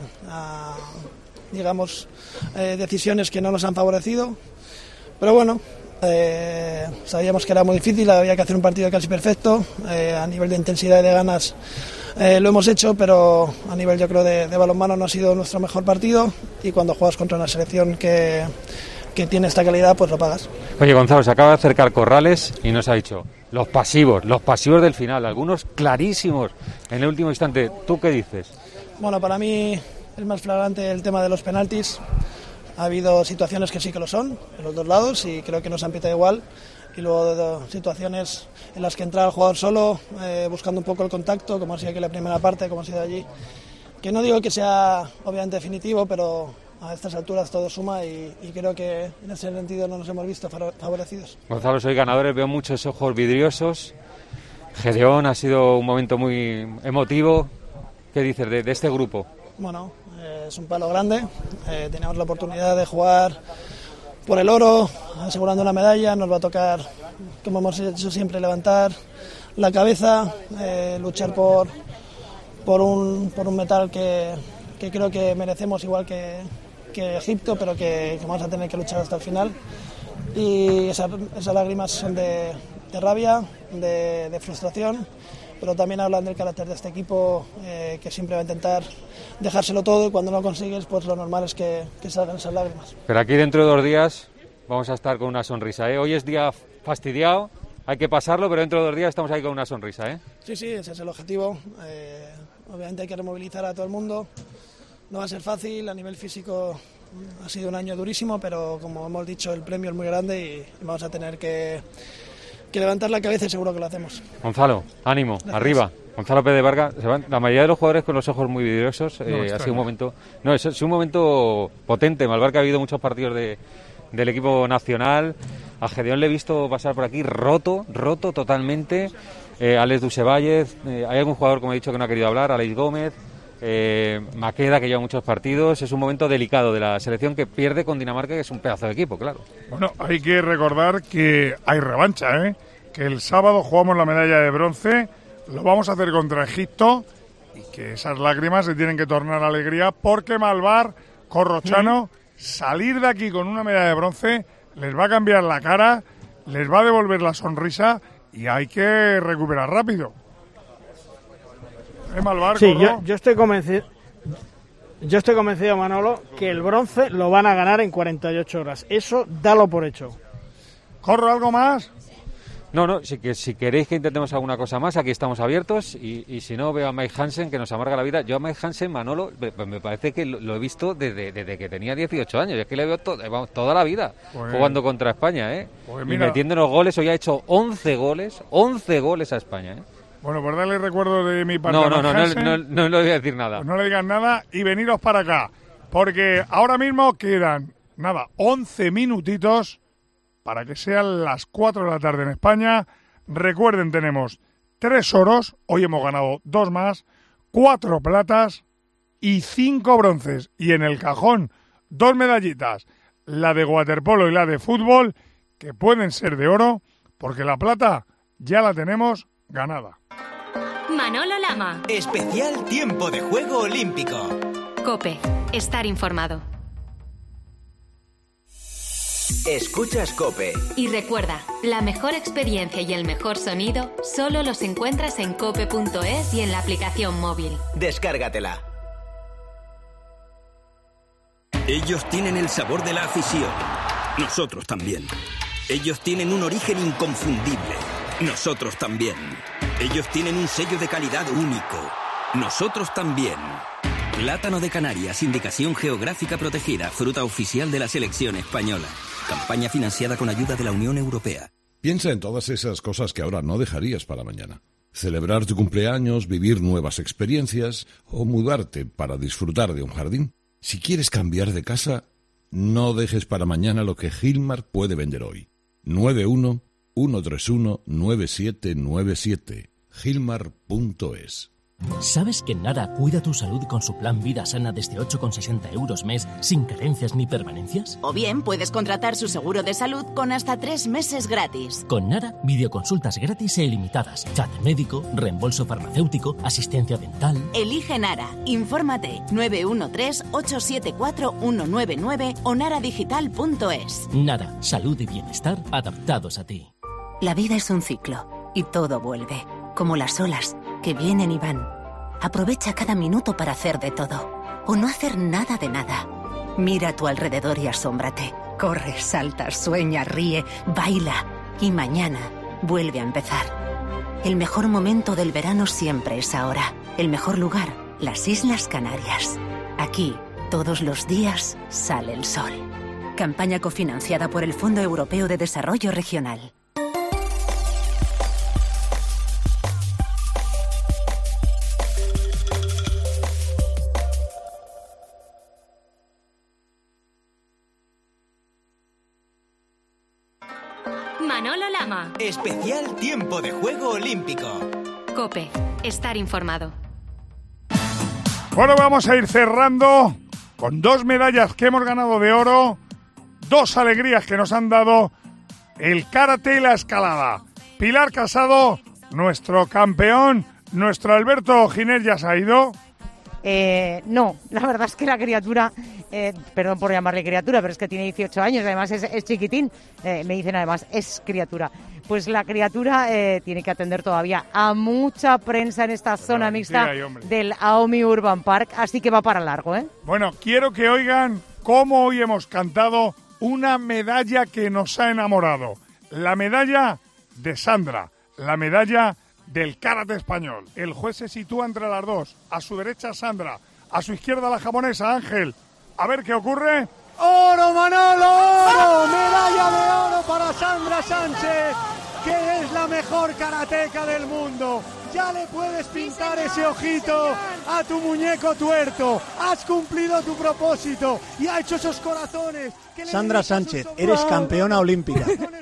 decisiones que no nos han favorecido, pero bueno, sabíamos que era muy difícil, había que hacer un partido casi perfecto, a nivel de intensidad y de ganas lo hemos hecho, pero a nivel, yo creo, de balonmano no ha sido nuestro mejor partido, y cuando juegas contra una selección que tiene esta calidad, pues lo pagas. Oye, Gonzalo, se acaba de acercar Corrales y nos ha dicho los pasivos del final, algunos clarísimos en el último instante. ¿Tú qué dices? Bueno, para mí es más flagrante el tema de los penaltis. Ha habido situaciones que sí que lo son, en los dos lados, y creo que nos han pitado igual. Y luego situaciones en las que entra el jugador solo, buscando un poco el contacto, como ha sido aquí la primera parte, como ha sido allí. Que no digo que sea obviamente definitivo, pero a estas alturas todo suma y creo que en ese sentido no nos hemos visto favorecidos. Gonzalo, soy ganadores, veo muchos ojos vidriosos. Gedeón, ha sido un momento muy emotivo. ¿Qué dices de este grupo? Bueno, es un palo grande. Tenemos la oportunidad de jugar por el oro, asegurando una medalla. Nos va a tocar, como hemos hecho siempre, levantar la cabeza, luchar por un metal que creo que merecemos, igual que Egipto, pero que vamos a tener que luchar hasta el final. Y esas lágrimas son de rabia, de frustración, pero también hablan del carácter de este equipo, que siempre va a intentar dejárselo todo, y cuando no lo consigues, pues lo normal es que salgan esas lágrimas. Pero aquí dentro de 2 días vamos a estar con una sonrisa, ¿eh? Hoy es día fastidiado, hay que pasarlo, pero dentro de 2 días estamos ahí con una sonrisa, ¿eh? Sí, ese es el objetivo. Obviamente hay que removilizar a todo el mundo. No va a ser fácil, a nivel físico ha sido un año durísimo, pero como hemos dicho, el premio es muy grande y vamos a tener que levantar la cabeza, y seguro que lo hacemos. Gonzalo, ánimo, gracias. Arriba. Gonzalo Pérez de Vargas, la mayoría de los jugadores con los ojos muy vidriosos, ha sido un momento, es un momento potente. Malvar, que ha habido muchos partidos del equipo nacional. A Gedeón le he visto pasar por aquí roto totalmente. Alex Dusevalles, hay algún jugador, como he dicho, que no ha querido hablar, Alex Gómez. Maqueda, que lleva muchos partidos. Es un momento delicado de la selección, que pierde con Dinamarca, que es un pedazo de equipo, claro. Bueno, hay que recordar que hay revancha, ¿eh? Que el sábado jugamos la medalla de bronce, lo vamos a hacer contra Egipto, y que esas lágrimas se tienen que tornar a alegría, porque Malvar, Corrochano, salir de aquí con una medalla de bronce les va a cambiar la cara, les va a devolver la sonrisa, y hay que recuperar rápido. Malvar, sí, yo estoy convencido. Yo estoy convencido, Manolo, que el bronce lo van a ganar en 48 horas. Eso dalo por hecho. ¿Corro algo más? No, si queréis que intentemos alguna cosa más, aquí estamos abiertos, y si no, veo a Mike Hansen, que nos amarga la vida. Yo a Mike Hansen, Manolo, me parece que lo he visto desde que tenía 18 años. Es que le veo toda la vida jugando contra España, ¿eh? Pues y metiéndonos goles. Hoy ha hecho 11 goles a España, ¿eh? Bueno, por darle recuerdo de mi parte. No le voy a decir nada. Pues no le digan nada y veniros para acá, porque ahora mismo quedan, 11 minutitos para que sean las 4 de la tarde en España. Recuerden, tenemos 3 oros, hoy hemos ganado 2 más, 4 platas y 5 bronces. Y en el cajón, 2 medallitas, la de waterpolo y la de fútbol, que pueden ser de oro, porque la plata ya la tenemos ganada. Manolo Lama. Especial tiempo de juego olímpico. COPE. Estar informado. Escuchas COPE. Y recuerda, la mejor experiencia y el mejor sonido solo los encuentras en cope.es y en la aplicación móvil. Descárgatela. Ellos tienen el sabor de la afición. Nosotros también. Ellos tienen un origen inconfundible. Nosotros también. Ellos tienen un sello de calidad único. Nosotros también. Plátano de Canarias, indicación geográfica protegida, fruta oficial de la selección española. Campaña financiada con ayuda de la Unión Europea. Piensa en todas esas cosas que ahora no dejarías para mañana. Celebrar tu cumpleaños, vivir nuevas experiencias o mudarte para disfrutar de un jardín. Si quieres cambiar de casa, no dejes para mañana lo que Gilmar puede vender hoy. 91-131-9797. Gilmar.es. ¿Sabes que Nara cuida tu salud con su plan Vida Sana desde 8,60 € mes, sin carencias ni permanencias? O bien puedes contratar su seguro de salud con hasta 3 meses gratis. Con Nara, videoconsultas gratis e ilimitadas, chat médico, reembolso farmacéutico, asistencia dental. Elige Nara. Infórmate 913-874-199 o naradigital.es. Nara, salud y bienestar adaptados a ti. La vida es un ciclo y todo vuelve, como las olas que vienen y van. Aprovecha cada minuto para hacer de todo, o no hacer nada de nada. Mira a tu alrededor y asómbrate. Corre, salta, sueña, ríe, baila. Y mañana vuelve a empezar. El mejor momento del verano siempre es ahora. El mejor lugar, las Islas Canarias. Aquí, todos los días, sale el sol. Campaña cofinanciada por el Fondo Europeo de Desarrollo Regional. Manolo Lama. Especial tiempo de juego olímpico. COPE. Estar informado. Bueno, vamos a ir cerrando con 2 medallas que hemos ganado de oro, 2 alegrías que nos han dado el karate y la escalada. Pilar Casado, nuestro campeón, nuestro Alberto Giner ya se ha ido. No, la verdad es que la criatura, perdón por llamarle criatura, pero es que tiene 18 años, además es chiquitín, me dicen además, es criatura. Pues la criatura tiene que atender todavía a mucha prensa en esta zona mixta del AOMI Urban Park, así que va para largo, ¿eh? Bueno, quiero que oigan cómo hoy hemos cantado una medalla que nos ha enamorado. La medalla de Sandra, la medalla del karate español. El juez se sitúa entre las dos. A su derecha Sandra, a su izquierda la japonesa Ángel. A ver qué ocurre. ¡Oro, Manolo! ¡Oro! ¡Medalla de oro para Sandra Sánchez, que es la mejor karateca del mundo! Ya le puedes pintar ese ojito a tu muñeco tuerto. Has cumplido tu propósito y ha hecho esos corazones. Sandra Sánchez, eres campeona olímpica.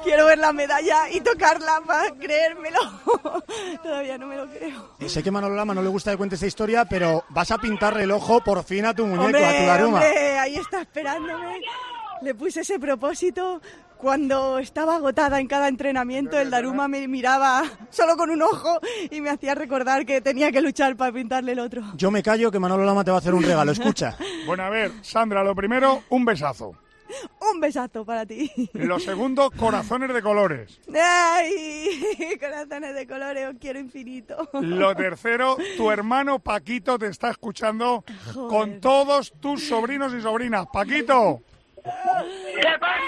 Quiero ver la medalla y tocarla para creérmelo. Todavía no me lo creo. Sé que Manolo Lama no le gusta que cuente esta historia, pero vas a pintarle el ojo por fin a tu muñeco, Hombre, a tu Daruma. ahí está esperándome. Le puse ese propósito. Cuando estaba agotada en cada entrenamiento, el Daruma me miraba solo con un ojo y me hacía recordar que tenía que luchar para pintarle el otro. Yo me callo, que Manolo Lama te va a hacer un regalo, escucha. Bueno, a ver, Sandra, lo primero, un besazo. Un besazo para ti. Lo segundo, corazones de colores. ¡Ay! Corazones de colores, os quiero infinito. Lo tercero, tu hermano Paquito te está escuchando con todos tus sobrinos y sobrinas. Paquito. ¿Qué pasa?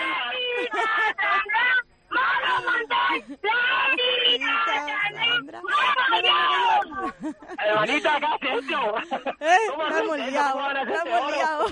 Hermanita, ¿qué has hecho? La hemos liado.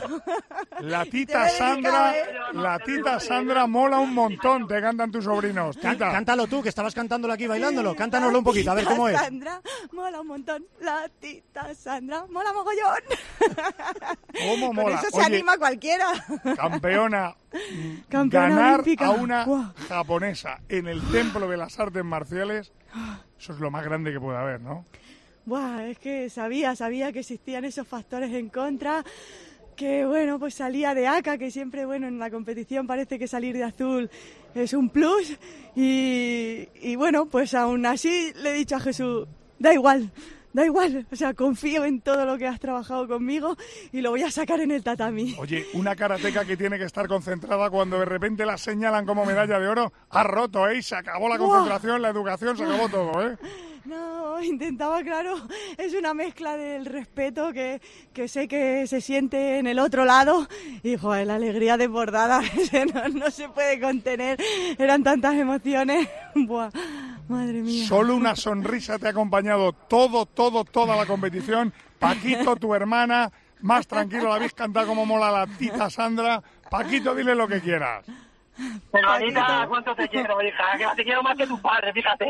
La tita Sandra mola un montón, te cantan tus sobrinos. Tita. Cántalo tú, que estabas cantándolo aquí bailándolo. Cántanoslo un poquito, a ver cómo es. Sandra mola un montón. La tita Sandra mola mogollón. ¿Cómo mola? Con eso se anima cualquiera. Campeona ganar olímpica. A una japonesa en el Templo de las Artes Marciales, eso es lo más grande que puede haber, ¿no? Buah, es que sabía que existían esos factores en contra, que bueno, pues salía de ACA, que siempre, bueno, en la competición parece que salir de azul es un plus, y bueno, pues aún así le he dicho a Jesús, da igual, o sea, confío en todo lo que has trabajado conmigo y lo voy a sacar en el tatami. Oye, una karateca que tiene que estar concentrada cuando de repente la señalan como medalla de oro, ha roto, ¿eh? Se acabó la concentración, la educación, se acabó todo, ¿eh? No, intentaba, claro, es una mezcla del respeto que sé que se siente en el otro lado y, joder, la alegría desbordada, no se puede contener, eran tantas emociones, buah, madre mía. Solo una sonrisa te ha acompañado toda la competición. Paquito, tu hermana, más tranquilo, la habéis cantado como mola la tita Sandra. Paquito, dile lo que quieras. Pero Anita, ¿cuánto te quiero, hija? Que te quiero más que tu padre, fíjate.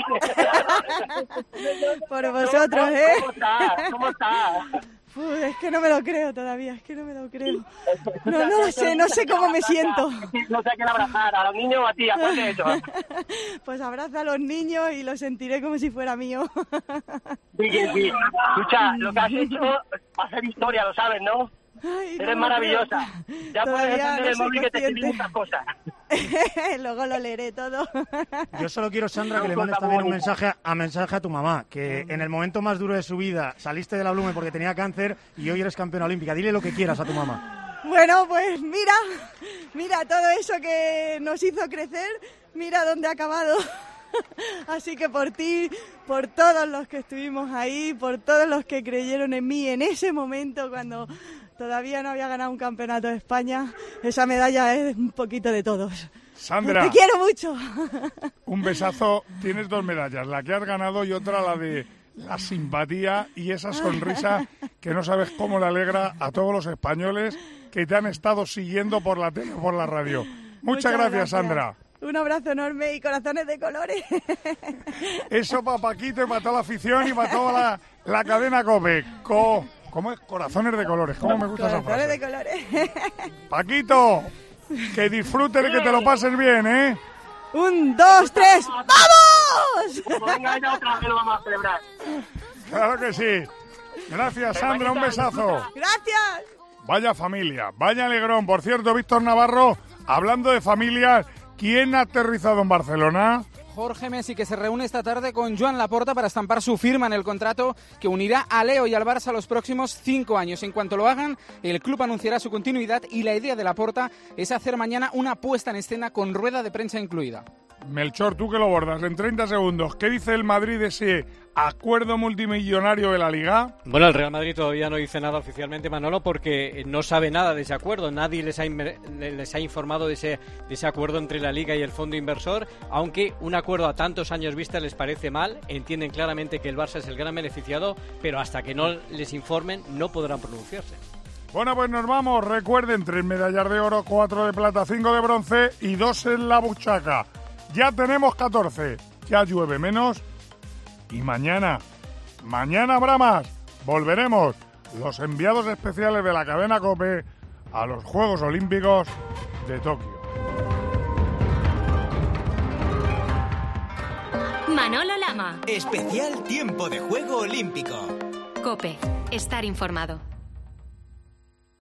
Por vosotros, ¿Cómo estás? Es que no me lo creo todavía, No lo sé cómo me siento. No sé a quién abrazar, a los niños o a ti, aparte de eso. Pues abraza a los niños y lo sentiré como si fuera mío. Sí. Escucha, lo que has hecho va a hacer historia, lo sabes, ¿no? Ay, eres maravillosa. Ya puedes encender el móvil que te escribí muchas cosas. Luego lo leeré todo. Yo solo quiero, Sandra, que le mandes también un mensaje a tu mamá, que en el momento más duro de su vida saliste de la Blume porque tenía cáncer y hoy eres campeona olímpica. Dile lo que quieras a tu mamá. Bueno, pues mira todo eso que nos hizo crecer, mira dónde ha acabado. Así que por ti, por todos los que estuvimos ahí, por todos los que creyeron en mí en ese momento cuando todavía no había ganado un campeonato de España, esa medalla es un poquito de todos. Sandra, te quiero mucho. Un besazo. Tienes 2 medallas, la que has ganado y otra la de la simpatía y esa sonrisa que no sabes cómo le alegra a todos los españoles que te han estado siguiendo por la tele o por la radio. Muchas gracias, Sandra. Un abrazo enorme y corazones de colores. Eso para Paquito y para toda la afición y para toda la cadena COPE. ¿Cómo es? Corazones de colores. ¿Cómo me gusta esa frase? Corazones de colores. Paquito, que disfrutes y que te lo pases bien, ¿eh? 1, 2, 3, ¡vamos! Pues venga, ya otra vez lo vamos a celebrar. Claro que sí. Gracias, Sandra, un besazo. Gracias. Vaya familia, vaya alegrón. Por cierto, Víctor Navarro, hablando de familias, ¿quién ha aterrizado en Barcelona? Jorge Messi, que se reúne esta tarde con Joan Laporta para estampar su firma en el contrato que unirá a Leo y al Barça los próximos 5 años. En cuanto lo hagan, el club anunciará su continuidad y la idea de Laporta es hacer mañana una puesta en escena con rueda de prensa incluida. Melchor, tú que lo bordas en 30 segundos. ¿Qué dice el Madrid de ese acuerdo multimillonario de la Liga? Bueno, el Real Madrid todavía no dice nada oficialmente, Manolo, porque no sabe nada de ese acuerdo. Nadie les ha informado de ese acuerdo entre la Liga y el fondo inversor, aunque un acuerdo a tantos años vista les parece mal. Entienden claramente que el Barça es el gran beneficiado, pero hasta que no les informen no podrán pronunciarse. Bueno, pues nos vamos. Recuerden, 3 medallas de oro, 4 de plata, 5 de bronce y 2 en la buchaca. Ya tenemos 14, ya llueve menos y mañana habrá más. Volveremos los enviados especiales de la cadena COPE a los Juegos Olímpicos de Tokio. Manolo Lama. Especial tiempo de juego olímpico. COPE. Estar informado.